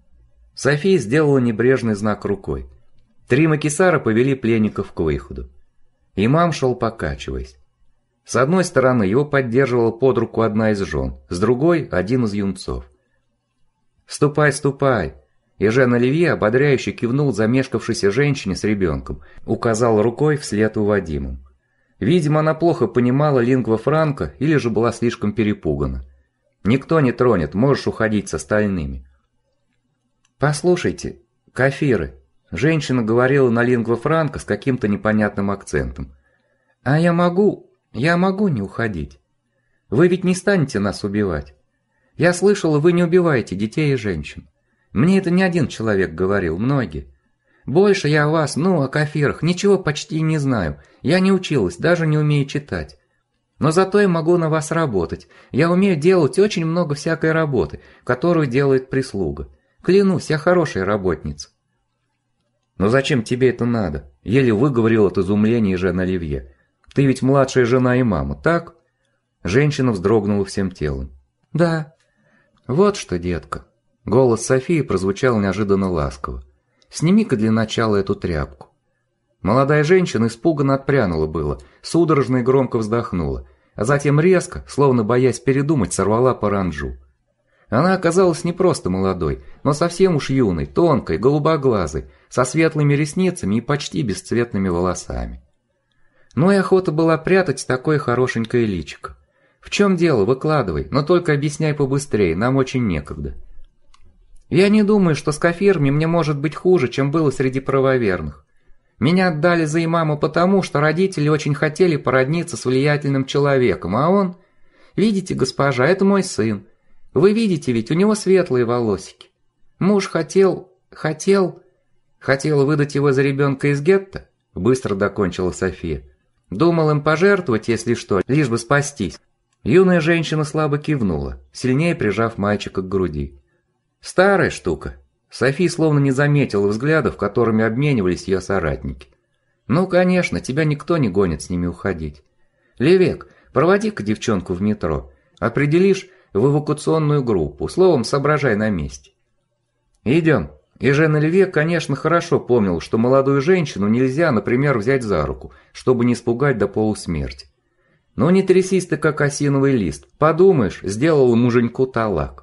София сделала небрежный знак рукой. Три макисара повели пленников к выходу. Имам шел покачиваясь. С одной стороны его поддерживала под руку одна из жен, с другой – один из юнцов. «Ступай, ступай!» Эжен Оливье ободряюще кивнул замешкавшейся женщине с ребенком, указал рукой вслед уводимым. Видимо, она плохо понимала лингва франка или же была слишком перепугана. «Никто не тронет, можешь уходить с остальными». «Послушайте, кафиры», – женщина говорила на лингва франка с каким-то непонятным акцентом. «А я могу...» «Я могу не уходить. Вы ведь не станете нас убивать. Я слышала, вы не убиваете детей и женщин. Мне это не один человек говорил, многие. Больше я о вас, ну, о кафирах, ничего почти не знаю. Я не училась, даже не умею читать. Но зато я могу на вас работать. Я умею делать очень много всякой работы, которую делает прислуга. Клянусь, я хорошая работница». «Но зачем тебе это надо?» – еле выговорил от изумления Жен Оливье. «Ты ведь младшая жена и мама, так?» Женщина вздрогнула всем телом. «Да». «Вот что, детка». Голос Софии прозвучал неожиданно ласково. «Сними-ка для начала эту тряпку». Молодая женщина испуганно отпрянула было, судорожно и громко вздохнула, а затем резко, словно боясь передумать, сорвала паранджу. Она оказалась не просто молодой, но совсем уж юной, тонкой, голубоглазой, со светлыми ресницами и почти бесцветными волосами. Ну и охота была прятать такое хорошенькое личико. «В чем дело? Выкладывай, но только объясняй побыстрее, нам очень некогда». «Я не думаю, что с кафирами мне может быть хуже, чем было среди правоверных. Меня отдали за имама потому, что родители очень хотели породниться с влиятельным человеком, а он... Видите, госпожа, это мой сын. Вы видите ведь, у него светлые волосики. Муж хотел... хотел... хотел выдать его за ребенка из гетто?» Быстро докончила София. «Думал им пожертвовать, если что, лишь бы спастись». Юная женщина слабо кивнула, сильнее прижав мальчика к груди. «Старая штука». София словно не заметила взглядов, которыми обменивались ее соратники. «Ну, конечно, тебя никто не гонит с ними уходить. Левек, проводи-ка девчонку в метро. Определишь в эвакуационную группу, словом, соображай на месте». «Идем». И Жен Оливье, конечно, хорошо помнил, что молодую женщину нельзя, например, взять за руку, чтобы не испугать до полусмерти. «Ну не трясись ты, как осиновый лист. Подумаешь, сделала муженьку талак».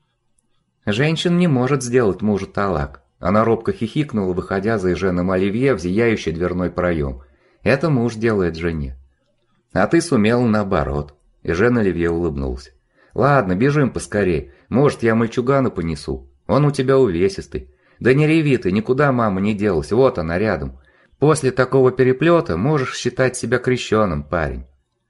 «Женщина не может сделать мужу талак». Она робко хихикнула, выходя за Женом Оливье в зияющий дверной проем. «Это муж делает жене». «А ты сумела наоборот». И Жен Оливье улыбнулся. «Ладно, бежим поскорей. Может, я мальчугана понесу. Он у тебя увесистый. Да не реви ты, никуда мама не делась, вот она рядом. После такого переплета можешь считать себя крещеным, парень».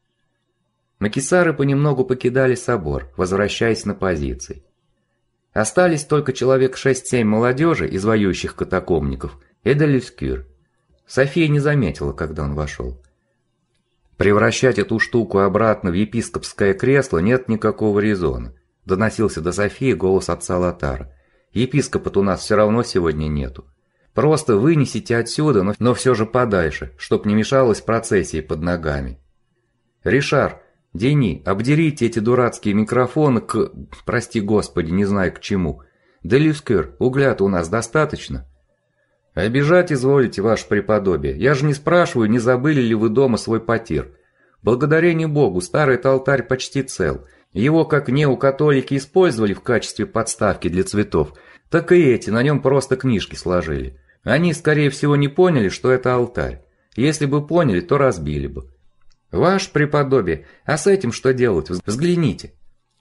Макисары понемногу покидали собор, возвращаясь на позиции. Остались только человек шесть-семь молодежи из воюющих катакомников и де Люскюр. София не заметила, когда он вошел. «Превращать эту штуку обратно в епископское кресло нет никакого резона», доносился до Софии голос отца Лотара. «Епископа-то у нас все равно сегодня нету. Просто вынесите отсюда, но, но все же подальше, чтоб не мешалось процессии под ногами. Ришар, Дени, обдерите эти дурацкие микрофоны к... прости господи, не знаю к чему. Де Люскюр, угля-то у нас достаточно?» «Обижать изволите, ваше преподобие. Я же не спрашиваю, не забыли ли вы дома свой потир. Благодарение Богу, старый алтарь почти цел. Его как неокатолики использовали в качестве подставки для цветов, так и эти на нем просто книжки сложили. Они, скорее всего, не поняли, что это алтарь. Если бы поняли, то разбили бы. Ваше преподобие, а с этим что делать? Взгляните».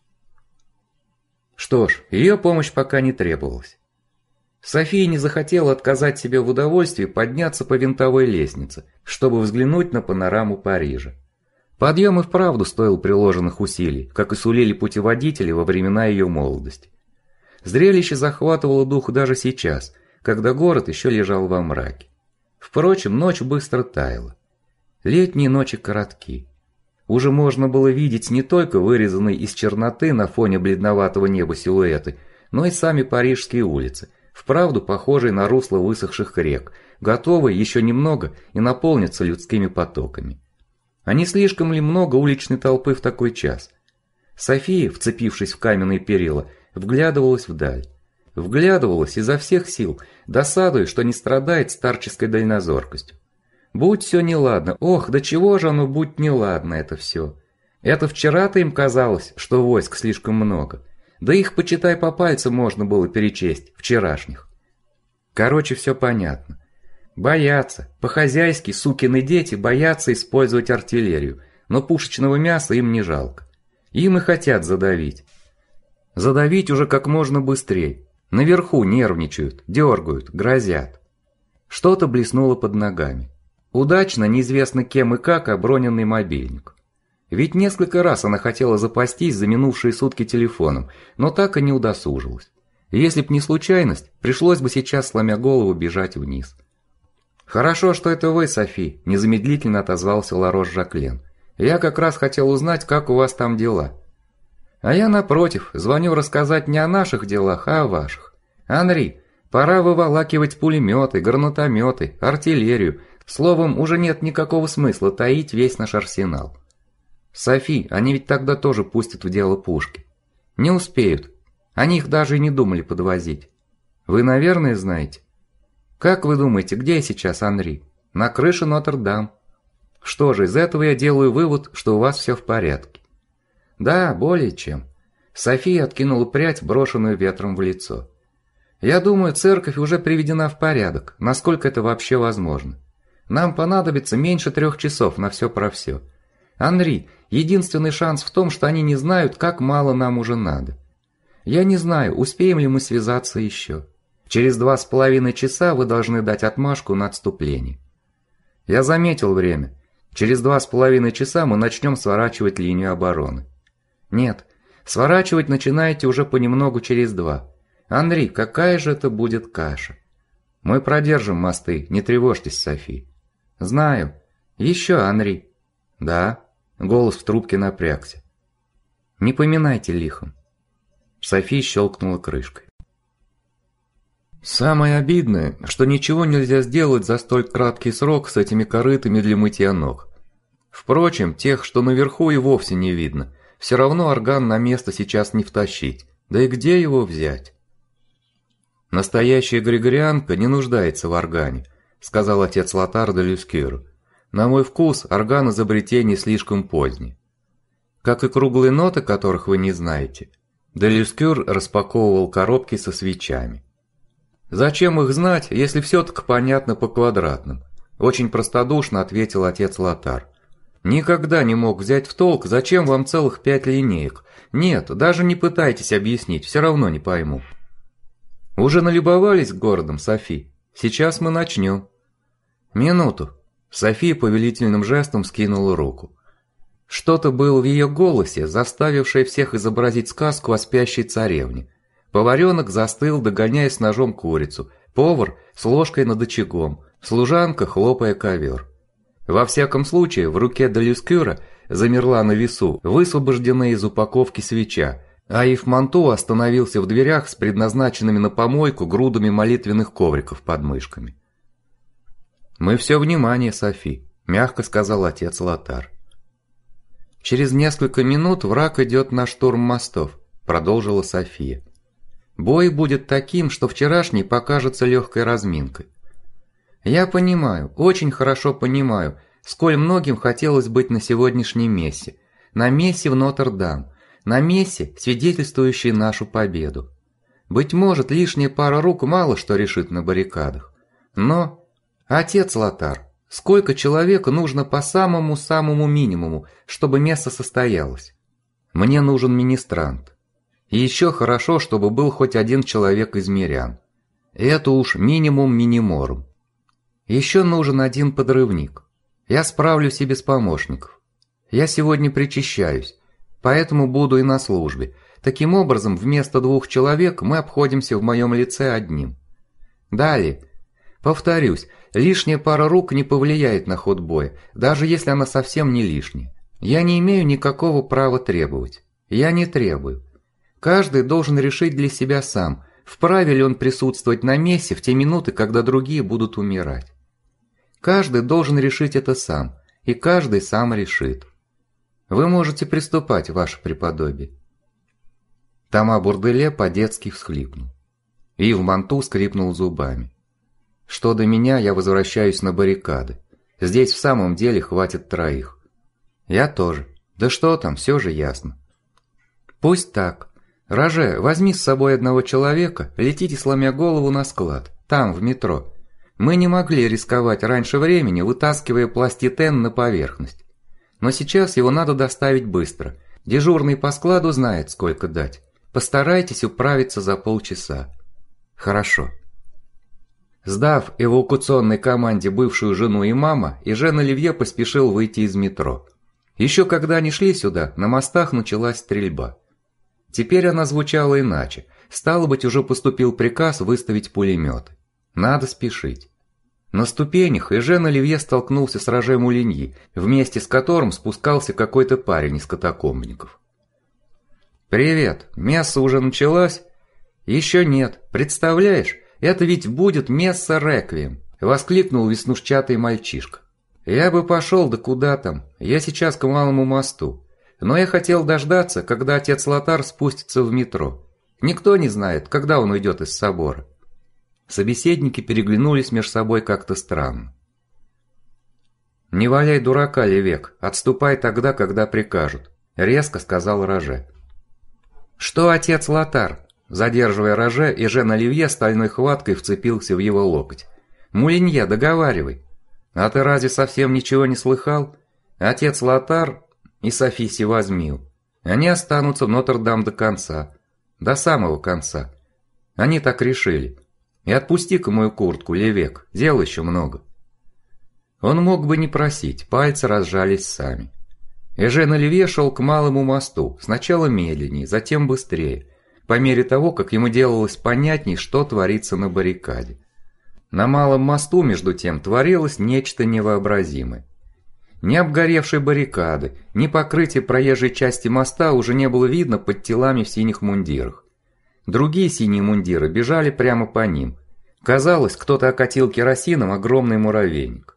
Что ж, ее помощь пока не требовалась. София не захотела отказать себе в удовольствии подняться по винтовой лестнице, чтобы взглянуть на панораму Парижа. Подъем и вправду стоил приложенных усилий, как и сулили путеводители во времена ее молодости. Зрелище захватывало дух даже сейчас, когда город еще лежал во мраке. Впрочем, ночь быстро таяла. Летние ночи коротки. Уже можно было видеть не только вырезанные из черноты на фоне бледноватого неба силуэты, но и сами парижские улицы, вправду похожие на русло высохших рек, готовые еще немного и наполниться людскими потоками. А не слишком ли много уличной толпы в такой час? София, вцепившись в каменные перила, вглядывалась вдаль. Вглядывалась изо всех сил, досадуя, что не страдает старческой дальнозоркостью. Будь все неладно, ох, до чего же оно будь неладно это все. Это вчера-то им казалось, что войск слишком много. Да их, почитай, по пальцам можно было перечесть, вчерашних. Короче, все понятно. Боятся, по-хозяйски сукины дети боятся использовать артиллерию, но пушечного мяса им не жалко. Им и хотят задавить. Задавить уже как можно быстрее. Наверху нервничают, дергают, грозят. Что-то блеснуло под ногами. Удачно, неизвестно кем и как, оброненный мобильник. Ведь несколько раз она хотела запастись за минувшие сутки телефоном, но так и не удосужилась. Если б не случайность, пришлось бы сейчас, сломя голову, бежать вниз. «Хорошо, что это вы, Софи», – незамедлительно отозвался Ларош Жаклен. «Я как раз хотел узнать, как у вас там дела». «А я, напротив, звоню рассказать не о наших делах, а о ваших. Анри, Пора выволакивать пулеметы, гранатометы, артиллерию. Словом, уже нет никакого смысла таить весь наш арсенал. Софи, они ведь тогда тоже пустят в дело пушки. Не успеют. Они их даже и не думали подвозить. Вы, наверное, знаете. Как вы думаете, где сейчас Анри? На крыше Нотр-Дам. Что же, из этого я делаю вывод, что у вас все в порядке. Да, более чем. София откинула прядь, брошенную ветром в лицо. Я думаю, церковь уже приведена в порядок, насколько это вообще возможно. Нам понадобится меньше трех часов на все про все. Анри, единственный шанс в том, что они не знают, как мало нам уже надо. Я не знаю, успеем ли мы связаться еще. Через два с половиной часа вы должны дать отмашку на отступление. Я заметил время. Через два с половиной часа мы начнем сворачивать линию обороны. Нет, сворачивать начинаете уже понемногу через два. Анри, какая же это будет каша? Мы продержим мосты, не тревожьтесь, Софи. Знаю. Еще, Анри. Да. Голос в трубке напрягся. Не поминайте лихом. Софи щелкнула крышкой. Самое обидное, что ничего нельзя сделать за столь краткий срок с этими корытами для мытья ног. Впрочем, тех, что наверху, и вовсе не видно. Все равно орган на место сейчас не втащить. Да и где его взять? Настоящая григорианка не нуждается в органе, сказал отец Лотар де Люскюр. На мой вкус, орган изобретение слишком позднее. Как и круглые ноты, которых вы не знаете. Де Люскюр распаковывал коробки со свечами. Зачем их знать, если все так понятно по квадратным? Очень простодушно ответил отец Лотар. Никогда не мог взять в толк, зачем вам целых пять линеек. Нет, даже не пытайтесь объяснить, все равно не пойму. Уже налюбовались городом, Софи? Сейчас мы начнем. Минуту. София повелительным жестом вскинула руку. Что-то было в ее голосе, заставившее всех изобразить сказку о спящей царевне. Поваренок застыл, догоняя с ножом курицу, повар с ложкой над очагом, служанка хлопая ковер. Во всяком случае, в руке де Люскюра замерла на весу высвобожденная из упаковки свеча, а Ив Монту остановился в дверях с предназначенными на помойку грудами молитвенных ковриков под мышками. «Мы все внимание, Софи», – мягко сказал отец Лотар. «Через несколько минут враг идет на штурм мостов», – продолжила София. «Бой будет таким, что вчерашний покажется легкой разминкой. Я понимаю, очень хорошо понимаю, сколь многим хотелось быть на сегодняшней мессе, на мессе в Нотр-Дам, на мессе, свидетельствующей нашу победу. Быть может, лишняя пара рук мало что решит на баррикадах. Но, отец Лотар, сколько человеку нужно по самому-самому минимуму, чтобы место состоялось? Мне нужен министрант. И еще хорошо, чтобы был хоть один человек из мирян. Это уж минимум миниморум. Еще нужен один подрывник. Я справлюсь и без помощников. Я сегодня причащаюсь, поэтому буду и на службе. Таким образом, вместо двух человек мы обходимся в моем лице одним. Далее. Повторюсь, лишняя пара рук не повлияет на ход боя, даже если она совсем не лишняя. Я не имею никакого права требовать. Я не требую. Каждый должен решить для себя сам, вправе ли он присутствовать на мессе в те минуты, когда другие будут умирать. Каждый должен решить это сам, и каждый сам решит. Вы можете приступать, ваше преподобие. Тома Бурделе по-детски всхлипнул. Ив Монту скрипнул зубами. Что до меня, я возвращаюсь на баррикады. Здесь в самом деле хватит троих. Я тоже. Да что там, все же ясно. Пусть так. Роже, возьми с собой одного человека, летите сломя голову на склад, там, в метро. Мы не могли рисковать раньше времени, вытаскивая пластитен на поверхность. Но сейчас его надо доставить быстро. Дежурный по складу знает, сколько дать. Постарайтесь управиться за полчаса. Хорошо. Сдав эвакуационной команде бывшую жену и мама, Ижен Оливье поспешил выйти из метро. Еще когда они шли сюда, на мостах началась стрельба. Теперь она звучала иначе. Стало быть, уже поступил приказ выставить пулеметы. Надо спешить. На ступенях Ижен Оливье столкнулся с Роже Мулиньи, вместе с которым спускался какой-то парень из катакомбников. «Привет, месса уже началась?» «Еще нет. Представляешь, Это ведь будет месса реквием!» – воскликнул веснушчатый мальчишка. «Я бы пошел, да куда там? Я сейчас к малому мосту. Но я хотел дождаться, когда отец Лотар спустится в метро. Никто не знает, когда он уйдет из собора». Собеседники переглянулись между собой как-то странно. «Не валяй дурака, Левек, отступай тогда, когда прикажут», – резко сказал Роже. «Что, отец Лотар?» Задерживая Роже, Эжен Оливье стальной хваткой вцепился в его локоть. «Мулинье, договаривай. А ты разве совсем ничего не слыхал? Отец Лотар и Софи Севазмил. Они останутся в Нотр-Дам до конца. До самого конца. Они так решили. И отпусти-ка мою куртку, Левек, дел еще много». Он мог бы не просить, пальцы разжались сами. Эжен Оливье шел к малому мосту, сначала медленнее, затем быстрее, по мере того, как ему делалось понятней, что творится на баррикаде. На малом мосту, между тем, творилось нечто невообразимое. Ни обгоревшей баррикады, ни покрытия проезжей части моста уже не было видно под телами в синих мундирах. Другие синие мундиры бежали прямо по ним. Казалось, кто-то окатил керосином огромный муравейник.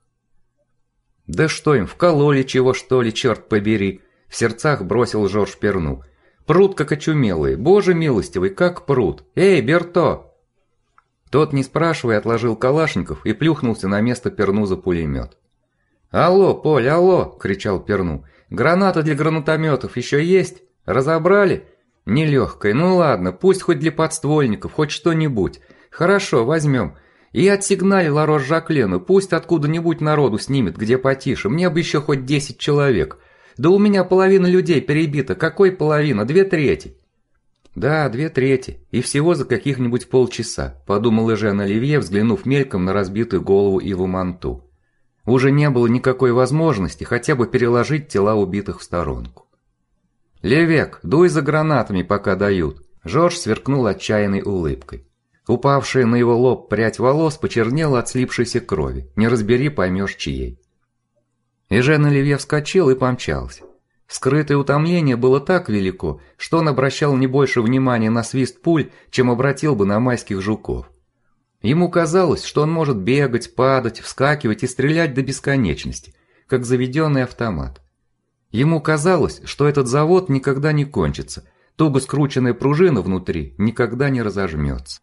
«Да что им, вкололи чего, что ли, черт побери!» – в сердцах бросил Жорж Перну. «Прут как очумелые, боже милостивый, как прут! Эй, Берто!» Тот, не спрашивая, отложил калашников и плюхнулся на место Перну за пулемет. «Алло, Поль, алло!» – кричал Перну. «Граната для гранатометов еще есть? Разобрали? Нелегкая, ну ладно, пусть хоть для подствольников, хоть что-нибудь. Хорошо, возьмем. И отсигнали Ларош Жаклену, пусть откуда-нибудь народу снимет, где потише, мне бы еще хоть десять человек. Да у меня половина людей перебита, какой половина? Две трети». «Да, две трети, и всего за каких-нибудь полчаса», – подумал Эжен Оливье, взглянув мельком на разбитую голову Иву Манту. Уже не было никакой возможности хотя бы переложить тела убитых в сторонку. «Левек, дуй за гранатами, пока дают», – Жорж сверкнул отчаянной улыбкой. Упавшая на его лоб прядь волос почернела от слипшейся крови, не разбери, поймешь чьей. Эжен Оливье вскочил и помчался. Скрытое утомление было так велико, что он обращал не больше внимания на свист пуль, чем обратил бы на майских жуков. Ему казалось, что он может бегать, падать, вскакивать и стрелять до бесконечности, как заведенный автомат. Ему казалось, что этот завод никогда не кончится, туго скрученная пружина внутри никогда не разожмется.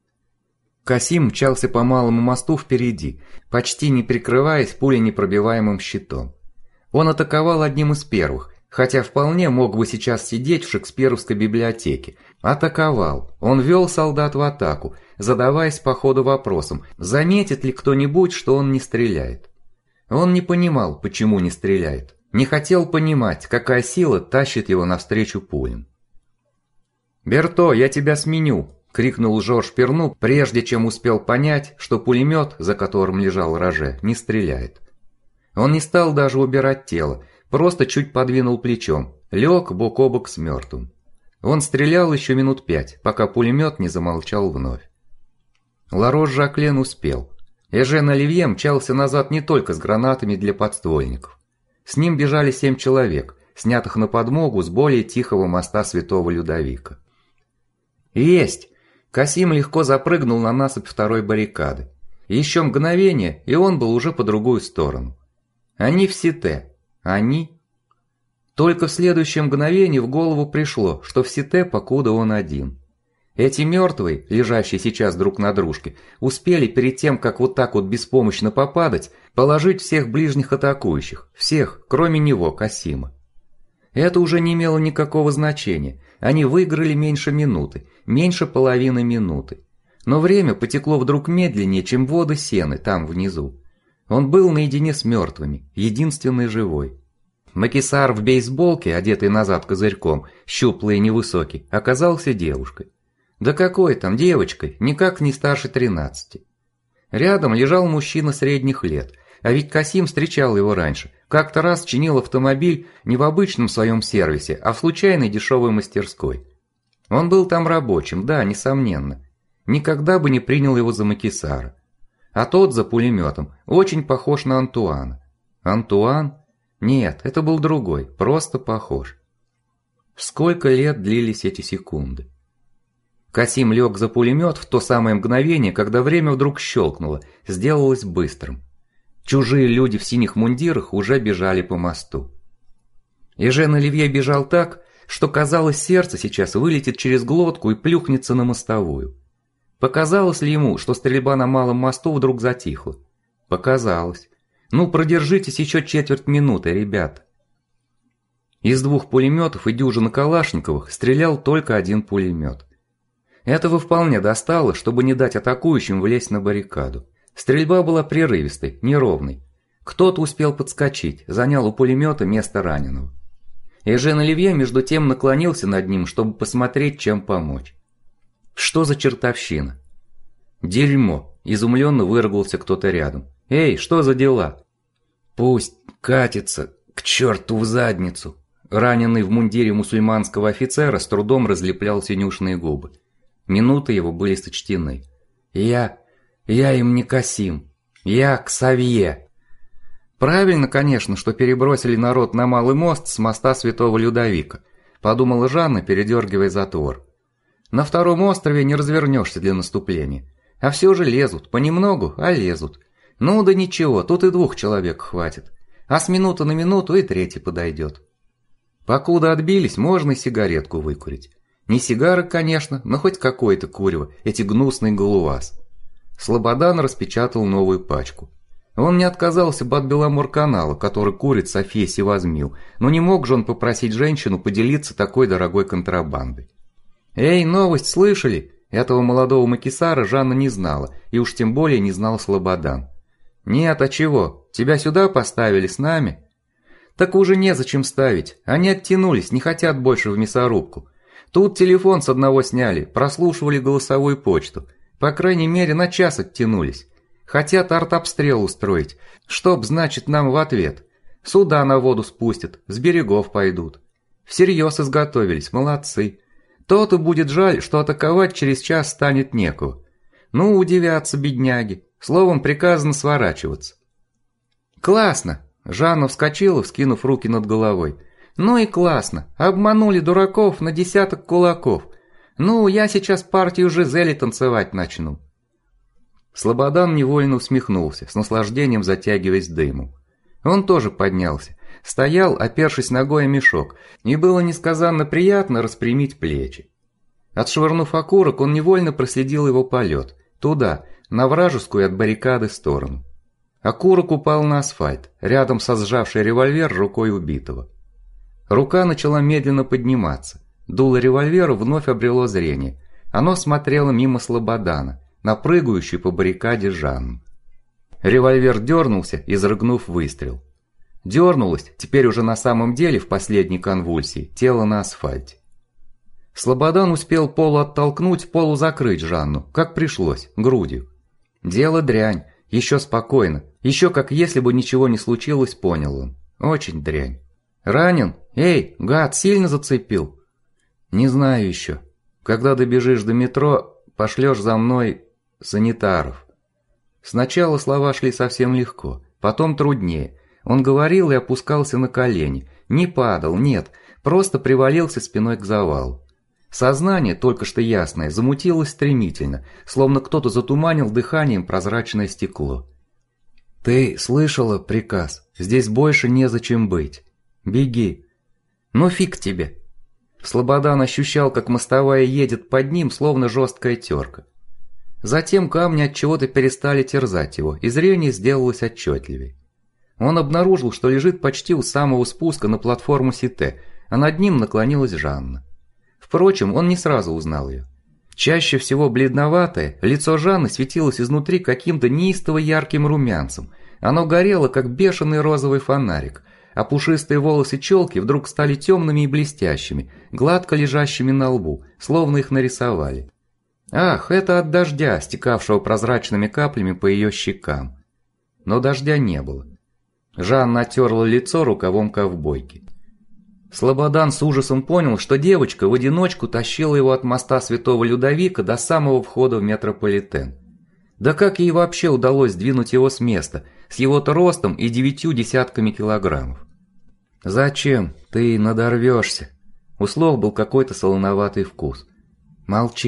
Касим мчался по малому мосту впереди, почти не прикрываясь пуленепробиваемым щитом. Он атаковал одним из первых, хотя вполне мог бы сейчас сидеть в Шекспировской библиотеке. Атаковал. Он вел солдат в атаку, задаваясь по ходу вопросом, заметит ли кто-нибудь, что он не стреляет. Он не понимал, почему не стреляет. Не хотел понимать, какая сила тащит его навстречу пулям. «Берто, я тебя сменю!» – крикнул Жорж Перну, прежде чем успел понять, что пулемет, за которым лежал Роже, не стреляет. Он не стал даже убирать тело, просто чуть подвинул плечом, лег бок о бок с мертвым. Он стрелял еще минут пять, пока пулемет не замолчал вновь. Ларош Жаклен успел. Эжен Оливье мчался назад не только с гранатами для подствольников. С ним бежали семь человек, снятых на подмогу с более тихого моста Святого Людовика. «Есть!» Касим легко запрыгнул на насыпь второй баррикады. Еще мгновение, и он был уже по другую сторону. Они в Сите. Они? Только в следующее мгновение в голову пришло, что в Сите покуда он один. Эти мертвые, лежащие сейчас друг на дружке, успели перед тем, как вот так вот беспомощно попадать, положить всех ближних атакующих, всех, кроме него, Касима. Это уже не имело никакого значения, они выиграли меньше минуты, меньше половины минуты. Но время потекло вдруг медленнее, чем воды Сены там внизу. Он был наедине с мертвыми, единственный живой. Макисар в бейсболке, одетый назад козырьком, щуплый и невысокий, оказался девушкой. Да какой там девочкой, никак не старше тринадцати. Рядом лежал мужчина средних лет, а ведь Касим встречал его раньше. Как-то раз чинил автомобиль не в обычном своем сервисе, а в случайной дешевой мастерской. Он был там рабочим, да, несомненно. Никогда бы не принял его за Макисара. А тот за пулеметом очень похож на Антуана. Антуан? Нет, это был другой, просто похож. Сколько лет длились эти секунды? Касим лег за пулемет в то самое мгновение, когда время вдруг щелкнуло, сделалось быстрым. Чужие люди в синих мундирах уже бежали по мосту. Эжен Оливье бежал так, что казалось, сердце сейчас вылетит через глотку и плюхнется на мостовую. Показалось ли ему, что стрельба на малом мосту вдруг затихла? Показалось. Ну, продержитесь еще четверть минуты, ребята. Из двух пулеметов и дюжины калашниковых стрелял только один пулемет. Этого вполне достало, чтобы не дать атакующим влезть на баррикаду. Стрельба была прерывистой, неровной. Кто-то успел подскочить, занял у пулемета место раненого. Эжен Оливье между тем наклонился над ним, чтобы посмотреть, чем помочь. Что за чертовщина? Дерьмо, изумленно выругался кто-то рядом. Эй, что за дела? Пусть катится к черту в задницу. Раненый в мундире мусульманского офицера с трудом разлеплял синюшные губы. Минуты его были сочтены. Я... я им не Касим. Я Ксавье. Правильно, конечно, что перебросили народ на Малый мост с моста Святого Людовика, подумала Жанна, передергивая затвор. На втором острове не развернешься для наступления. А все же лезут, понемногу, а лезут. Ну да ничего, тут и двух человек хватит. А с минуты на минуту и третий подойдет. Покуда отбились, можно и сигаретку выкурить. Не сигары, конечно, но хоть какое-то курево, эти гнусные галуаз. Слободан распечатал новую пачку. Он не отказался бы от Беломор-канала, который курит София Севазмил, но не мог же он попросить женщину поделиться такой дорогой контрабандой. «Эй, новость слышали?» Этого молодого макисара Жанна не знала, и уж тем более не знал Слободан. «Нет, а чего? Тебя сюда поставили с нами?» «Так уже незачем ставить, они оттянулись, не хотят больше в мясорубку. Тут телефон с одного сняли, прослушивали голосовую почту. По крайней мере, на час оттянулись. Хотят артобстрел устроить, чтоб, значит, нам в ответ. Суда на воду спустят, с берегов пойдут. Всерьез изготовились, молодцы. То-то будет жаль, что атаковать через час станет некого. Ну, удивятся бедняги. Словом, приказано сворачиваться». «Классно!» Жанна вскочила, вскинув руки над головой. «Ну и классно! Обманули дураков на десяток кулаков. Ну, я сейчас партию Жизели танцевать начну». Слободан невольно усмехнулся, с наслаждением затягиваясь дымом. Он тоже поднялся, стоял, опершись ногой о мешок, и было несказанно приятно распрямить плечи. Отшвырнув окурок, он невольно проследил его полет, туда, на вражескую от баррикады сторону. Окурок упал на асфальт, рядом со сжавшей револьвер рукой убитого. Рука начала медленно подниматься, дуло револьвера вновь обрело зрение, оно смотрело мимо Слободана, на прыгающую по баррикаде Жанну. Револьвер дернулся, изрыгнув выстрел. Дернулось, теперь уже на самом деле в последней конвульсии, тело на асфальте. Слободан успел полуоттолкнуть, полузакрыть Жанну, как пришлось, грудью. Дело дрянь, еще спокойно, еще как если бы ничего не случилось, понял он. Очень дрянь. «Ранен? Эй, гад, сильно зацепил?» «Не знаю еще. Когда добежишь до метро, пошлешь за мной санитаров». Сначала слова шли совсем легко, потом труднее. Он говорил и опускался на колени, не падал, нет, просто привалился спиной к завалу. Сознание, только что ясное, замутилось стремительно, словно кто-то затуманил дыханием прозрачное стекло. «Ты слышала приказ? Здесь больше незачем быть. Беги». «Ну фиг тебе». Слободан ощущал, как мостовая едет под ним, словно жесткая терка. Затем камни от чего-то перестали терзать его, и зрение сделалось отчетливее. Он обнаружил, что лежит почти у самого спуска на платформу Сите, а над ним наклонилась Жанна. Впрочем, он не сразу узнал ее. Чаще всего бледноватое, лицо Жанны светилось изнутри каким-то неистово ярким румянцем. Оно горело, как бешеный розовый фонарик, а пушистые волосы челки вдруг стали темными и блестящими, гладко лежащими на лбу, словно их нарисовали. Ах, это от дождя, стекавшего прозрачными каплями по ее щекам. Но дождя не было. Жанна оттерла лицо рукавом ковбойки. Слободан с ужасом понял, что девочка в одиночку тащила его от моста Святого Людовика до самого входа в метрополитен. Да как ей вообще удалось сдвинуть его с места, с его-то ростом и девятью десятками килограммов? «Зачем? Ты надорвешься». У слов был какой-то солоноватый вкус. «Молчи».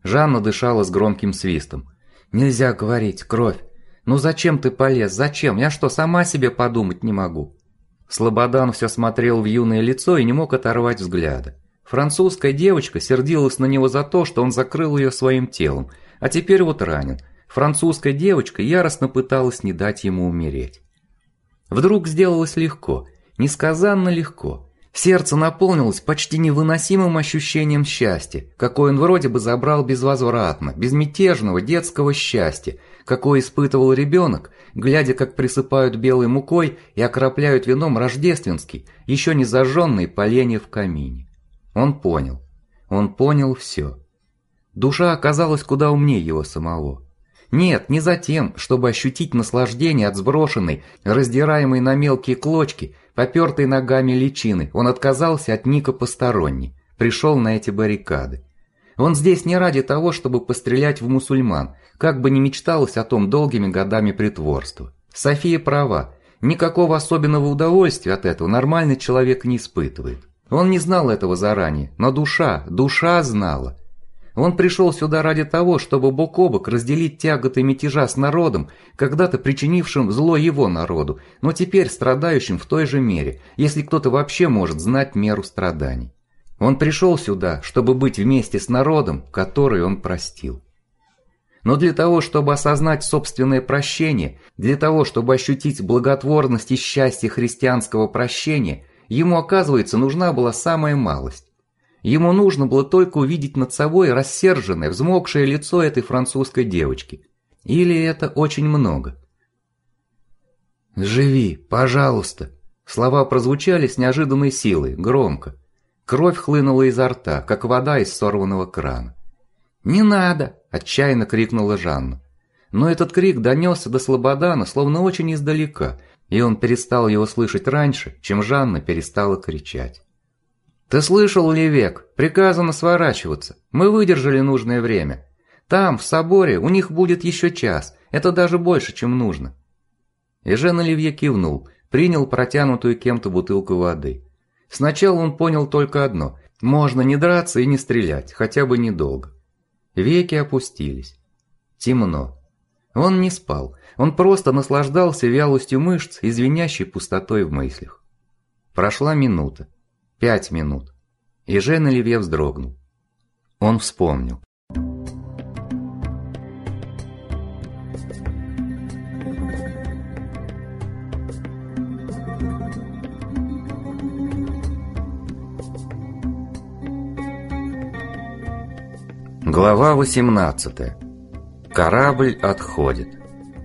Жанна дышала с громким свистом. «Нельзя говорить, кровь! Ну зачем ты полез? Зачем? Я что, сама себе подумать не могу?» Слободан все смотрел в юное лицо и не мог оторвать взгляда. Французская девочка сердилась на него за то, что он закрыл ее своим телом, а теперь вот ранен. Французская девочка яростно пыталась не дать ему умереть. Вдруг сделалось легко, несказанно легко. Сердце наполнилось почти невыносимым ощущением счастья, какое он вроде бы забрал безвозвратно, безмятежного детского счастья, какое испытывал ребенок, глядя, как присыпают белой мукой и окропляют вином рождественский, еще не зажженный поленья в камине. Он понял. Он понял все. Душа оказалась куда умнее его самого. Нет, не за тем, чтобы ощутить наслаждение от сброшенной, раздираемой на мелкие клочки, попертой ногами личины, он отказался от Ника посторонней, пришел на эти баррикады. Он здесь не ради того, чтобы пострелять в мусульман, как бы ни мечталось о том долгими годами притворства. София права, никакого особенного удовольствия от этого нормальный человек не испытывает. Он не знал этого заранее, но душа, душа знала. Он пришел сюда ради того, чтобы бок о бок разделить тяготы мятежа с народом, когда-то причинившим зло его народу, но теперь страдающим в той же мере, если кто-то вообще может знать меру страданий. Он пришел сюда, чтобы быть вместе с народом, который он простил. Но для того, чтобы осознать собственное прощение, для того, чтобы ощутить благотворность и счастье христианского прощения, ему, оказывается, нужна была самая малость. Ему нужно было только увидеть над собой рассерженное, взмокшее лицо этой французской девочки. Или это очень много? «Живи, пожалуйста!» Слова прозвучали с неожиданной силой, громко. Кровь хлынула изо рта, как вода из сорванного крана. «Не надо!» – отчаянно крикнула Жанна. Но этот крик донесся до Слободана, словно очень издалека, и он перестал его слышать раньше, чем Жанна перестала кричать. «Ты слышал, Левек? Приказано сворачиваться. Мы выдержали нужное время. Там, в соборе, у них будет еще час. Это даже больше, чем нужно». И Жен Оливье кивнул, принял протянутую кем-то бутылку воды. Сначала он понял только одно – можно не драться и не стрелять, хотя бы недолго. Веки опустились. Темно. Он не спал, он просто наслаждался вялостью мышц и звенящей пустотой в мыслях. Прошла минута. Пять минут. И Жен Оливье вздрогнул. Он вспомнил. Глава восемнадцатая. Корабль отходит.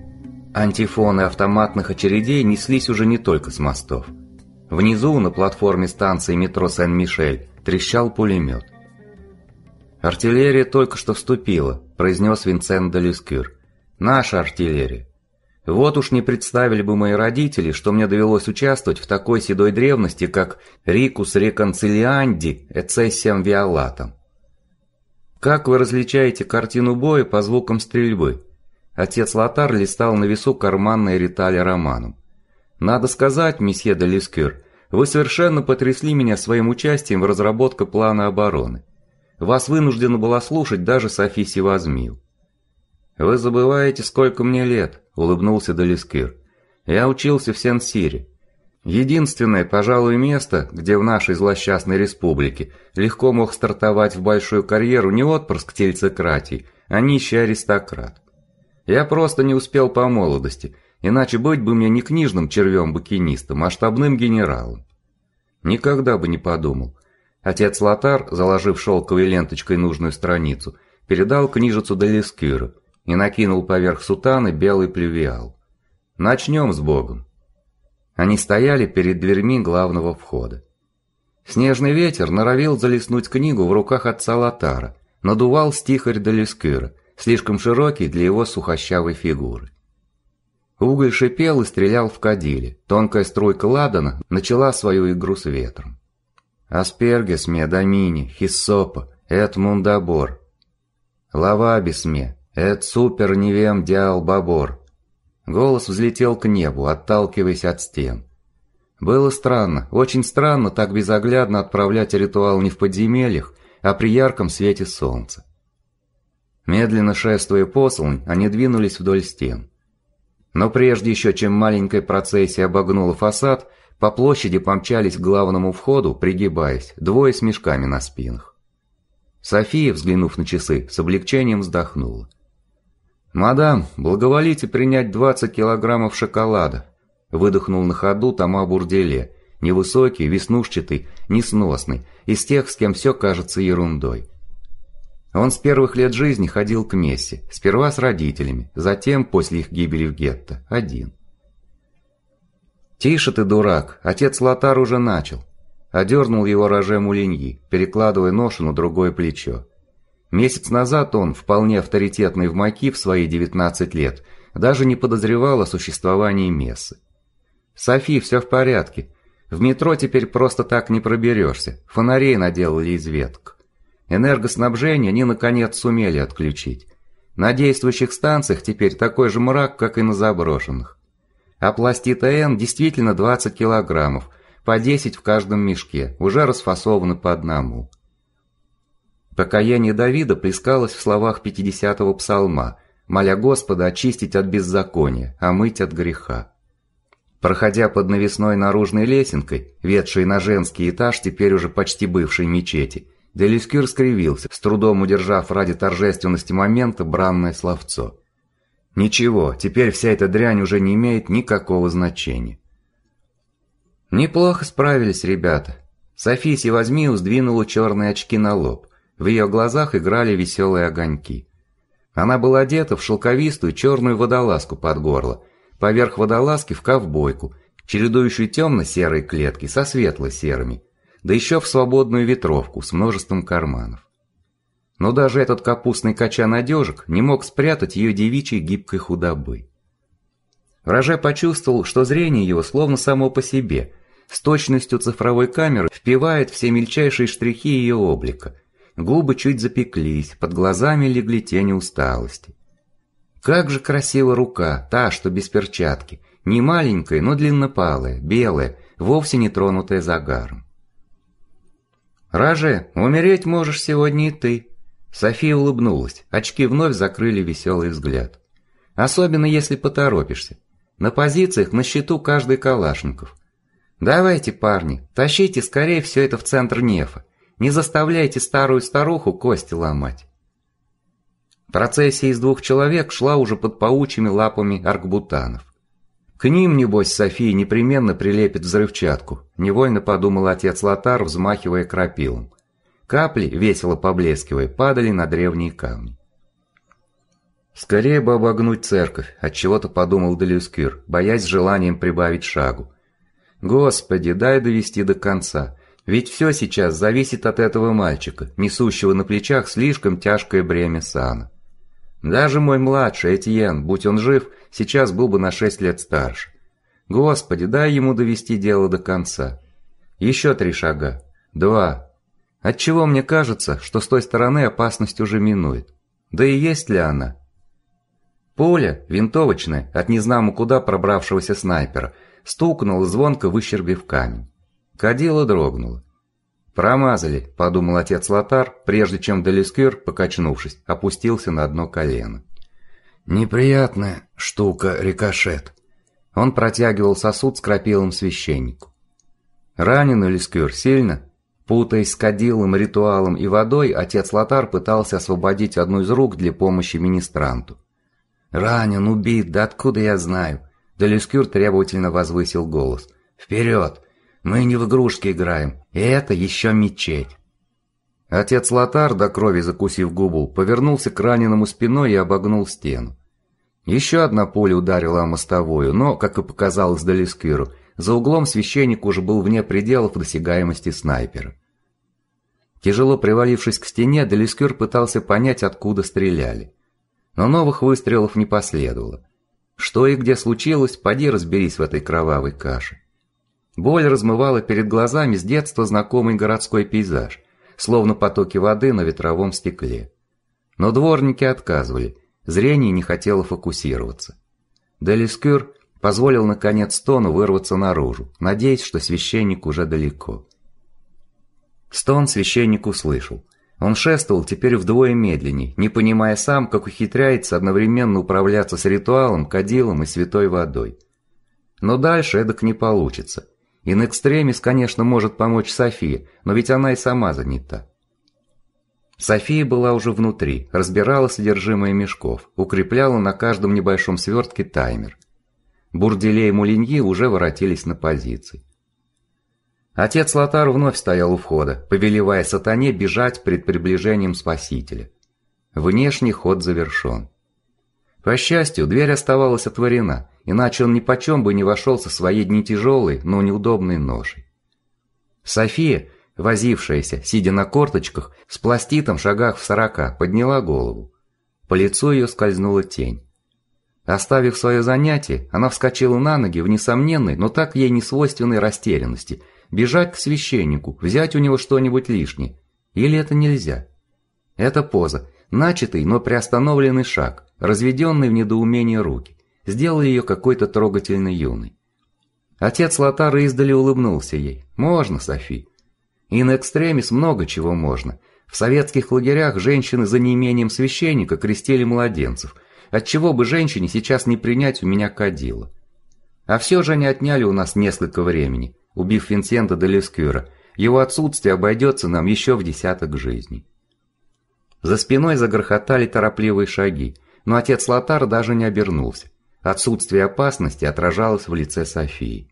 Антифоны автоматных очередей неслись уже не только с мостов. Внизу, на платформе станции метро Сен-Мишель, трещал пулемет. «Артиллерия только что вступила», – произнес Винсент де Лескюр. «Наша артиллерия. Вот уж не представили бы мои родители, что мне довелось участвовать в такой седой древности, как «Рикус реконцилианди эцессиам виолатам». Как вы различаете картину боя по звукам стрельбы? Отец Лотар листал на весу карманные ретали романом. Надо сказать, месье де Лескюр, вы совершенно потрясли меня своим участием в разработке плана обороны. Вас вынуждена была слушать даже Софи Севазмил. Вы забываете, сколько мне лет, улыбнулся де Лескюр. Я учился в Сен-Сире. Единственное, пожалуй, место, где в нашей злосчастной республике легко мог стартовать в большую карьеру не отпрыск тельцекратии, а нищий аристократ. Я просто не успел по молодости, иначе быть бы мне не книжным червем-букинистом, а штабным генералом. Никогда бы не подумал. Отец Лотар, заложив шелковой ленточкой нужную страницу, передал книжицу де Лескюру и накинул поверх сутаны белый плювиал. Начнем с Богом. Они стояли перед дверьми главного входа. Снежный ветер норовил залеснуть книгу в руках отца Лотара, надувал стихарь де Лескюра, слишком широкий для его сухощавой фигуры. Уголь шипел и стрелял в кадиле, тонкая струйка ладана начала свою игру с ветром. «Аспергес ме домини, хиссопа, эт мундабор. Лавабис ме, эт супер невем диал бабор». Голос взлетел к небу, отталкиваясь от стен. Было странно, очень странно так безоглядно отправлять ритуал не в подземельях, а при ярком свете солнца. Медленно шествуя послань, они двинулись вдоль стен. Но прежде еще, чем маленькая процессия обогнула фасад, по площади помчались к главному входу, пригибаясь, двое с мешками на спинах. София, взглянув на часы, с облегчением вздохнула. «Мадам, благоволите принять двадцать килограммов шоколада», выдохнул на ходу Тома Бурделе, невысокий, веснушчатый, несносный, из тех, с кем все кажется ерундой. Он с первых лет жизни ходил к мессе, сперва с родителями, затем, после их гибели в гетто, один. «Тише ты, дурак, отец Лотар уже начал», одернул его Роже Мулиньи, перекладывая ношу на другое плечо. Месяц назад он, вполне авторитетный в Маки в свои девятнадцать лет, даже не подозревал о существовании мессы. «Софи, все в порядке. В метро теперь просто так не проберешься, фонарей наделали из веток. Энергоснабжение они, наконец, сумели отключить. На действующих станциях теперь такой же мрак, как и на заброшенных. А пластита Н действительно двадцать килограммов, по десять в каждом мешке, уже расфасованы по одному». Покаяние Давида плескалось в словах пятидесятого псалма, моля Господа очистить от беззакония, омыть от греха. Проходя под навесной наружной лесенкой, ведшей на женский этаж теперь уже почти бывшей мечети, Делескюр скривился, с трудом удержав ради торжественности момента бранное словцо. Ничего, теперь вся эта дрянь уже не имеет никакого значения. Неплохо справились ребята. София Севазмиу сдвинула черные очки на лоб. В ее глазах играли веселые огоньки. Она была одета в шелковистую черную водолазку под горло, поверх водолазки в ковбойку, чередующую темно-серые клетки со светло-серыми, да еще в свободную ветровку с множеством карманов. Но даже этот капустный качан одежек не мог спрятать ее девичьей гибкой худобы. Роже почувствовал, что зрение его словно само по себе, с точностью цифровой камеры впивает все мельчайшие штрихи ее облика. Губы чуть запеклись, под глазами легли тени усталости. Как же красива рука, та, что без перчатки, не маленькая, но длиннопалая, белая, вовсе не тронутая загаром. «Роже, умереть можешь сегодня и ты», София улыбнулась, очки вновь закрыли веселый взгляд. «Особенно если поторопишься. На позициях на счету каждый калашников. Давайте, парни, тащите скорее все это в центр Нефа. Не заставляйте старую старуху кости ломать». Процессия из двух человек шла уже под паучьими лапами аркбутанов. К ним, небось, София непременно прилепит взрывчатку, невольно подумал отец Лотар, взмахивая крапилом. Капли, весело поблескивая, падали на древние камни. Скорее бы обогнуть церковь, отчего-то подумал Делескюр, боясь желанием прибавить шагу. Господи, дай довести до конца. Ведь все сейчас зависит от этого мальчика, несущего на плечах слишком тяжкое бремя сана. Даже мой младший Этьен, будь он жив, сейчас был бы на шесть лет старше. Господи, дай ему довести дело до конца. Еще три шага. Два. Отчего мне кажется, что с той стороны опасность уже минует. Да и есть ли она? Пуля, винтовочная, от незнамо куда пробравшегося снайпера, стукнула, звонко выщербив камень. Кадила дрогнула. «Промазали», — подумал отец Лотар, прежде чем Делескюр, покачнувшись, опустился на одно колено. «Неприятная штука, рикошет». Он протягивал сосуд с крапилом священнику. «Ранен Делескюр сильно?» Путаясь с кадилом, ритуалом и водой, отец Лотар пытался освободить одну из рук для помощи министранту. «Ранен, убит, да откуда я знаю?» Делескюр требовательно возвысил голос. «Вперед! Мы не в игрушки играем, и это еще мечеть». Отец Лотар, до крови закусив губу, повернулся к раненому спиной и обогнул стену. Еще одна пуля ударила о мостовую, но, как и показалось Делескюру, за углом священник уже был вне пределов досягаемости снайпера. Тяжело привалившись к стене, Делескюр пытался понять, откуда стреляли. Но новых выстрелов не последовало. Что и где случилось, поди разберись в этой кровавой каше. Боль размывала перед глазами с детства знакомый городской пейзаж, словно потоки воды на ветровом стекле. Но дворники отказывали, зрение не хотело фокусироваться. Делескюр позволил наконец стону вырваться наружу, надеясь, что священник уже далеко. Стон священник услышал. Он шествовал теперь вдвое медленней, не понимая сам, как ухитряется одновременно управляться с ритуалом, кадилом и святой водой. Но дальше эдак не получится. In extremis, конечно, может помочь София, но ведь она и сама занята. София была уже внутри, разбирала содержимое мешков, укрепляла на каждом небольшом свертке таймер. Бурделе и Мулиньи уже воротились на позиции. Отец Лотар вновь стоял у входа, повелевая сатане бежать перед приближением Спасителя. Внешний ход завершен. По счастью, дверь оставалась отворена, иначе он нипочем бы не вошел со своей не тяжелой, но неудобной ношей. София, возившаяся, сидя на корточках, с пластитом в шагах в сорока, подняла голову. По лицу ее скользнула тень. Оставив свое занятие, она вскочила на ноги в несомненной, но так ей не свойственной растерянности, бежать к священнику, взять у него что-нибудь лишнее. Или это нельзя? Эта поза, начатый, но приостановленный шаг, разведенный в недоумении руки, сделали ее какой-то трогательно юной. Отец Лотар издали улыбнулся ей. «Можно, Софи. In extremis много чего можно. В советских лагерях женщины за неимением священника крестили младенцев. Отчего бы женщине сейчас не принять у меня кадила? А все же они отняли у нас несколько времени, убив Винсента де Лескюра. Его отсутствие обойдется нам еще в десяток жизней». За спиной загрохотали торопливые шаги, но отец Лотар даже не обернулся. Отсутствие опасности отражалось в лице Софии.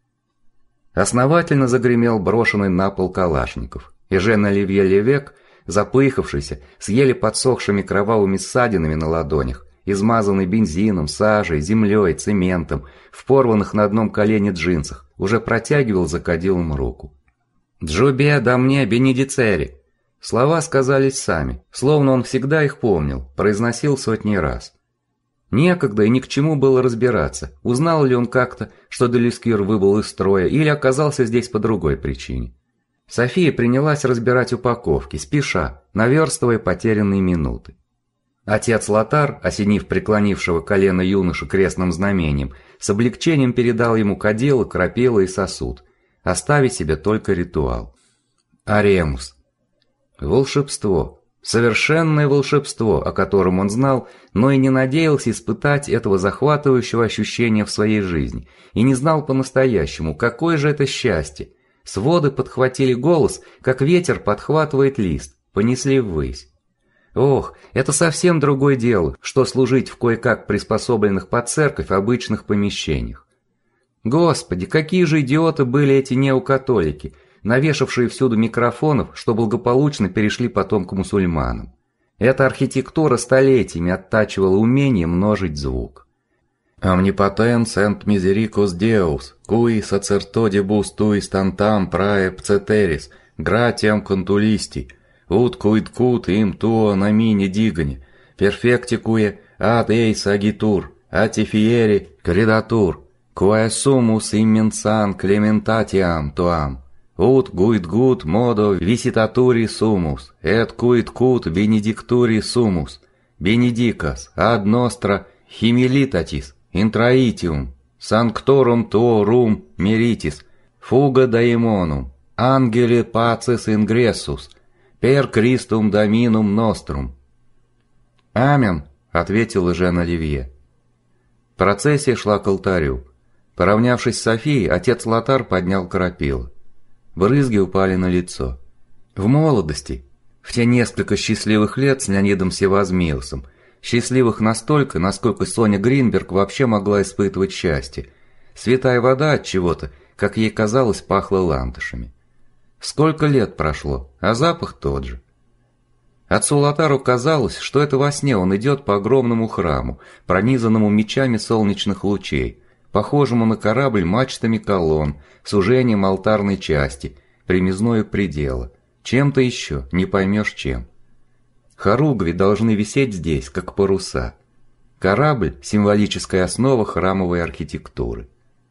Основательно загремел брошенный на пол калашников, и Жен-Оливье Левек, запыхавшийся, с еле подсохшими кровавыми ссадинами на ладонях, измазанный бензином, сажей, землей, цементом, в порванных на одном колене джинсах, уже протягивал за кадилом руку. «Джубе да мне бенедицери!» Слова сказались сами, словно он всегда их помнил, произносил сотни раз. Некогда и ни к чему было разбираться, узнал ли он как-то, что де Лескюр выбыл из строя, или оказался здесь по другой причине. София принялась разбирать упаковки, спеша, наверстывая потерянные минуты. Отец Лотар, осенив преклонившего колено юношу крестным знамением, с облегчением передал ему кадило, крапило и сосуд, оставив себе только ритуал. Аремус. Волшебство. Совершенное волшебство, о котором он знал, но и не надеялся испытать этого захватывающего ощущения в своей жизни, и не знал по-настоящему, какое же это счастье. Своды подхватили голос, как ветер подхватывает лист, понесли ввысь. Ох, это совсем другое дело, что служить в кое-как приспособленных под церковь обычных помещениях. Господи, какие же идиоты были эти неокатолики, навешавшие всюду микрофонов, что благополучно перешли потом к мусульманам. Эта архитектура столетиями оттачивала умение множить звук. «Omnipotens et misericors Deus, cui sacerdotibus tuis tantam prae pceteris, gratiam contulisti, ut quid cut im tuo nomine digni, perfecticue ad eis agitur, ati fieri credatur, quae sumus immensan clementatiam tuam, ut guid gut modo visitaturi sumus, et quid cut benedicturi sumus, benedicas ad nostra humilitatis intraitium, sanctorum tuorum meritis, fuga daemonum, angeli pacis ingressus, per Christum Dominum nostrum». «Амин», — ответил Жен-Оливье. Процессия шла к алтарю. Поравнявшись с Софией, отец Лотар поднял крапило. Брызги упали на лицо. В молодости, в те несколько счастливых лет с Леонидом Севазмиусом, счастливых настолько, насколько Соня Гринберг вообще могла испытывать счастье, святая вода от чего-то, как ей казалось, пахла ландышами. Сколько лет прошло, а запах тот же. Отцу Лотару казалось, что это во сне он идет по огромному храму, пронизанному мечами солнечных лучей, похожему на корабль мачтами колонн, сужением алтарной части, примезною предела, чем-то еще, не поймешь чем. Хоругви должны висеть здесь, как паруса. Корабль – символическая основа храмовой архитектуры.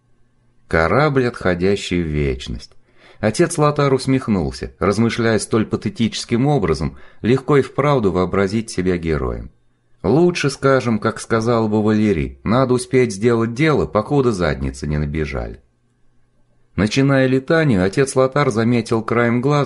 Корабль, отходящий в вечность. Отец Лотар усмехнулся, размышляя столь патетическим образом, легко и вправду вообразить себя героем. Лучше, скажем, как сказал бы Валерий, надо успеть сделать дело, покуда задницы не набежали. Начиная летание, отец Лотар заметил краем глаза,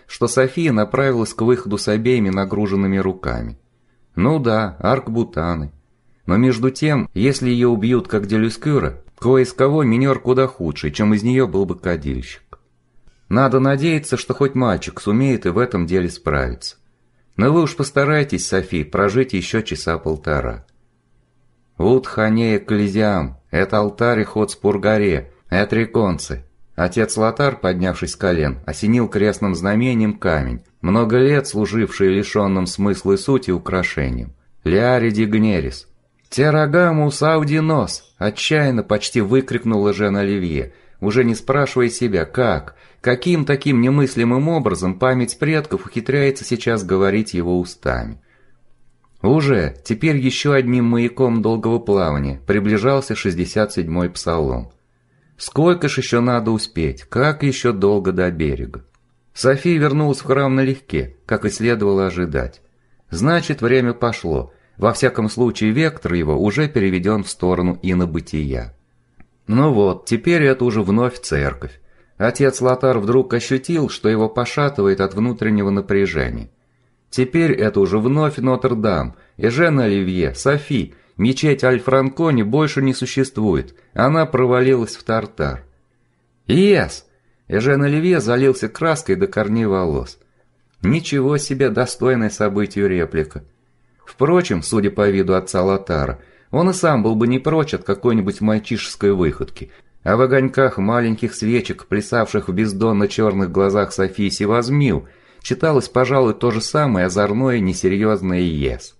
что София направилась к выходу с обеими нагруженными руками. Ну да, аркбутаны. Но между тем, если ее убьют как Делюскюра, кое из кого минер куда худший, чем из нее был бы кадильщик. Надо надеяться, что хоть мальчик сумеет и в этом деле справиться. Но вы уж постарайтесь, Софи, прожить еще часа полтора. Ут Ханея Колизиам, это алтарь и Хотспур-горе, это реконцы. Отец Лотар, поднявшись с колен, осенил крестным знамением камень, много лет служивший лишенным смысла и сути украшением. Лиари Дигнерис. «Терагамус аудинос!» – отчаянно почти выкрикнула Жен Оливье, уже не спрашивая себя, как, каким таким немыслимым образом память предков ухитряется сейчас говорить его устами. Уже, теперь еще одним маяком долгого плавания, приближался шестьдесят седьмой псалом. Сколько ж еще надо успеть, как еще долго до берега? София вернулась в храм налегке, как и следовало ожидать. Значит, время пошло. Во всяком случае, вектор его уже переведен в сторону инобытия. Ну вот, теперь это уже вновь церковь. Отец Лотар вдруг ощутил, что его пошатывает от внутреннего напряжения. Теперь это уже вновь Нотр-Дам, и Жен Оливье, Софи, мечеть Аль-Франкони больше не существует, она провалилась в тартар. «Ес!» И Жен Оливье залился краской до корней волос. Ничего себе достойное событию реплика. Впрочем, судя по виду отца Лотара, он и сам был бы не прочь от какой-нибудь мальчишеской выходки, а в огоньках маленьких свечек, плясавших в бездонно-черных глазах Софии Севазмил, читалось, пожалуй, то же самое озорное несерьезное «ес».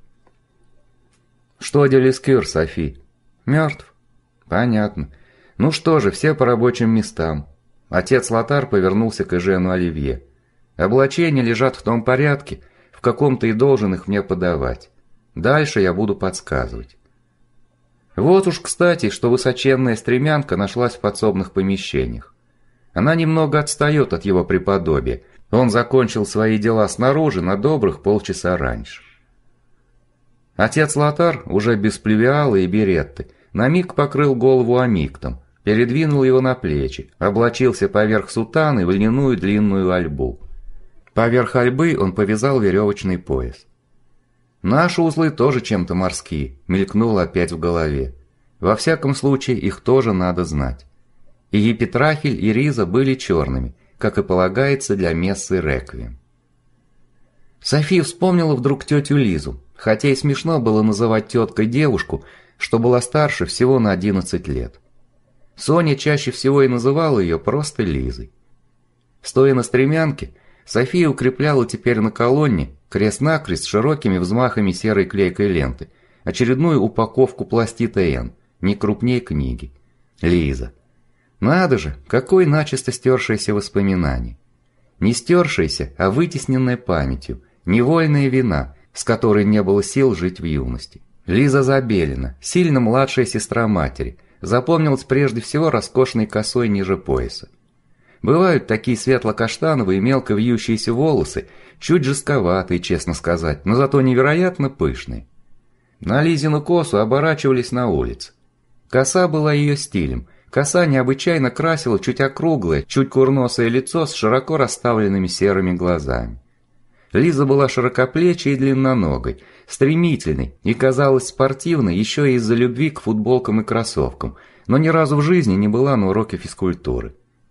«Что Делюскюр, Софи?» «Мертв?» «Понятно. Ну что же, все по рабочим местам». Отец Лотар повернулся к Эжену Оливье. «Облачения лежат в том порядке, в каком ты и должен их мне подавать. Дальше я буду подсказывать». Вот уж, кстати, что высоченная стремянка нашлась в подсобных помещениях. Она немного отстает от его преподобия. Он закончил свои дела снаружи на добрых полчаса раньше. Отец Лотар, уже без плевиала и беретты, на миг покрыл голову амиктом, передвинул его на плечи, облачился поверх сутаны в льняную длинную альбу. Поверх альбы он повязал веревочный пояс. «Наши узлы тоже чем-то морские», мелькнуло опять в голове. Во всяком случае, их тоже надо знать. И Епитрахиль, и Риза были черными, как и полагается для мессы реквием. София вспомнила вдруг тетю Лизу, хотя и смешно было называть теткой девушку, что была старше всего на одиннадцать лет. Соня чаще всего и называла ее просто Лизой. Стоя на стремянке, София укрепляла теперь на колонне, крест-накрест с широкими взмахами серой клейкой ленты, очередную упаковку пластита Н, не крупнее книги. Лиза. Надо же, какое начисто стершееся воспоминание. Не стершееся, а вытесненное памятью, невольная вина, с которой не было сил жить в юности. Лиза Забелина, сильно младшая сестра матери, запомнилась прежде всего роскошной косой ниже пояса. Бывают такие светло-каштановые мелко вьющиеся волосы, чуть жестковатые, честно сказать, но зато невероятно пышные. На Лизину косу оборачивались на улице. Коса была ее стилем. Коса необычайно красила чуть округлое, чуть курносое лицо с широко расставленными серыми глазами. Лиза была широкоплечей и длинноногой, стремительной и казалась спортивной еще и из-за любви к футболкам и кроссовкам, но ни разу в жизни не была на уроке физкультуры.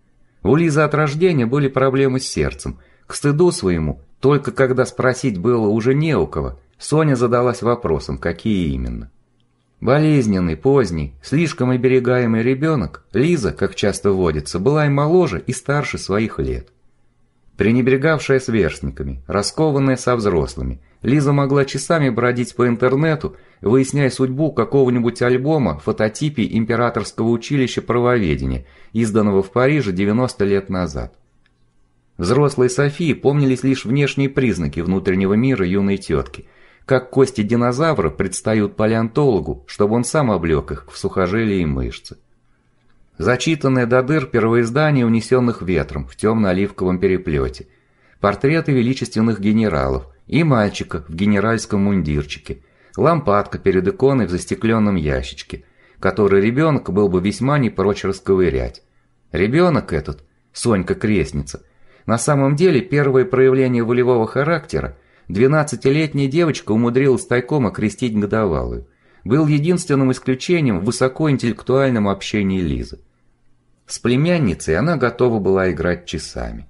У Лизы от рождения были проблемы с сердцем. К стыду своему, только когда спросить было уже не у кого, Соня задалась вопросом, какие именно. Болезненный, поздний, слишком оберегаемый ребенок, Лиза, как часто водится, была и моложе, и старше своих лет. Пренебрегавшая сверстниками, раскованная со взрослыми, Лиза могла часами бродить по интернету, выясняя судьбу какого-нибудь альбома фототипий Императорского училища правоведения, изданного в Париже девяносто лет назад. Взрослые Софии помнились лишь внешние признаки внутреннего мира юной тетки, как кости динозавра предстают палеонтологу, чтобы он сам облег их в сухожилия и мышцы. Зачитанное до дыр первоиздание унесенных ветром в темно-оливковом переплете, портреты величественных генералов и мальчика в генеральском мундирчике, лампадка перед иконой в застекленном ящичке, который ребенок был бы весьма не прочь расковырять. Ребенок этот, Сонька-крестница, На самом деле, первое проявление волевого характера двенадцатилетняя девочка умудрилась тайком окрестить годовалую. Был единственным исключением в высокоинтеллектуальном общении Лизы. С племянницей она готова была играть часами.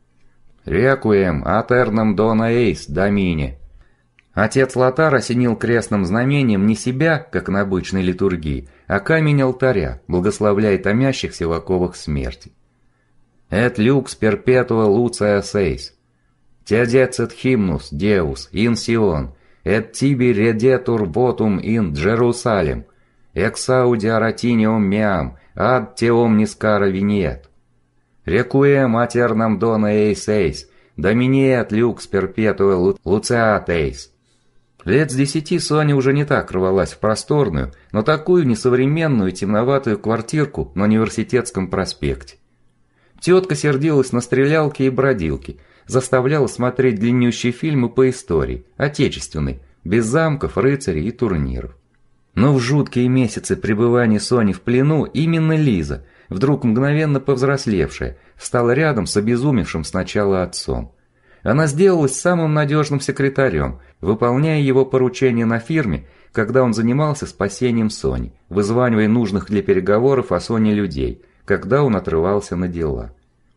«Рекуем атернам дона эйс домине». Отец Лотар осенил крестным знамением не себя, как на обычной литургии, а камень алтаря, благословляя томящихся в оковах смерти. «Эт люкс перпетуа луция сейс. Тядецет химнус деус ин сион, эт тиби редетур вотум ин Джерусалем, эксауди аратиниум меам, ад теом нискара виниет. Рекуем атернам дона эйс эйс, доминиет люкс перпетуа луциат эйс». Лет с десяти Соня уже не так рвалась в просторную, но такую несовременную темноватую квартирку на Университетском проспекте. Тетка сердилась на стрелялки и бродилки, заставляла смотреть длиннющие фильмы по истории, отечественной, без замков, рыцарей и турниров. Но в жуткие месяцы пребывания Сони в плену именно Лиза, вдруг мгновенно повзрослевшая, стала рядом с обезумевшим сначала отцом. Она сделалась самым надежным секретарем, выполняя его поручения на фирме, когда он занимался спасением Сони, вызванивая нужных для переговоров о Соне людей, когда он отрывался на дела.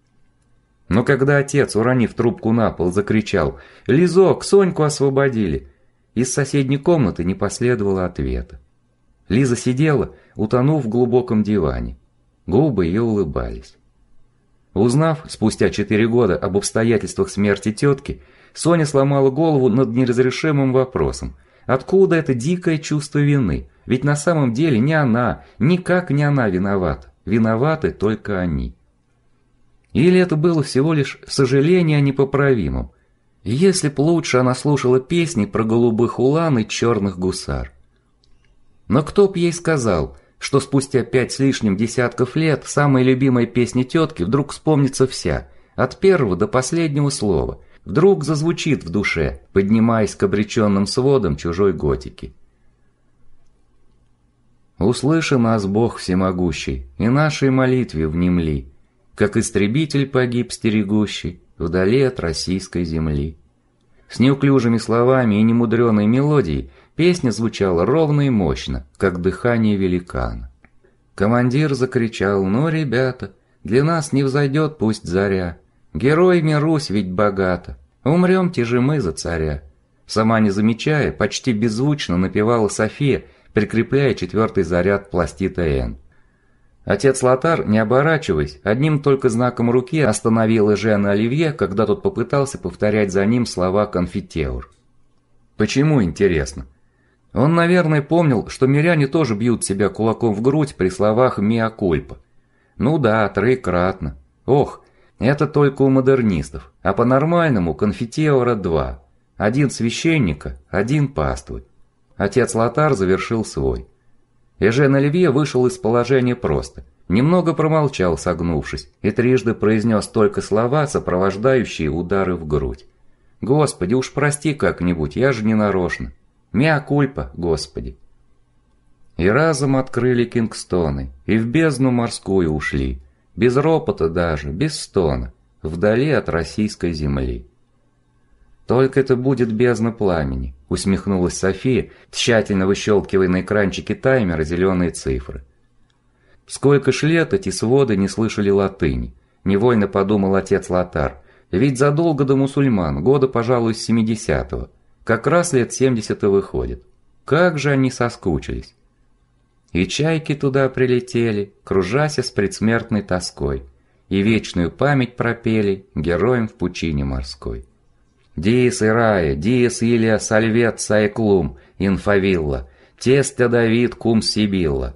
Но когда отец, уронив трубку на пол, закричал «Лизок, Соньку освободили!», из соседней комнаты не последовало ответа. Лиза сидела, утонув в глубоком диване. Губы ее улыбались. Узнав спустя четыре года об обстоятельствах смерти тетки, Соня сломала голову над неразрешимым вопросом. Откуда это дикое чувство вины? Ведь на самом деле не она, никак не она виновата. Виноваты только они. Или это было всего лишь сожаление о непоправимом? Если б лучше она слушала песни про голубых улан и черных гусар. Но кто б ей сказал, что спустя пять с лишним десятков лет самая любимая песня тетки вдруг вспомнится вся, от первого до последнего слова, вдруг зазвучит в душе, поднимаясь к обреченным сводам чужой готики. «Услыши нас, Бог всемогущий, и нашей молитве внемли, как истребитель погиб стерегущий вдали от российской земли». С неуклюжими словами и немудреной мелодией песня звучала ровно и мощно, как дыхание великана. Командир закричал: «Ну, ребята, для нас не взойдет пусть заря, героями Русь ведь богата, умрем-те же мы за царя». Сама не замечая, почти беззвучно напевала София, прикрепляя четвертый заряд пластита Н. Отец Лотар, не оборачиваясь, одним только знаком руки остановил Эжена Оливье, когда тот попытался повторять за ним слова конфитеур. Почему, интересно? Он, наверное, помнил, что миряне тоже бьют себя кулаком в грудь при словах «миа кульпа». Ну да, троекратно. Ох, это только у модернистов, а по-нормальному конфитеура два. Один священника, один паствы. Отец Лотар завершил свой. Эжен Оливье вышел из положения просто, немного промолчал, согнувшись, и трижды произнес только слова, сопровождающие удары в грудь. «Господи, уж прости как-нибудь, я же не нарочно. Миа кульпа, Господи». И разом открыли кингстоны, и в бездну морскую ушли, без ропота даже, без стона, вдали от российской земли. «Только это будет бездна пламени», — усмехнулась София, тщательно выщелкивая на экранчике таймера зеленые цифры. Сколько ж лет эти своды не слышали латыни, невольно подумал отец Лотар, ведь задолго до мусульман, года, пожалуй, с семидесятого, как раз лет семьдесят и выходит. Как же они соскучились. И чайки туда прилетели, кружася с предсмертной тоской, и вечную память пропели героям в пучине морской. «Диес Ирае, диес Илия Сальвет Сайклум, инфавилла, тестя Давид кум Сибилла.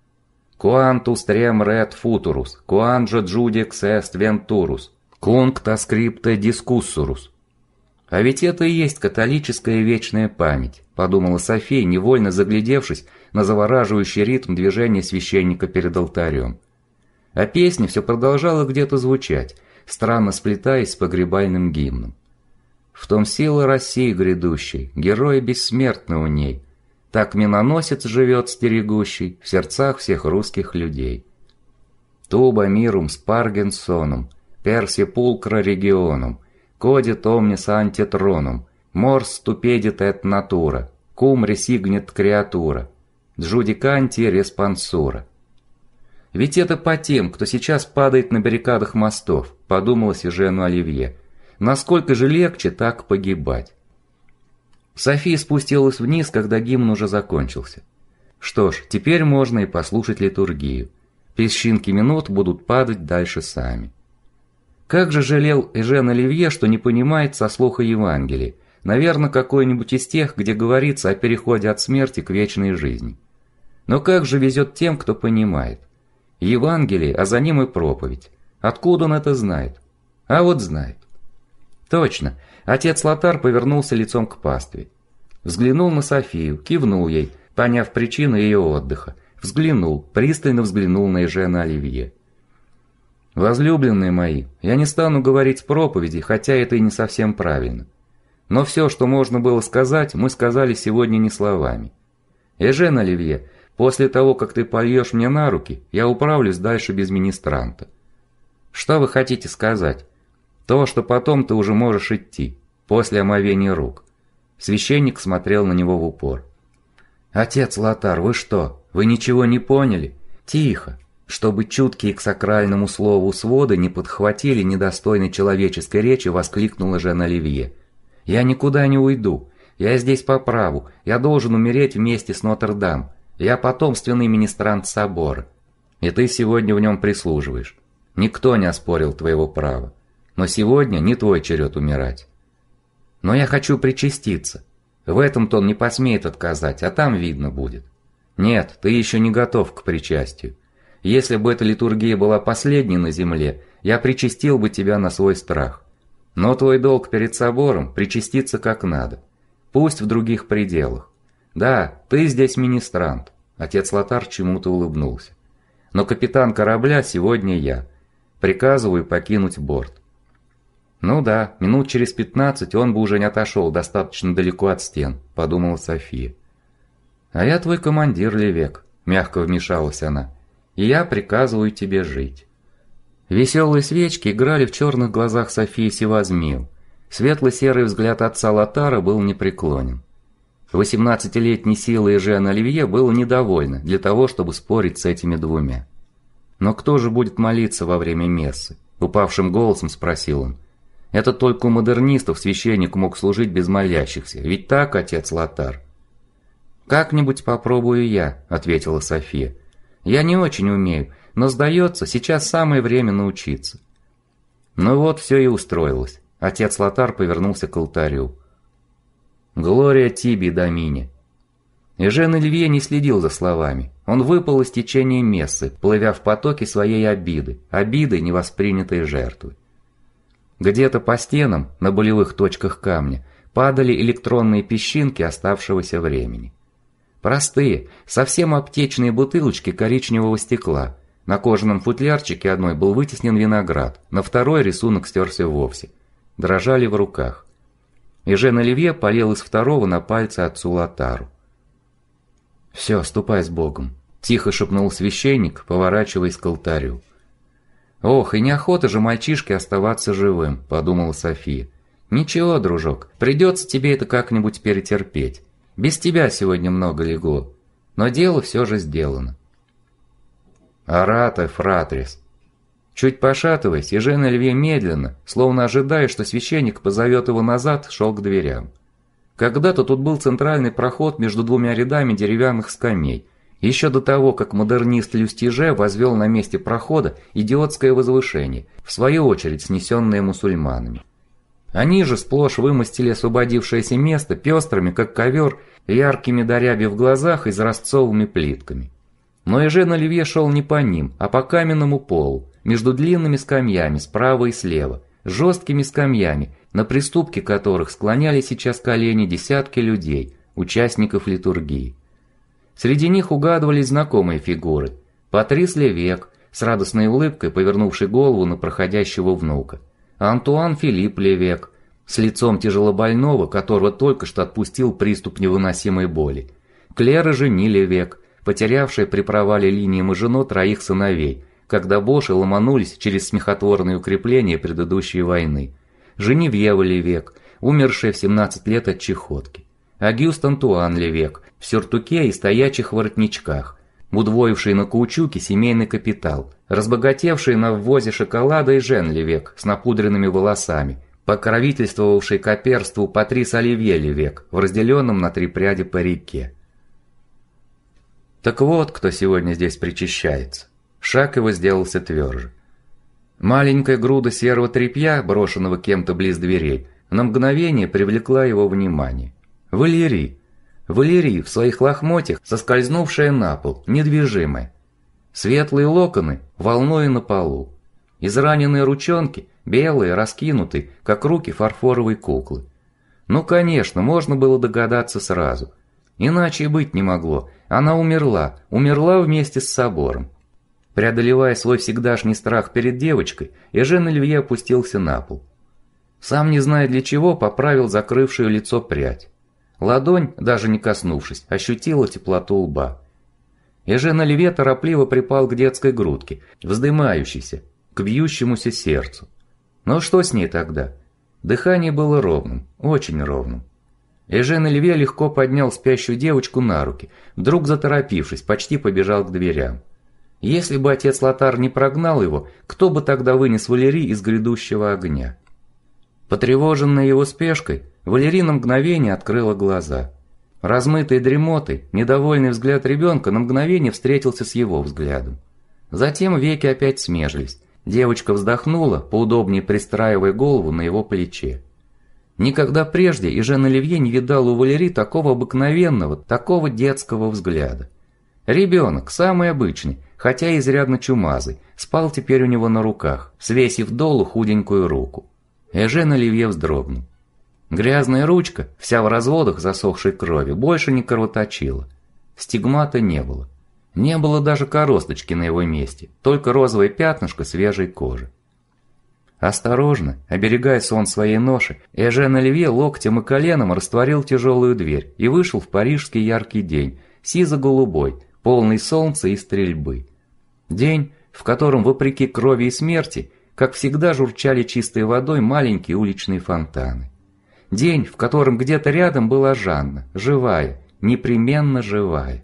Quantus trem ret futurus, quange judex est venturus, cuncta scripta discussurus». А ведь это и есть католическая вечная память, подумала София, невольно заглядевшись на завораживающий ритм движения священника перед алтарем. А песня все продолжала где-то звучать, странно сплетаясь с погребальным гимном. В том сила России грядущей, герой бессмертный у ней. Так миноносец живет стерегущий в сердцах всех русских людей. Туба мирум спаргенсоном, per sepulcra regionum, codit omnis ante tronum, mors stupedit et natura, cum resignet creatura, judicanti responsura. Ведь это по тем, кто сейчас падает на баррикадах мостов, подумалось Эжену Оливье. Насколько же легче так погибать? София спустилась вниз, когда гимн уже закончился. Что ж, теперь можно и послушать литургию. Песчинки минут будут падать дальше сами. Как же жалел Эжен Оливье, что не понимает со слуха Евангелия. Наверное, какой-нибудь из тех, где говорится о переходе от смерти к вечной жизни. Но как же везет тем, кто понимает. Евангелие, а за ним и проповедь. Откуда он это знает? А вот знает. Точно, отец Лотар повернулся лицом к пастве. Взглянул на Софию, кивнул ей, поняв причину ее отдыха. Взглянул, пристально взглянул на Эжена Оливье. «Возлюбленные мои, я не стану говорить проповеди, хотя это и не совсем правильно. Но все, что можно было сказать, мы сказали сегодня не словами. Эжен Оливье, после того, как ты польешь мне на руки, я управлюсь дальше без министранта. Что вы хотите сказать? То, что потом ты уже можешь идти, после омовения рук». Священник смотрел на него в упор. «Отец Лотар, вы что, вы ничего не поняли? Тихо, чтобы чуткие к сакральному слову своды не подхватили недостойной человеческой речи», воскликнул Эжен Оливье. «Я никуда не уйду, я здесь по праву, я должен умереть вместе с Нотр-Дам, я потомственный министрант собора. И ты сегодня в нем прислуживаешь. Никто не оспорил твоего права, но сегодня не твой черед умирать. Но я хочу причаститься. В этом-то он не посмеет отказать, а там видно будет. Нет, ты еще не готов к причастию. Если бы эта литургия была последней на земле, я причастил бы тебя на свой страх. Но твой долг перед собором – причаститься как надо. Пусть в других пределах. Да, ты здесь министрант. Отец Лотар чему-то улыбнулся. Но капитан корабля сегодня я. Приказываю покинуть борт. Ну да, минут через пятнадцать он бы уже не отошел достаточно далеко от стен, подумала София. А я твой командир, Левек, мягко вмешалась она. И я приказываю тебе жить. Веселые свечки играли в черных глазах Софии Севазмил. Светло-серый взгляд отца Лотара был непреклонен. Восемнадцатилетней силой Эжена Оливье было недовольно для того, чтобы спорить с этими двумя. «Но кто же будет молиться во время мессы?» – упавшим голосом спросил он. «Это только у модернистов священник мог служить без молящихся, ведь так, отец Лотар?» «Как-нибудь попробую я», – ответила София. «Я не очень умею, но, сдается, сейчас самое время научиться». Ну вот все и устроилось. Отец Лотар повернулся к алтарю. «Глория Тиби Домине». Эжен Оливье не следил за словами. Он выпал из течения мессы, плывя в потоке своей обиды, обиды невоспринятой жертвы. Где-то по стенам, на болевых точках камня, падали электронные песчинки оставшегося времени. Простые, совсем аптечные бутылочки коричневого стекла. На кожаном футлярчике одной был вытеснен виноград, на второй рисунок стерся вовсе. Дрожали в руках. Эжен Оливье полил из второго на пальцы отцу Лотару. «Все, ступай с Богом», – тихо шепнул священник, поворачиваясь к алтарю. «Ох, и неохота же мальчишке оставаться живым», – подумала София. «Ничего, дружок, придется тебе это как-нибудь перетерпеть. Без тебя сегодня много легло, но дело все же сделано». «Орате, фратрис». Чуть пошатываясь, Эжен Оливье медленно, словно ожидая, что священник позовет его назад, шел к дверям. Когда-то тут был центральный проход между двумя рядами деревянных скамей, еще до того, как модернист Люстиже возвел на месте прохода идиотское возвышение, в свою очередь снесенное мусульманами. Они же сплошь вымостили освободившееся место пестрыми, как ковер, яркими до ряби в глазах и изразцовыми плитками. Но Эжен Оливье шел не по ним, а по каменному полу, между длинными скамьями справа и слева, жесткими скамьями, на приступке которых склоняли сейчас колени десятки людей, участников литургии. Среди них угадывались знакомые фигуры. Патрис Левек, с радостной улыбкой повернувший голову на проходящего внука. Антуан Филипп Левек, с лицом тяжелобольного, которого только что отпустил приступ невыносимой боли. Клера Жени Левек, потерявшая при провале линии Мажино троих сыновей, когда боши ломанулись через смехотворные укрепления предыдущей войны. Женевьева Левек, умершая в семнадцать лет от чехотки. Агюст Антуан Левек в сюртуке и стоячих воротничках, удвоивший на каучуке семейный капитал, разбогатевший на ввозе шоколада и Жен Левек с напудренными волосами, покровительствовавший коперству Патрис Оливье Левек в разделенном на три пряди парике. Так вот, кто сегодня здесь причащается. Шаг его сделался тверже. Маленькая груда серого тряпья, брошенного кем-то близ дверей, на мгновение привлекла его внимание. Валерий. Валерий в своих лохмотьях, соскользнувшая на пол, недвижимая. Светлые локоны волною на полу. Израненные ручонки, белые, раскинутые, как руки фарфоровой куклы. Ну, конечно, можно было догадаться сразу. Иначе и быть не могло. Она умерла, умерла вместе с собором. Преодолевая свой всегдашний страх перед девочкой, Эжен Оливье опустился на пол. Сам не зная для чего, поправил закрывшую лицо прядь. Ладонь, даже не коснувшись, ощутила теплоту лба. Эжен Оливье торопливо припал к детской грудке, вздымающейся, к бьющемуся сердцу. Но что с ней тогда? Дыхание было ровным, очень ровным. Эжен Оливье легко поднял спящую девочку на руки, вдруг заторопившись, почти побежал к дверям. Если бы отец Лотар не прогнал его, кто бы тогда вынес Валерий из грядущего огня? Потревоженная его спешкой, Валерий на мгновение открыла глаза. Размытый дремотой, недовольный взгляд ребенка на мгновение встретился с его взглядом. Затем веки опять смежились. Девочка вздохнула, поудобнее пристраивая голову на его плече. Никогда прежде Эжен Оливье не видал у Валерии такого обыкновенного, такого детского взгляда. Ребенок, самый обычный, хотя и изрядно чумазый, спал теперь у него на руках, свесив долу худенькую руку. Эжен Оливье вздрогнул. Грязная ручка, вся в разводах засохшей крови, больше не кровоточила. Стигмата не было. Не было даже коросточки на его месте, только розовое пятнышко свежей кожи. Осторожно, оберегая сон своей ноши, Эжен Оливье локтем и коленом растворил тяжелую дверь и вышел в парижский яркий день, сизо-голубой, полный солнца и стрельбы. День, в котором, вопреки крови и смерти, как всегда журчали чистой водой маленькие уличные фонтаны. День, в котором где-то рядом была Жанна, живая, непременно живая.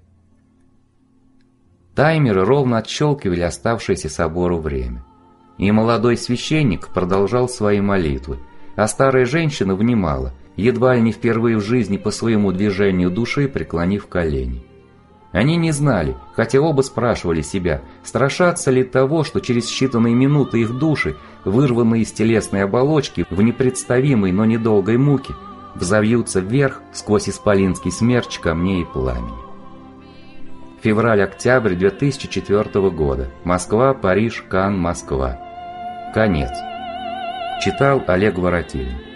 Таймеры ровно отщелкивали оставшееся собору время. И молодой священник продолжал свои молитвы, а старая женщина внимала, едва ли не впервые в жизни по своему движению души преклонив колени. Они не знали, хотя оба спрашивали себя, страшатся ли того, что через считанные минуты их души, вырванные из телесной оболочки в непредставимой, но недолгой муке, взовьются вверх сквозь исполинский смерч камней и пламени. Февраль-октябрь две тысячи четвёртого года. Москва, Париж, Канн, Москва. Конец. Читал Олег Воротилин.